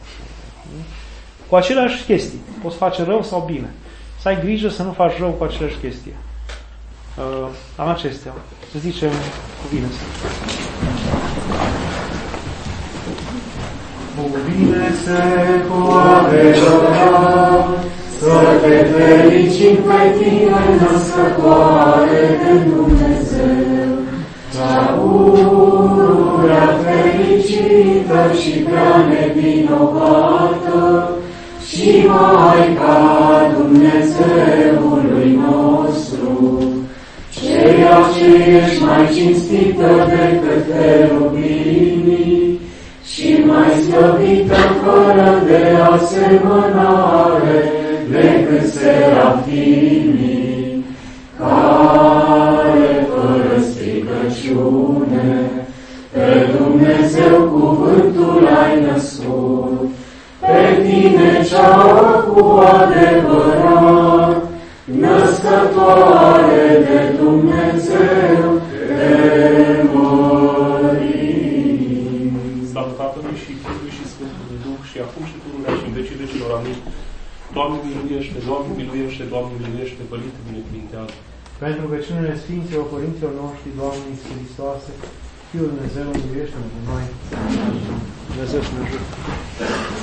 A: Cu aceleași chestii. Poți face rău sau bine. Să ai grijă să nu faci rău cu aceleași chestii. uh, la acestea. Să zicem cuvinte. Cuvine-se cu adevărat, să te fericim pe tine, născătoare de Dumnezeu, cea pururea fericită și prea nevinovată, și Maica Dumnezeului nostru, ceea ce ești mai cinstită decât cherubinii și mai slăvită fără de asemănare decât serafimii, care fără stricăciune pe Dumnezeu cuvântul ai născut, pe tine cea cu adevărat, născătoare de Dumnezeu, te mărim.
F: Slavă Tatălui și Fiului și Sfântului Duh și acum și pururea și în vecii vecilor. Amin. Doamne miluiește, Doamne miluiește, Doamne miluiește, Părinte binecuvintează.
A: Pentru rugăciunile Sfinților Părinților noștri, Doamne Iisus Hristoase, Fiul Dumnezeu, miluiește-ne pe noi. Dumnezeu să ne ajute.